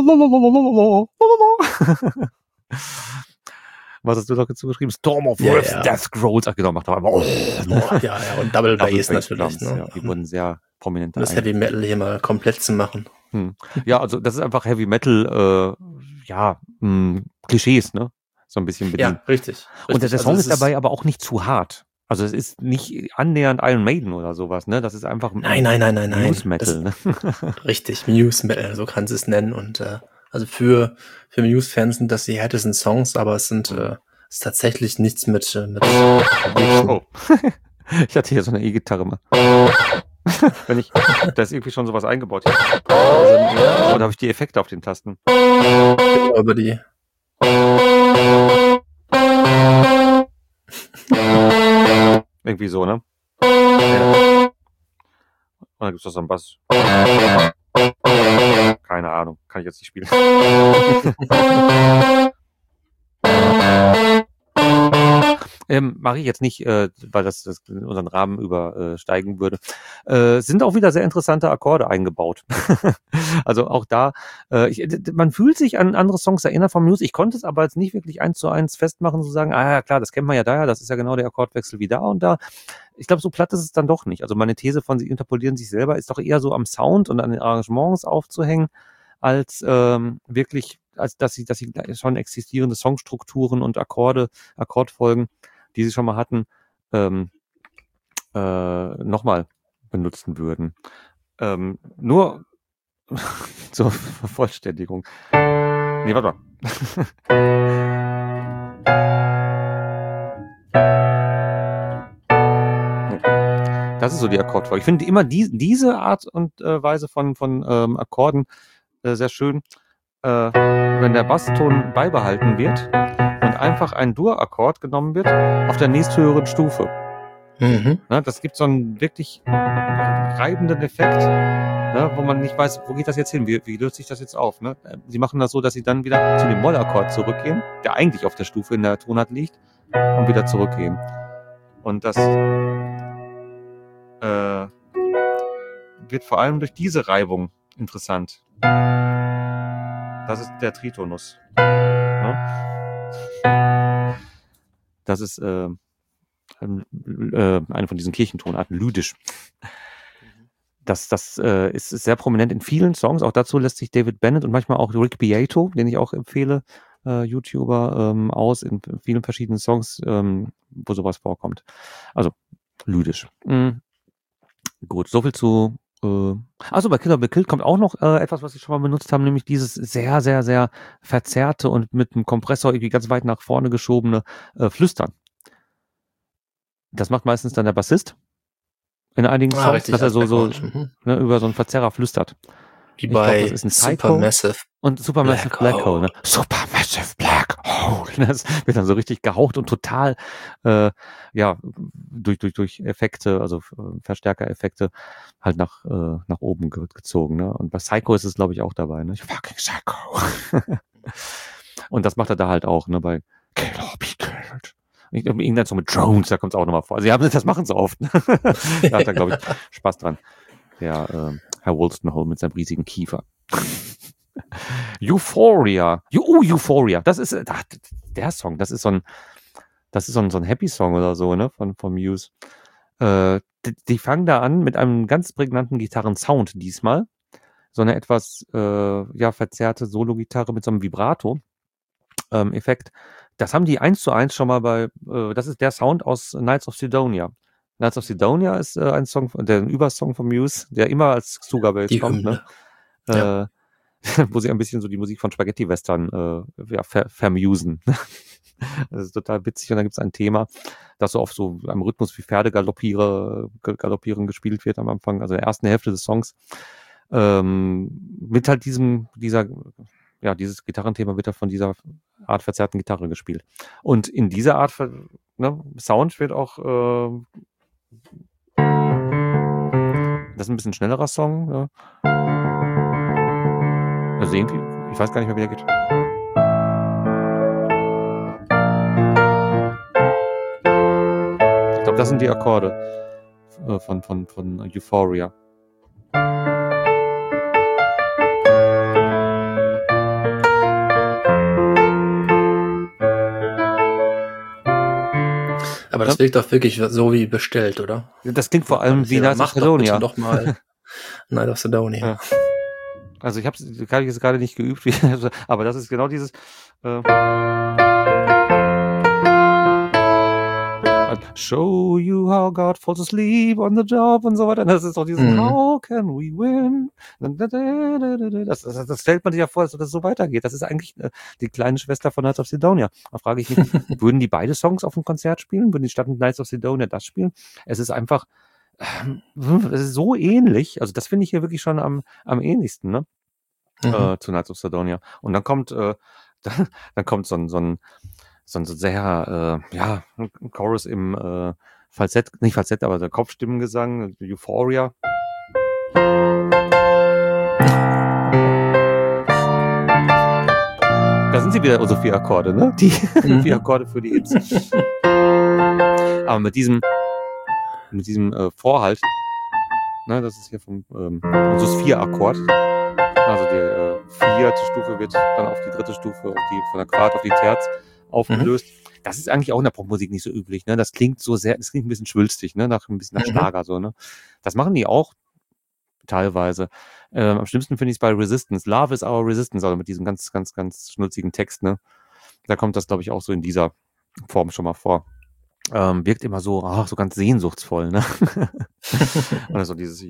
Was hast du noch dazu geschrieben? Storm of ja, Wrath, ja. Death Growls. Ach genau, macht doch einmal. Oh, ja, ja, und Double Bass natürlich. Ne? Ja, die wurden sehr prominent. Das Heavy Metal hier mal komplett zu machen. Hm. Ja, also das ist einfach Heavy Metal, äh, ja, mh, Klischees, ne? So ein bisschen bedient. Ja, richtig. richtig. Und der, der Song also ist dabei aber auch nicht zu hart. Also es ist nicht annähernd Iron Maiden oder sowas, ne? Das ist einfach nein, nein, nein, nein, nein. Muse Metal, ne? Richtig, Muse Metal, so kannst du es nennen. Und äh, also für für Muse-Fans sind das die härtesten Songs, aber es sind äh, es ist tatsächlich nichts mit mit. Oh. Ich hatte hier so eine E-Gitarre mal. Wenn ich, da ist irgendwie schon sowas eingebaut. Also, ja, oder habe ich die Effekte auf den Tasten? Über die. Irgendwie so, ne? Ja. Und dann gibt's doch so einen Bass. Keine Ahnung, kann ich jetzt nicht spielen. Ähm, mache ich jetzt nicht, äh, weil das, das unseren Rahmen übersteigen würde. Äh, sind auch wieder sehr interessante Akkorde eingebaut. Also auch da, äh, ich, man fühlt sich an andere Songs erinnert von Muse. Ich konnte es aber jetzt nicht wirklich eins zu eins festmachen, zu sagen, ah ja klar, das kennt man ja daher, das ist ja genau der Akkordwechsel wie da und da. Ich glaube, so platt ist es dann doch nicht. Also meine These von sie interpolieren sich selber ist doch eher so am Sound und an den Arrangements aufzuhängen, als ähm, wirklich, als dass sie, dass sie schon existierende Songstrukturen und Akkorde, Akkordfolgen, die sie schon mal hatten, ähm, äh, nochmal benutzen würden. Ähm, nur zur Vervollständigung. Nee, warte mal. Das ist so die Akkordfolge. Ich finde immer die, diese Art und äh, Weise von, von ähm, Akkorden äh, sehr schön, äh, wenn der Basston beibehalten wird und einfach ein Dur-Akkord genommen wird auf der nächsthöheren Stufe. Mhm. Ne, das gibt so einen wirklich reibenden Effekt, ne, wo man nicht weiß, wo geht das jetzt hin, wie, wie löst sich das jetzt auf. Ne? Sie machen das so, dass sie dann wieder zu dem Mollakkord zurückgehen, der eigentlich auf der Stufe in der Tonart liegt, und wieder zurückgehen. Und das äh, wird vor allem durch diese Reibung interessant. Das ist der Tritonus. Ne? Das ist äh, äh, eine von diesen Kirchentonarten, lydisch. Das, das äh, ist sehr prominent in vielen Songs. Auch dazu lässt sich David Bennett und manchmal auch Rick Beato, den ich auch empfehle, äh, YouTuber, ähm, aus in vielen verschiedenen Songs, ähm, wo sowas vorkommt. Also lydisch. Mhm. Gut, soviel zu. Äh, also bei Killer Be Killed kommt auch noch äh, etwas, was ich schon mal benutzt habe, nämlich dieses sehr, sehr, sehr verzerrte und mit einem Kompressor irgendwie ganz weit nach vorne geschobene äh, Flüstern. Das macht meistens dann der Bassist in einigen Ah, Songs, richtig, dass er als so, so Background. Mhm. ne, über so einen Verzerrer flüstert. Wie Ich glaube, das bei ist ein Psycho Supermassive und Supermassive Black Black, Hole. Hole. Ne? Supermassive Black Hole. Das wird dann so richtig gehaucht und total äh, ja durch durch durch Effekte, also äh, Verstärkereffekte halt nach äh, nach oben ge- gezogen. Ne? Und bei Psycho ist es, glaube ich, auch dabei. Ne? Fucking Psycho. Und das macht er da halt auch, ne? Bei Kill or Be Killed. Ich glaube, irgendwann so mit Drones, da kommt es auch nochmal vor. Also, ja, das machen sie oft. Da hat er, glaube ich, Spaß dran. Der äh, Herr Wolstenholme mit seinem riesigen Kiefer. Euphoria. Oh, Euphoria. Das ist ach, der Song. Das ist so ein, das ist so ein, so ein Happy-Song oder so, ne? Von, von Muse. Äh, die, die fangen da an mit einem ganz prägnanten Gitarrensound diesmal. So eine etwas äh, ja, verzerrte Solo-Gitarre mit so einem Vibrato-Effekt. Ähm, das haben die eins zu eins schon mal bei, äh, das ist der Sound aus Knights of Sidonia. Knights of Sidonia ist äh, ein Song, der ein Übersong von Muse, der immer als Zugabe jetzt Die kommt, Hymne. ne? Ja. Äh, wo sie ein bisschen so die Musik von Spaghetti-Western äh, ja, ver vermusen. Das ist total witzig. Und dann gibt es ein Thema, das so auf so einem Rhythmus wie Pferde galoppiere, galoppieren gespielt wird am Anfang, also in der ersten Hälfte des Songs. Ähm, mit halt diesem, dieser, ja, dieses Gitarrenthema wird da von dieser Art verzerrten Gitarre gespielt. Und in dieser Art ne, Sound wird auch äh, das ist ein bisschen schnellerer Song. Ja. Also irgendwie, ich weiß gar nicht mehr, wie der geht. Ich glaube, das sind die Akkorde äh, von, von, von Euphoria. Aber das wirkt doch wirklich so wie bestellt, oder? Das klingt vor allem wie Knights of Sidonia. Doch mal Knights of Sidonia. Ja. Also ich habe es jetzt gerade nicht geübt, wie, aber das ist genau dieses äh, Show you how God falls asleep on the job und so weiter. Das ist doch dieses mhm. How can we win? Das, das, das stellt man sich ja vor, dass das so weitergeht. Das ist eigentlich äh, die kleine Schwester von Knights of Sidonia. Da frage ich mich, würden die beide Songs auf dem Konzert spielen? Würden die statt Knights of Sidonia das spielen? Es ist einfach ähm, es ist so ähnlich. Also das finde ich hier wirklich schon am, am ähnlichsten, ne? Mhm. Äh, zu Knights of Sidonia. Und dann kommt äh, dann, dann kommt so ein, so ein so ein sehr, äh, ja, ein Chorus im äh, Falsett, nicht Falsett, aber der Kopfstimmengesang, Euphoria. Da sind sie wieder, so vier Akkorde, ne? Die mhm. vier Akkorde für die Hits. Aber mit diesem, mit diesem äh, Vorhalt, ne, das ist hier vom, ähm, also das Vier-Akkord. Also die äh, vierte Stufe wird dann auf die dritte Stufe, auf die, von der Quart auf die Terz aufgelöst. Mhm. Das ist eigentlich auch in der Popmusik nicht so üblich, ne? Das klingt so sehr, das klingt ein bisschen schwülstig, ne? Nach ein bisschen nach mhm. Schlager so, ne? Das machen die auch teilweise. Ähm, am schlimmsten finde ich es bei Resistance. Love is our resistance, also mit diesem ganz, ganz, ganz schnulzigen Text, ne? Da kommt das, glaube ich, auch so in dieser Form schon mal vor. Ähm, wirkt immer so, ach, so ganz sehnsuchtsvoll, ne? Oder so dieses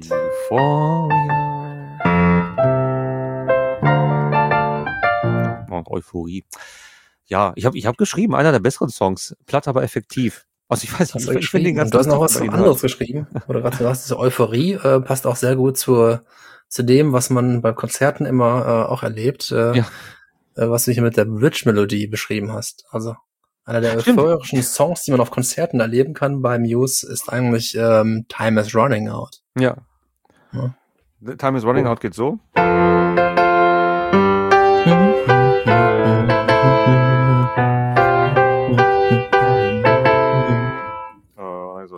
Euphoria. Und Euphorie. Ja, ich habe ich hab geschrieben, einer der besseren Songs, platt, aber effektiv. Also ich weiß Hast nicht, du ich, ich finde den geschrieben. ganz Und du hast noch lustig, was wenn man ihn anderes hört. geschrieben. Oder gerade du hast diese Euphorie, äh, passt auch sehr gut zur, zu dem, was man bei Konzerten immer äh, auch erlebt, äh, Ja, äh, was du hier mit der Bridge-Melodie beschrieben hast. Also einer der stimmt. euphorischen Songs, die man auf Konzerten erleben kann bei Muse, ist eigentlich ähm, Time is Running Out. Ja. Ja. The Time is Running Oh. Out geht so. Äh, also.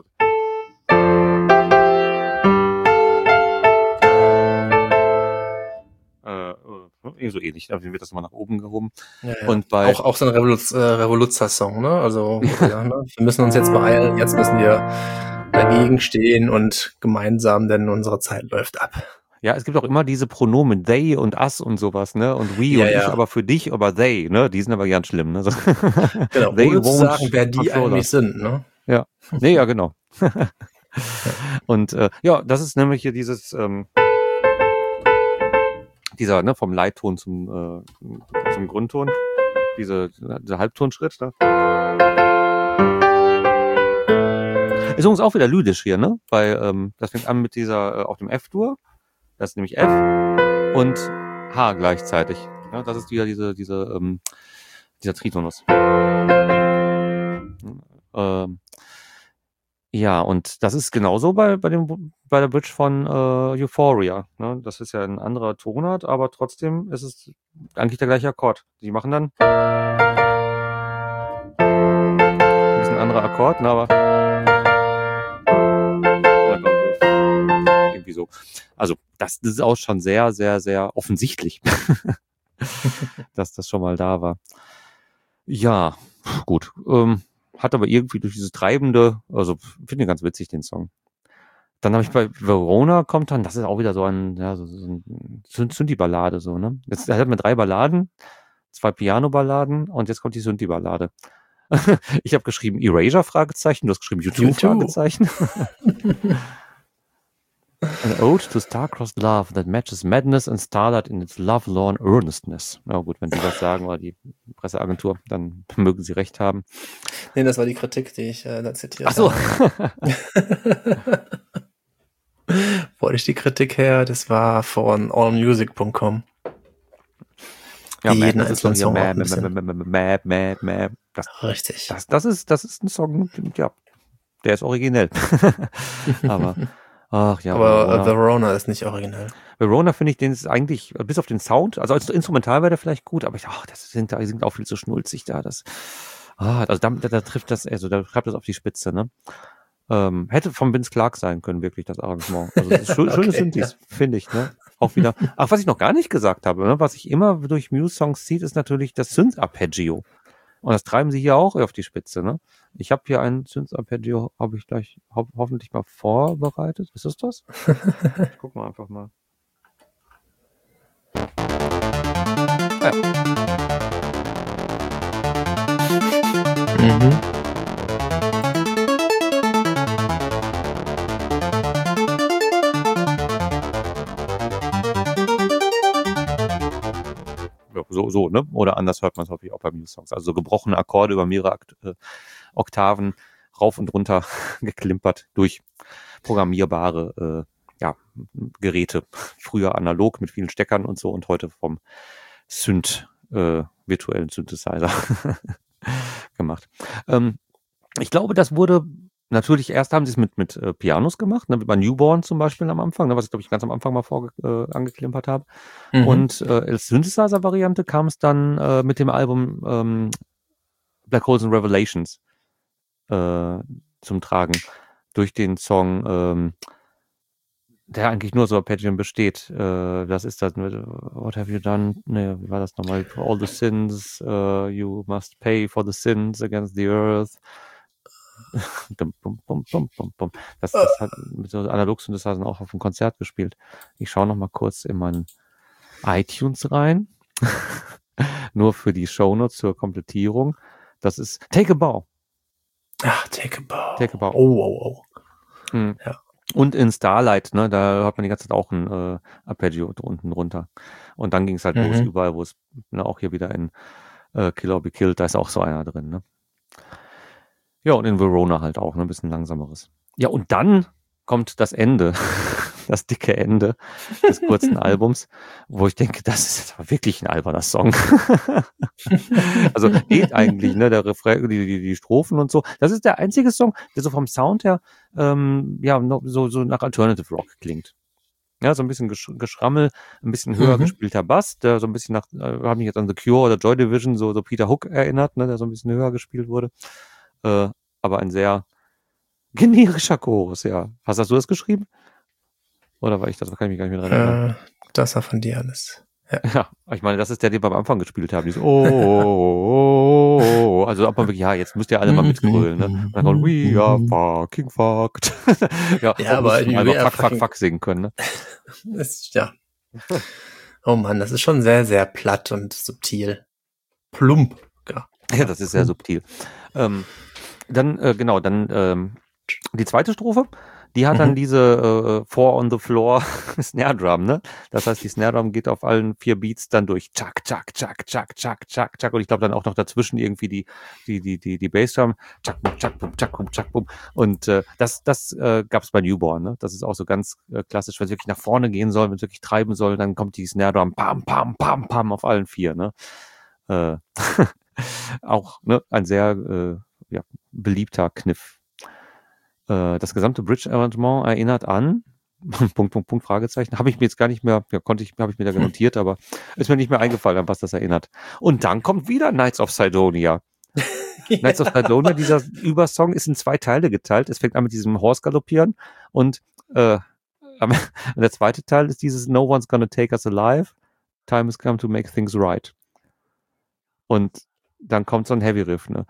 Äh, äh, so ähnlich, da wird das mal nach oben gehoben. Ja, ja. Und bei Auch, auch so ein Revoluz äh, Revoluzzer-Song, ne? Also, wo wir, ne? wir müssen uns jetzt beeilen, jetzt müssen wir dagegen stehen und gemeinsam, denn unsere Zeit läuft ab. Ja, es gibt auch immer diese Pronomen they und us und sowas, ne? Und we Ja, und ich ja. aber für dich, aber they, ne? Die sind aber ganz schlimm, ne? So. Genau, They ohne zu won't sagen, wer die control eigentlich us. sind, ne? Ja. Nee, ja, genau. Und äh, ja, das ist nämlich hier dieses ähm, dieser, ne, vom Leitton zum, äh, zum Grundton, diese, dieser Halbtonschritt, ne? Ist übrigens auch wieder lydisch hier, ne? Weil ähm, das fängt an mit dieser, äh, auf dem F-Dur, das ist nämlich F und H gleichzeitig. Ja, das ist wieder diese, diese, ähm, dieser Tritonus. Ähm, ja, und das ist genauso bei, bei, dem, bei der Bridge von äh, Euphoria. Ne? Das ist ja ein anderer Tonart, aber trotzdem ist es eigentlich der gleiche Akkord. Die machen dann ein bisschen anderer Akkord, ne, aber irgendwie so. Also das, das ist auch schon sehr, sehr, sehr offensichtlich, dass das schon mal da war. Ja, gut. Ähm, hat aber irgendwie durch dieses Treibende, also finde ich ganz witzig, den Song. Dann habe ich bei Verona kommt dann, das ist auch wieder so ein, ja, so, so ein Synthi-Ballade, so, ne? Jetzt hat man drei Balladen, zwei Piano-Balladen und jetzt kommt die Synthi-Ballade. Ich habe geschrieben Erasure, Fragezeichen, du hast geschrieben YouTube, YouTube. Fragezeichen. An ode to star-crossed love that matches madness and starlight in its lovelorn earnestness. Na gut, wenn die das sagen, oder die Presseagentur, dann mögen sie recht haben. Nee, das war die Kritik, die ich äh, da zitiert Ach so. habe. Wo hatte ich die Kritik her? Das war von allmusic punkt com. Ja, Die jeden Map, das ist doch einzelnen hier Song auch Map, ein bisschen. Map, Map, Map, Map, Map. Das, Richtig. das, das, ist, das ist ein Song, ja, der ist originell. Aber, ach ja, Aber Verona. äh, Verona ist nicht originell. Verona finde ich, den ist eigentlich, bis auf den Sound, also als Instrumental wäre der vielleicht gut, aber ich, ach, das sind, die sind auch viel zu schnulzig da. Das, ah, also da, da, da trifft das, also da treibt das auf die Spitze, ne? Ähm, hätte von Vince Clarke sein können, wirklich, das Arrangement. Also das ist schön, Okay, schönes Synthes, ja. finde ich, ne? Auch wieder. Ach, was ich noch gar nicht gesagt habe, ne? Was ich immer durch Muse-Songs zieht, ist natürlich das Synth-Arpeggio. Und das treiben sie hier auch auf die Spitze, ne? Ich habe hier ein Synth-Arpeggio, habe ich gleich ho hoffentlich mal vorbereitet. Ist das das? Ich guck mal einfach mal. Ah, ja. Mhm. So, so, ne? Oder anders hört man es häufig auch bei Muse-Songs. Also so gebrochene Akkorde über mehrere Akt äh, Oktaven rauf und runter geklimpert durch programmierbare äh, ja, Geräte. Früher analog mit vielen Steckern und so und heute vom Synth, äh, virtuellen Synthesizer gemacht. Ähm, ich glaube, das wurde natürlich, erst haben sie es mit, mit äh, Pianos gemacht, ne, bei Newborn zum Beispiel am Anfang, ne, was ich glaube ich ganz am Anfang mal vor äh, angeklimpert habe. Mhm. Und äh, als Synthesizer-Variante kam es dann äh, mit dem Album ähm, Black Holes and Revelations äh, zum Tragen. Durch den Song, ähm, der eigentlich nur so Arpeggien besteht. Äh, das ist das, What have you done? Ne, wie war das nochmal? For all the sins, uh, you must pay for the sins against the earth. Das, das hat mit so Analog-Synthesizern auch auf dem Konzert gespielt. Ich schaue noch mal kurz in meinen iTunes rein. Nur für die Shownotes zur Komplettierung. Das ist Take a Bow. Ach, Take a Bow. Take a Bow. Oh, oh, oh. Mhm. Ja. Und in Starlight, ne, da hat man die ganze Zeit auch ein äh, Arpeggio unten runter. Und dann ging es halt Mhm. los, überall, wo es, ne, auch hier wieder in äh, Kill or Be Killed, da ist auch so einer drin, ne? Ja, und in Verona halt auch, ne, ein bisschen langsameres. Ja, und dann kommt das Ende, das dicke Ende des kurzen Albums, wo ich denke, das ist jetzt aber wirklich ein alberner Song. Also geht eigentlich, ne, der Refrain, die, die, die Strophen und so. Das ist der einzige Song, der so vom Sound her, ähm, ja, noch so, so nach Alternative Rock klingt. Ja, so ein bisschen Gesch Geschrammel, ein bisschen höher Mhm. gespielter Bass, der so ein bisschen nach, äh, habe mich jetzt an The Cure oder Joy Division, so, so Peter Hook erinnert, ne, der so ein bisschen höher gespielt wurde. Äh, aber ein sehr generischer Chorus, ja. Hast, hast du das geschrieben? Oder war ich das? Da kann ich mich gar nicht mehr dran erinnern. Äh, das war von dir alles. Ja. Ja, ich meine, das ist der, den wir am Anfang gespielt haben. Dieses oh, oh, oh, oh. Also ab man wirklich, ja, jetzt müsst ihr alle mal mitgrölen, ne? Und dann kommt We are fucking fucked. Ja, Ja, auch aber müssen wir We einfach are fuck, fuck, fucking- fuck singen können, ne? Ist, ja. Oh Mann, das ist schon sehr, sehr platt und subtil. Plump. Ja, Ja, das ist sehr subtil. Ähm, dann, äh, genau, dann ähm, die zweite Strophe, die hat dann Mhm. diese äh, Four on the Floor Snare Drum, ne? Das heißt, die Snare Drum geht auf allen vier Beats dann durch Chuck, Chuck, Chuck, Chuck, Chuck, Chuck, Chuck und ich glaube dann auch noch dazwischen irgendwie die die die die die Bassdrum Chuck, Bum, Chuck, Bum, Chuck, Bum, Chuck, Bum und äh, das das äh, gab es bei Newborn, ne? Das ist auch so ganz äh, klassisch, wenn es wirklich nach vorne gehen soll, wenn es wirklich treiben soll, dann kommt die Snare Drum pam pam pam pam auf allen vier, ne? Äh, auch ne, ein sehr äh, ja, beliebter Kniff. Äh, das gesamte Bridge-Arrangement erinnert an Punkt, Punkt, Punkt, Fragezeichen. Habe ich mir jetzt gar nicht mehr, ja, konnte ich, habe ich mir da notiert, aber ist mir nicht mehr eingefallen, an was das erinnert. Und dann kommt wieder Knights of Sidonia. Knights of Sidonia, dieser Übersong ist in zwei Teile geteilt. Es fängt an mit diesem Horse-Galoppieren und äh, der zweite Teil ist dieses No one's gonna take us alive. Time has come to make things right. Und dann kommt so ein Heavy Riff, ne?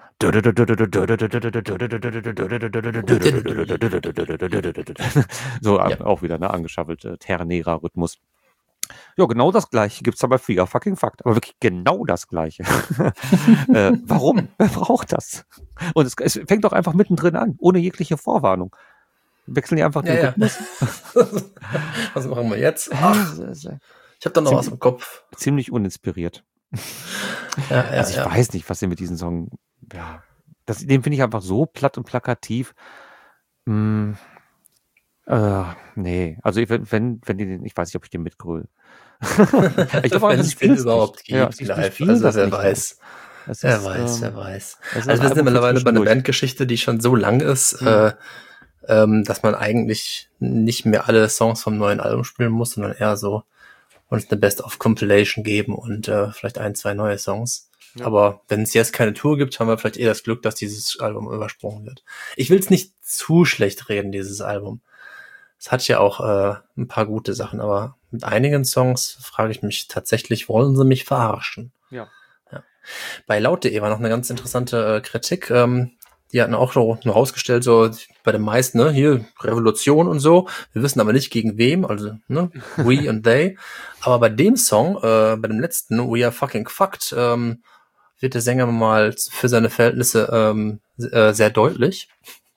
So Ja. auch wieder, ne? Angeschaffelt, äh, ternerer Rhythmus. Ja, genau das gleiche gibt's da bei Free Fucking Fact. Aber wirklich genau das gleiche. äh, warum? Wer braucht das? Und es, es fängt doch einfach mittendrin an, ohne jegliche Vorwarnung. Wechseln die einfach den Ja, ja. Rhythmus? Was machen wir jetzt? Ach, ich habe da noch was im Kopf. Ziemlich uninspiriert. Ja, ja, Also ich ja. weiß nicht, was sie mit diesem Song, ja, das, den finde ich einfach so platt und plakativ. Hm, äh, nee, also ich, wenn, wenn, wenn die den, ich weiß nicht, ob ich den mitgröle. Ich glaube, Wenn das es den spielt überhaupt nicht. Ja, gibt, ich- ich live. spiele Also das wer nicht weiß. Das Wer ist, weiß, ähm, wer weiß. das ist Also ein wir sind ja Album für mittlerweile bei einer zwischendurch. Bandgeschichte, die schon so lang ist, Mhm. äh, ähm, dass man eigentlich nicht mehr alle Songs vom neuen Album spielen muss, sondern eher so uns eine Best-of-Compilation geben und äh, vielleicht ein, zwei neue Songs. Ja. Aber wenn es jetzt keine Tour gibt, haben wir vielleicht eher das Glück, dass dieses Album übersprungen wird. Ich will es nicht zu schlecht reden, dieses Album. Es hat ja auch äh, ein paar gute Sachen, aber mit einigen Songs frage ich mich tatsächlich, wollen sie mich verarschen? Ja. Ja. Bei laut.de war noch eine ganz interessante äh, Kritik. Ähm, die hatten auch so nur rausgestellt, so bei den meisten, ne, hier Revolution und so. Wir wissen aber nicht gegen wem, also ne, we und they. Aber bei dem Song, äh, bei dem letzten, We Are Fucking Fucked, ähm, wird der Sänger mal für seine Verhältnisse ähm, äh, sehr deutlich.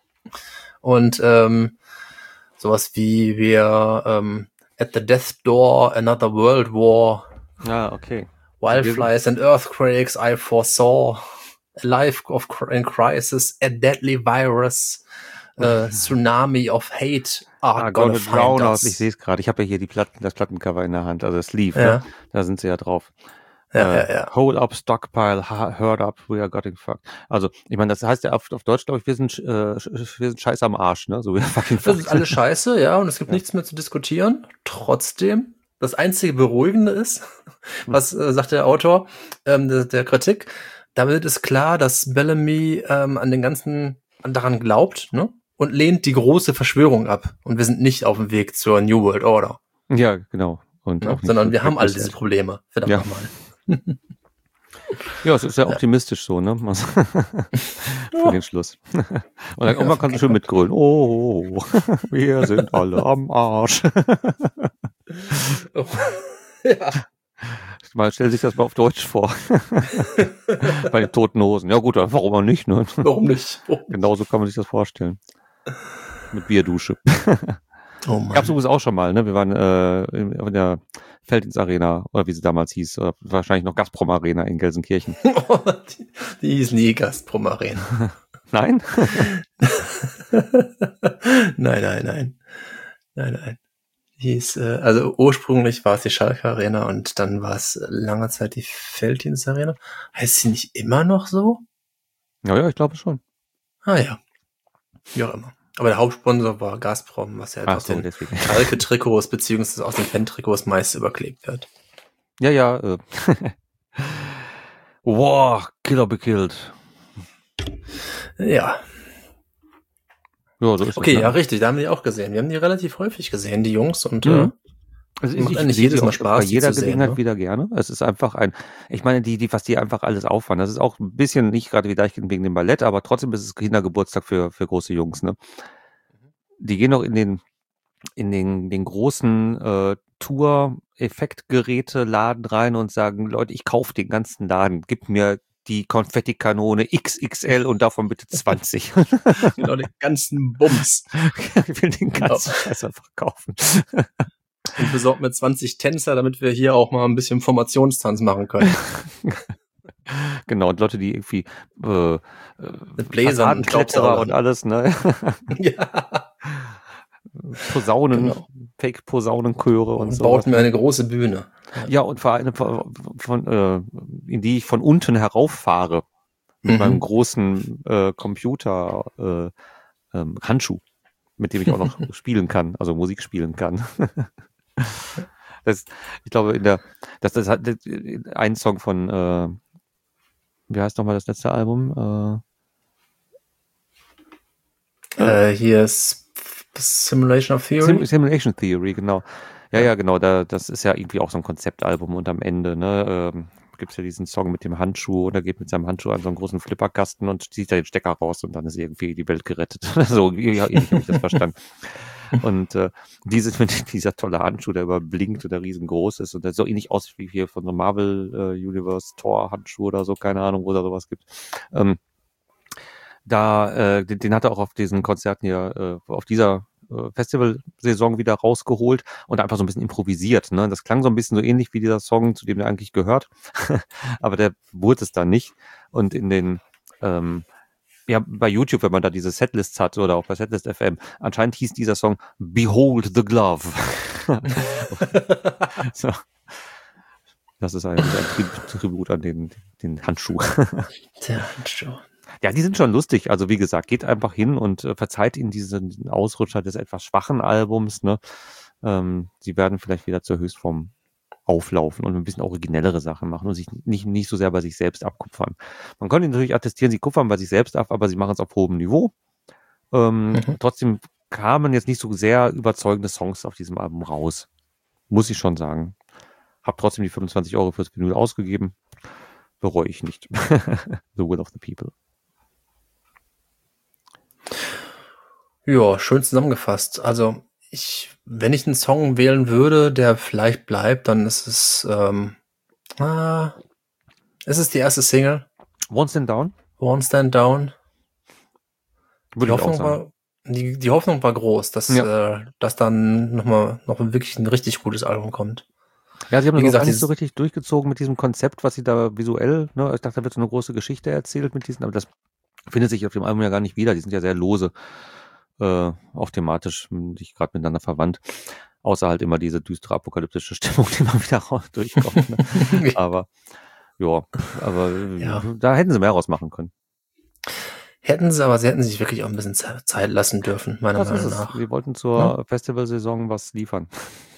Und ähm, sowas wie wir ähm, At the Death Door, Another World War, Ah, okay. Wildflies and Earthquakes I foresaw, a life of cr- in crisis, a deadly virus, uh, tsunami of hate are Ah, gonna, gonna find drown us. us. Ich sehe es gerade. Ich habe ja hier die Platten, das Plattencover in der Hand, also das Sleeve, Ja. ne? Da sind sie ja drauf. Ja, äh, ja, ja. Hole up, Stockpile, ha- Herd up, we are getting fucked. Also, ich meine, das heißt ja auf, auf Deutsch, glaube ich, wir sind, äh, wir sind scheiße am Arsch, ne? So we are fucking Das fucked. ist alles scheiße, ja, und es gibt Ja. nichts mehr zu diskutieren. Trotzdem, das einzige Beruhigende ist, was äh, sagt der Autor ähm, der, der Kritik, damit ist klar, dass Bellamy ähm, an den ganzen daran glaubt, ne? Und lehnt die große Verschwörung ab. Und wir sind nicht auf dem Weg zur New World Order, Ja, genau. Und ne? auch nicht Sondern so wir haben all Blacklisted. diese Probleme. Verdammt Ja. nochmal. Ja, es ist sehr optimistisch so, ne? Also, für den Schluss. Und dann Ja, irgendwann kannst du schön mitgrölen. Oh, wir sind alle am Arsch. Ja. Mal stell sich das mal auf Deutsch vor. Bei den Toten Hosen. Ja gut, warum auch nicht, ne? Warum nicht? Oh, Genauso kann man sich das vorstellen. Mit Bierdusche. oh Gab's Mann. übrigens auch schon mal, ne? Wir waren äh, in, in der Feldins Arena, oder wie sie damals hieß, oder wahrscheinlich noch Gazprom Arena in Gelsenkirchen. die, die hieß nie Gazprom Arena. Nein? nein, nein, nein. Nein, nein. Hieß, äh, also ursprünglich war es die Schalke Arena und dann war es lange Zeit die Felddienst Arena. Heißt sie nicht immer noch so? Ja, ja, ich glaube schon. Ah ja. Wie auch immer. Aber der Hauptsponsor war Gazprom, was ja halt Ach aus so, den deswegen. Schalke-Trikots beziehungsweise aus den Fan-Trikots meist überklebt wird. Ja, ja. Äh. Wow, Killer be killed. Ja. Ja, so ist Okay, es, ne? ja, richtig, da haben wir die auch gesehen. Wir haben die relativ häufig gesehen, die Jungs, und Mhm. äh, Also macht ich, eigentlich ich jedes sehe Mal auch Spaß, bei die jeder zu sehen, Gelegenheit ne? wieder gerne. Es ist einfach ein, ich meine, die, die, was die einfach alles auffahren. Das ist auch ein bisschen nicht gerade wie Deichkind wegen dem Ballett, aber trotzdem ist es Kindergeburtstag für, für große Jungs, ne? Die gehen auch in den, in den, den großen äh, Tour-Effektgeräte-Laden rein und sagen, Leute, ich kaufe den ganzen Laden, gib mir die Konfettikanone X X L und davon bitte zwanzig. Genau, den ganzen Bums. Ich will den ganzen Genau. Scheiß einfach kaufen. Und besorgt mir zwanzig Tänzer, damit wir hier auch mal ein bisschen Formationstanz machen können. Genau, und Leute, die irgendwie äh, Mit Bläsern und Fassadenkletterer und Staubsaugern. alles, ne? Ja, Posaunen, genau. Fake-Posaunenchöre und Und sowas. baut mir Ne? eine große Bühne. Ja, und vor allem von, von äh, in die ich von unten herauffahre mit meinem Mhm. großen äh, Computer äh, ähm, Handschuh, mit dem ich auch noch spielen kann, also Musik spielen kann. Das, ich glaube, in der, das, das hat ein Song von, äh, wie heißt nochmal das letzte Album? Äh, hier ist Simulation of Äh, Theory. Sim Simulation Theory, genau. Ja, Ja. ja, genau. Da, das ist ja irgendwie auch so ein Konzeptalbum und am Ende, ne, ähm, gibt es ja diesen Song mit dem Handschuh und er geht mit seinem Handschuh an so einen großen Flipperkasten und zieht da den Stecker raus und dann ist irgendwie die Welt gerettet. So, ja, ähnlich habe ich das verstanden. Und äh, dieses mit dieser tolle Handschuh, der überblinkt und der riesengroß ist und der so ähnlich aussieht wie hier von so Marvel äh, Universe Thor Handschuh oder so, keine Ahnung, wo da sowas gibt. Ähm, da, äh, den, den hat er auch auf diesen Konzerten hier, äh, auf dieser äh, Festivalsaison wieder rausgeholt und einfach so ein bisschen improvisiert. Ne? Das klang so ein bisschen so ähnlich wie dieser Song, zu dem der eigentlich gehört, aber der wurde es dann nicht. Und in den ähm, ja, bei YouTube, wenn man da diese Setlists hat oder auch bei Setlist F M, anscheinend hieß dieser Song Behold the Glove. So. Das ist eigentlich ein Trib Tribut an den, den Handschuh. Der Handschuh. Ja, die sind schon lustig. Also wie gesagt, geht einfach hin und äh, verzeiht ihnen diesen, diesen Ausrutscher des etwas schwachen Albums. Ne? Ähm, sie werden vielleicht wieder zur Höchstform auflaufen und ein bisschen originellere Sachen machen und sich nicht, nicht so sehr bei sich selbst abkupfern. Man könnte natürlich attestieren, sie kupfern bei sich selbst ab, aber sie machen es auf hohem Niveau. Ähm, Mhm. Trotzdem kamen jetzt nicht so sehr überzeugende Songs auf diesem Album raus. Muss ich schon sagen. Hab trotzdem die fünfundzwanzig Euro fürs Vinyl ausgegeben. Bereue ich nicht. The Will of the People. Ja, schön zusammengefasst. Also ich, wenn ich einen Song wählen würde, der vielleicht bleibt, dann ist es, ähm, ah, ist es die erste Single, One Stand Down? One Stand Down. Würde Die ich auch Hoffnung sagen. war, die, die Hoffnung war groß, dass, Ja. äh, dass dann nochmal noch wirklich ein richtig gutes Album kommt. Ja, sie haben Wie das auch gesagt, gar nicht so dieses, richtig durchgezogen mit diesem Konzept, was sie da visuell, ne, ich dachte, da wird so eine große Geschichte erzählt mit diesen, aber das findet sich auf dem Album ja gar nicht wieder. Die sind ja sehr lose, äh, auch thematisch, nicht gerade miteinander verwandt. Außer halt immer diese düstere apokalyptische Stimmung, die mal wieder raus durchkommt. Ne? Aber, ja, aber ja. da hätten sie mehr rausmachen können. Hätten sie, aber sie hätten sich wirklich auch ein bisschen Zeit lassen dürfen, meiner Das ist Meinung es. nach. Sie wollten zur Ja? Festivalsaison was liefern.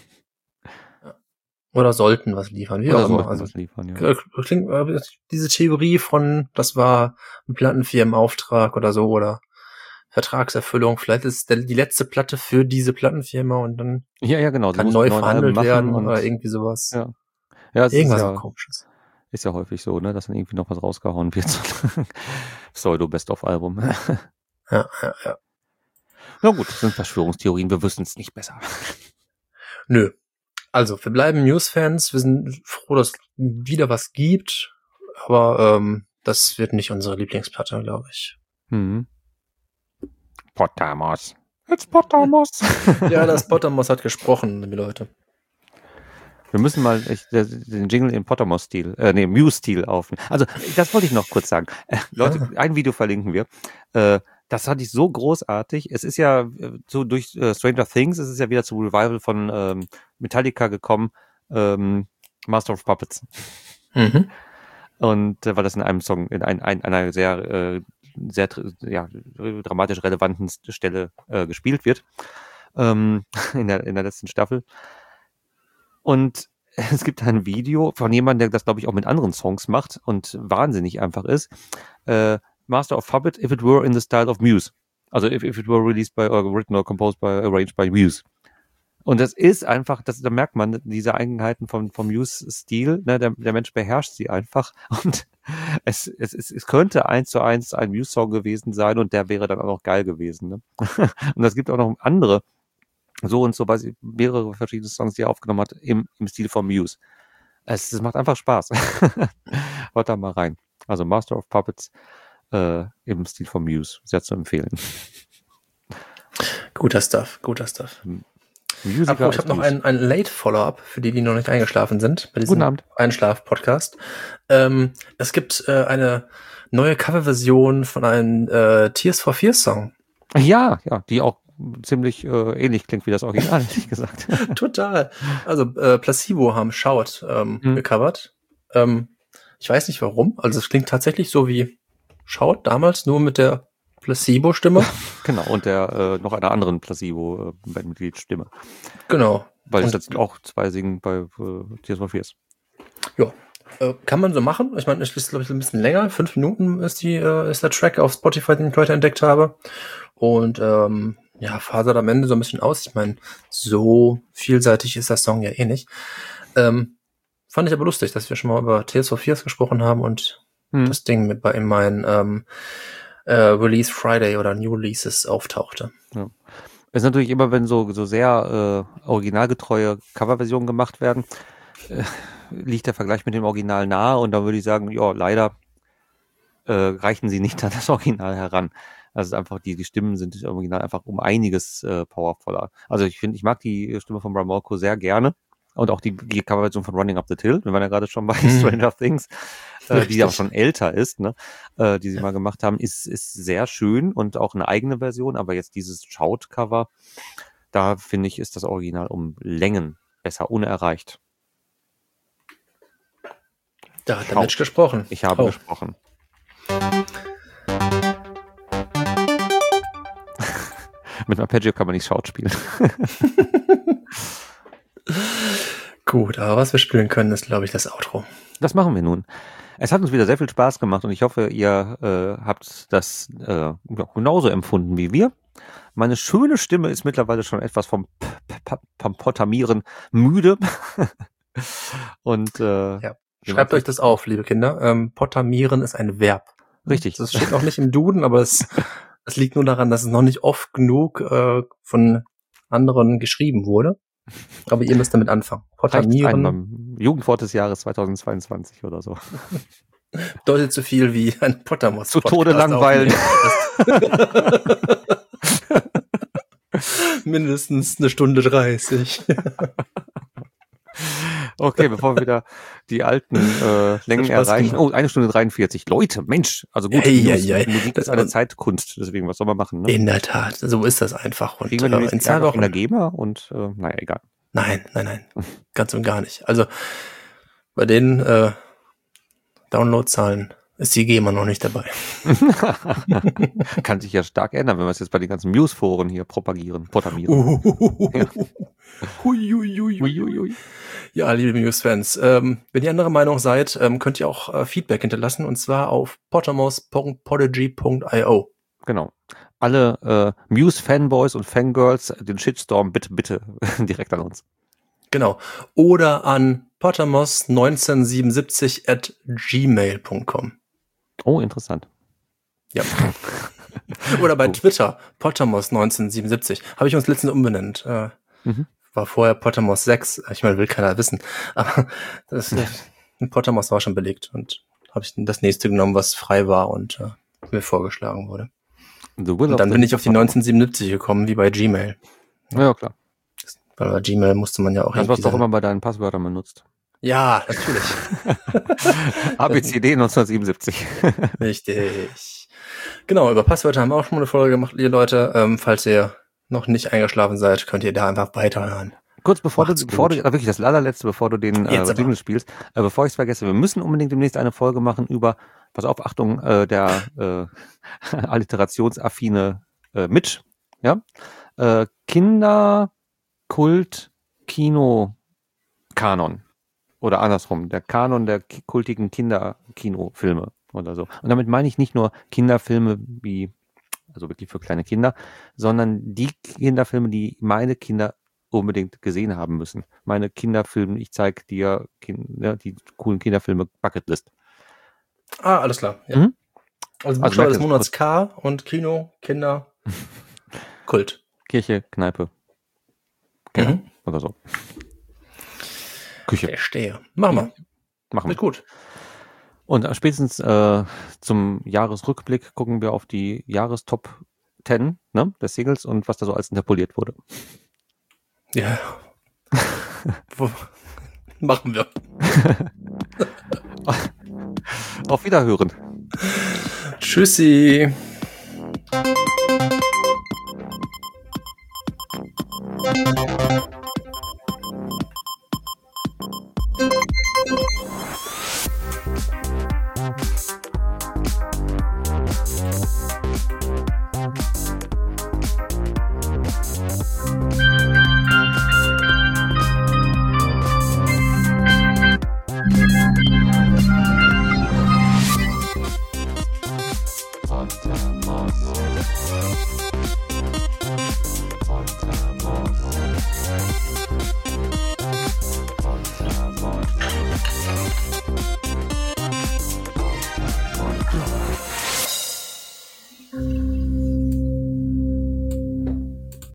Oder sollten was liefern, wie Oder auch immer. sollten Also was liefern, ja. klingt äh, diese Theorie von, das war ein Plattenfirmenauftrag oder so, oder Vertragserfüllung, vielleicht ist es der, die letzte Platte für diese Plattenfirma und dann Ja, ja, genau. Sie kann mussten neu neun Alben verhandelt machen werden und oder irgendwie sowas. ja. Ja, es ist Irgendwas so ja, komisches. ist ja häufig so, ne, dass dann irgendwie noch was rausgehauen wird. Pseudo-Best-of-Album. Ja, ja, ja. Na gut, das sind Verschwörungstheorien, wir wissen es nicht besser. Nö. Also, wir bleiben News-Fans, wir sind froh, dass es wieder was gibt, aber ähm, das wird nicht unsere Lieblingsplatte, glaube ich. Mhm. Potamos. It's Potamos. Ja, das Potamos hat gesprochen, liebe Leute. Wir müssen mal echt, der, den Jingle in Pottermore-Stil, äh, nee, Muse-Stil aufnehmen. Also, das wollte ich noch kurz sagen. Äh, Leute, Ah. ein Video verlinken wir. Äh, das fand ich so großartig. Es ist ja äh, so durch äh, Stranger Things, es ist ja wieder zum Revival von ähm, Metallica gekommen, ähm, Master of Puppets. Mhm. Und äh, weil das in einem Song, in ein, ein, einer sehr, äh, sehr ja, dramatisch relevanten Stelle äh, gespielt wird. Ähm, in, der, in der letzten Staffel. Und es gibt ein Video von jemandem, der das, glaube ich, auch mit anderen Songs macht und wahnsinnig einfach ist. Äh, Master of Puppet, if it were in the style of Muse. Also if, if it were released by, or written or composed by, arranged by Muse. Und das ist einfach, das, da merkt man diese Eigenheiten vom, vom Muse-Stil, ne, der, der Mensch beherrscht sie einfach. Und es, es, es, es könnte eins zu eins ein Muse-Song gewesen sein und der wäre dann auch noch geil gewesen. Ne? Und es gibt auch noch andere, so und so, weil sie mehrere verschiedene Songs, die er aufgenommen hat, im, im Stil von Muse. Es, es macht einfach Spaß. Hört da mal rein. Also Master of Puppets äh, im Stil von Muse. Sehr zu empfehlen. Guter Stuff, guter Stuff. Musiker Apropos, ich habe noch ein, ein Late-Follow-up für die, die noch nicht eingeschlafen sind bei diesem Einschlaf-Podcast. Ähm, es gibt äh, eine neue Coverversion von einem äh, Tears for Fears Song. Ja, ja, die auch ziemlich äh, ähnlich klingt wie das Original, ehrlich gesagt. Total. Also äh, Placebo haben Shout ähm, hm. gecovert. Ähm, ich weiß nicht warum. Also es klingt tatsächlich so wie Shout damals, nur mit der Placebo-Stimme. Genau, und der äh, noch einer anderen Placebo-Bandmitglied-Stimme. Genau. Weil es jetzt auch zwei singen bei äh, Tears for Fears. Ja, äh, kann man so machen. Ich meine, es ist, glaube ich, ein bisschen länger. Fünf Minuten ist die äh, ist der Track auf Spotify, den ich heute entdeckt habe. Und ähm, ja, fasert am Ende so ein bisschen aus. Ich meine, so vielseitig ist der Song ja eh nicht. Ähm, fand ich aber lustig, dass wir schon mal über Tears for Fears gesprochen haben und hm. das Ding mit bei in meinen ähm, äh, Release Friday oder New Releases auftauchte. Ja. Es ist natürlich immer, wenn so, so sehr äh, originalgetreue Coverversionen gemacht werden, äh, liegt der Vergleich mit dem Original nahe und dann würde ich sagen, ja, leider äh, reichen sie nicht an das Original heran. Also einfach die, die Stimmen sind im Original einfach um einiges äh, powervoller. Also ich finde, ich mag die Stimme von Bram Molko sehr gerne. Und auch die, die Coverversion von Running Up the Hill, wir waren ja gerade schon bei hm. Stranger Things, äh, die ja schon älter ist, ne, äh, die sie mal gemacht haben, ist, ist sehr schön und auch eine eigene Version, aber jetzt dieses Shout-Cover, da finde ich, ist das Original um Längen besser unerreicht. Da hat der Mensch gesprochen. Ich habe oh. gesprochen. Mit Arpeggio kann man nicht Shout spielen. Gut, aber was wir spielen können, ist, glaube ich, das Outro. Das machen wir nun. Es hat uns wieder sehr viel Spaß gemacht und ich hoffe, ihr äh, habt das äh, ja, genauso empfunden wie wir. Meine schöne Stimme ist mittlerweile schon etwas vom Pampotamieren müde. und äh, ja. Schreibt euch das auf, liebe Kinder. Ähm, Potamieren ist ein Verb. Richtig. Das steht noch nicht im Duden, aber es, es liegt nur daran, dass es noch nicht oft genug äh, von anderen geschrieben wurde. Aber ihr müsst damit anfangen. Potamieren. Jugendwort des Jahres zweitausendzweiundzwanzig oder so. Bedeutet so viel wie ein Pottermos. Zu Tode langweilen. Mindestens eine Stunde dreißig. Okay, bevor wir wieder die alten äh, Längen erreichen. Oh, eine Stunde dreiundvierzig. Leute, Mensch. Also gut, ei, ei, ei. Musik ist eine Zeitkunst. Deswegen, was soll man machen? Ne? In der Tat, so ist das einfach. Und Kriegen wir äh, in zwei Wochen in der GEMA und äh, naja, egal. Nein, nein, nein. Ganz und gar nicht. Also bei den äh, Downloadzahlen ist die GEMA noch nicht dabei. Kann sich ja stark ändern, wenn wir es jetzt bei den ganzen Muse-Foren hier propagieren, potamieren. Uh, ja. Hui, hui, hui, hui, hui. Ja, liebe Muse-Fans, ähm, wenn ihr anderer Meinung seid, ähm, könnt ihr auch äh, Feedback hinterlassen und zwar auf pottermos punkt podigy punkt io. Genau. Alle äh, Muse-Fanboys und Fangirls, den Shitstorm bitte, bitte direkt an uns. Genau. Oder an pottermos neunzehnhundertsiebenundsiebzig at gmail punkt com. Oh, interessant. Ja. Oder bei oh. Twitter, Pottermos neunzehnhundertsiebenundsiebzig. Habe ich uns letztens umbenannt. Äh, mhm. War vorher Pottermos sechs. Ich meine, will keiner wissen. Aber das äh, Pottermos war schon belegt. Und habe ich das nächste genommen, was frei war und äh, mir vorgeschlagen wurde. Und dann bin ich auf die neunzehnhundertsiebenundsiebzig gekommen, wie bei Gmail. Ja, ja klar. Weil bei Gmail musste man ja auch Das, was irgendwie du auch sein- immer bei deinen Passwörtern benutzt. Ja, natürlich. A B C D neunzehnhundertsiebenundsiebzig. Richtig. Genau, über Passwörter haben wir auch schon mal eine Folge gemacht, ihr Leute. Ähm, falls ihr noch nicht eingeschlafen seid, könnt ihr da einfach weiterhören. Kurz bevor Macht's du, bevor gut. du, wirklich das allerletzte, bevor du den äh, Jetzt aber. Jingle spielst, äh, bevor ich es vergesse, wir müssen unbedingt demnächst eine Folge machen über, pass auf, Achtung, äh, der äh, alliterationsaffine äh, Mitch, ja, äh, Kinderkult Kino Kanon oder andersrum, der Kanon der ki- kultigen Kinderkinofilme oder so. Und damit meine ich nicht nur Kinderfilme wie, also wirklich für kleine Kinder, sondern die Kinderfilme, die meine Kinder unbedingt gesehen haben müssen. Meine Kinderfilme, ich zeige dir kin- ja, die coolen Kinderfilme Bucketlist. Ah, alles klar. Ja. Mhm. Also Also Buchstabe merkt des ihr, Monats K und Kino, Kinder, Kult. Kirche, Kneipe, Keller Mhm. oder so. Küche. Verstehe. Machen wir. Machen Wird wir. gut. Und spätestens äh, zum Jahresrückblick gucken wir auf die Jahrestop zehn, ne, des Singles und was da so alles interpoliert wurde. Ja. Wo- Machen wir. Auf Wiederhören. Tschüssi.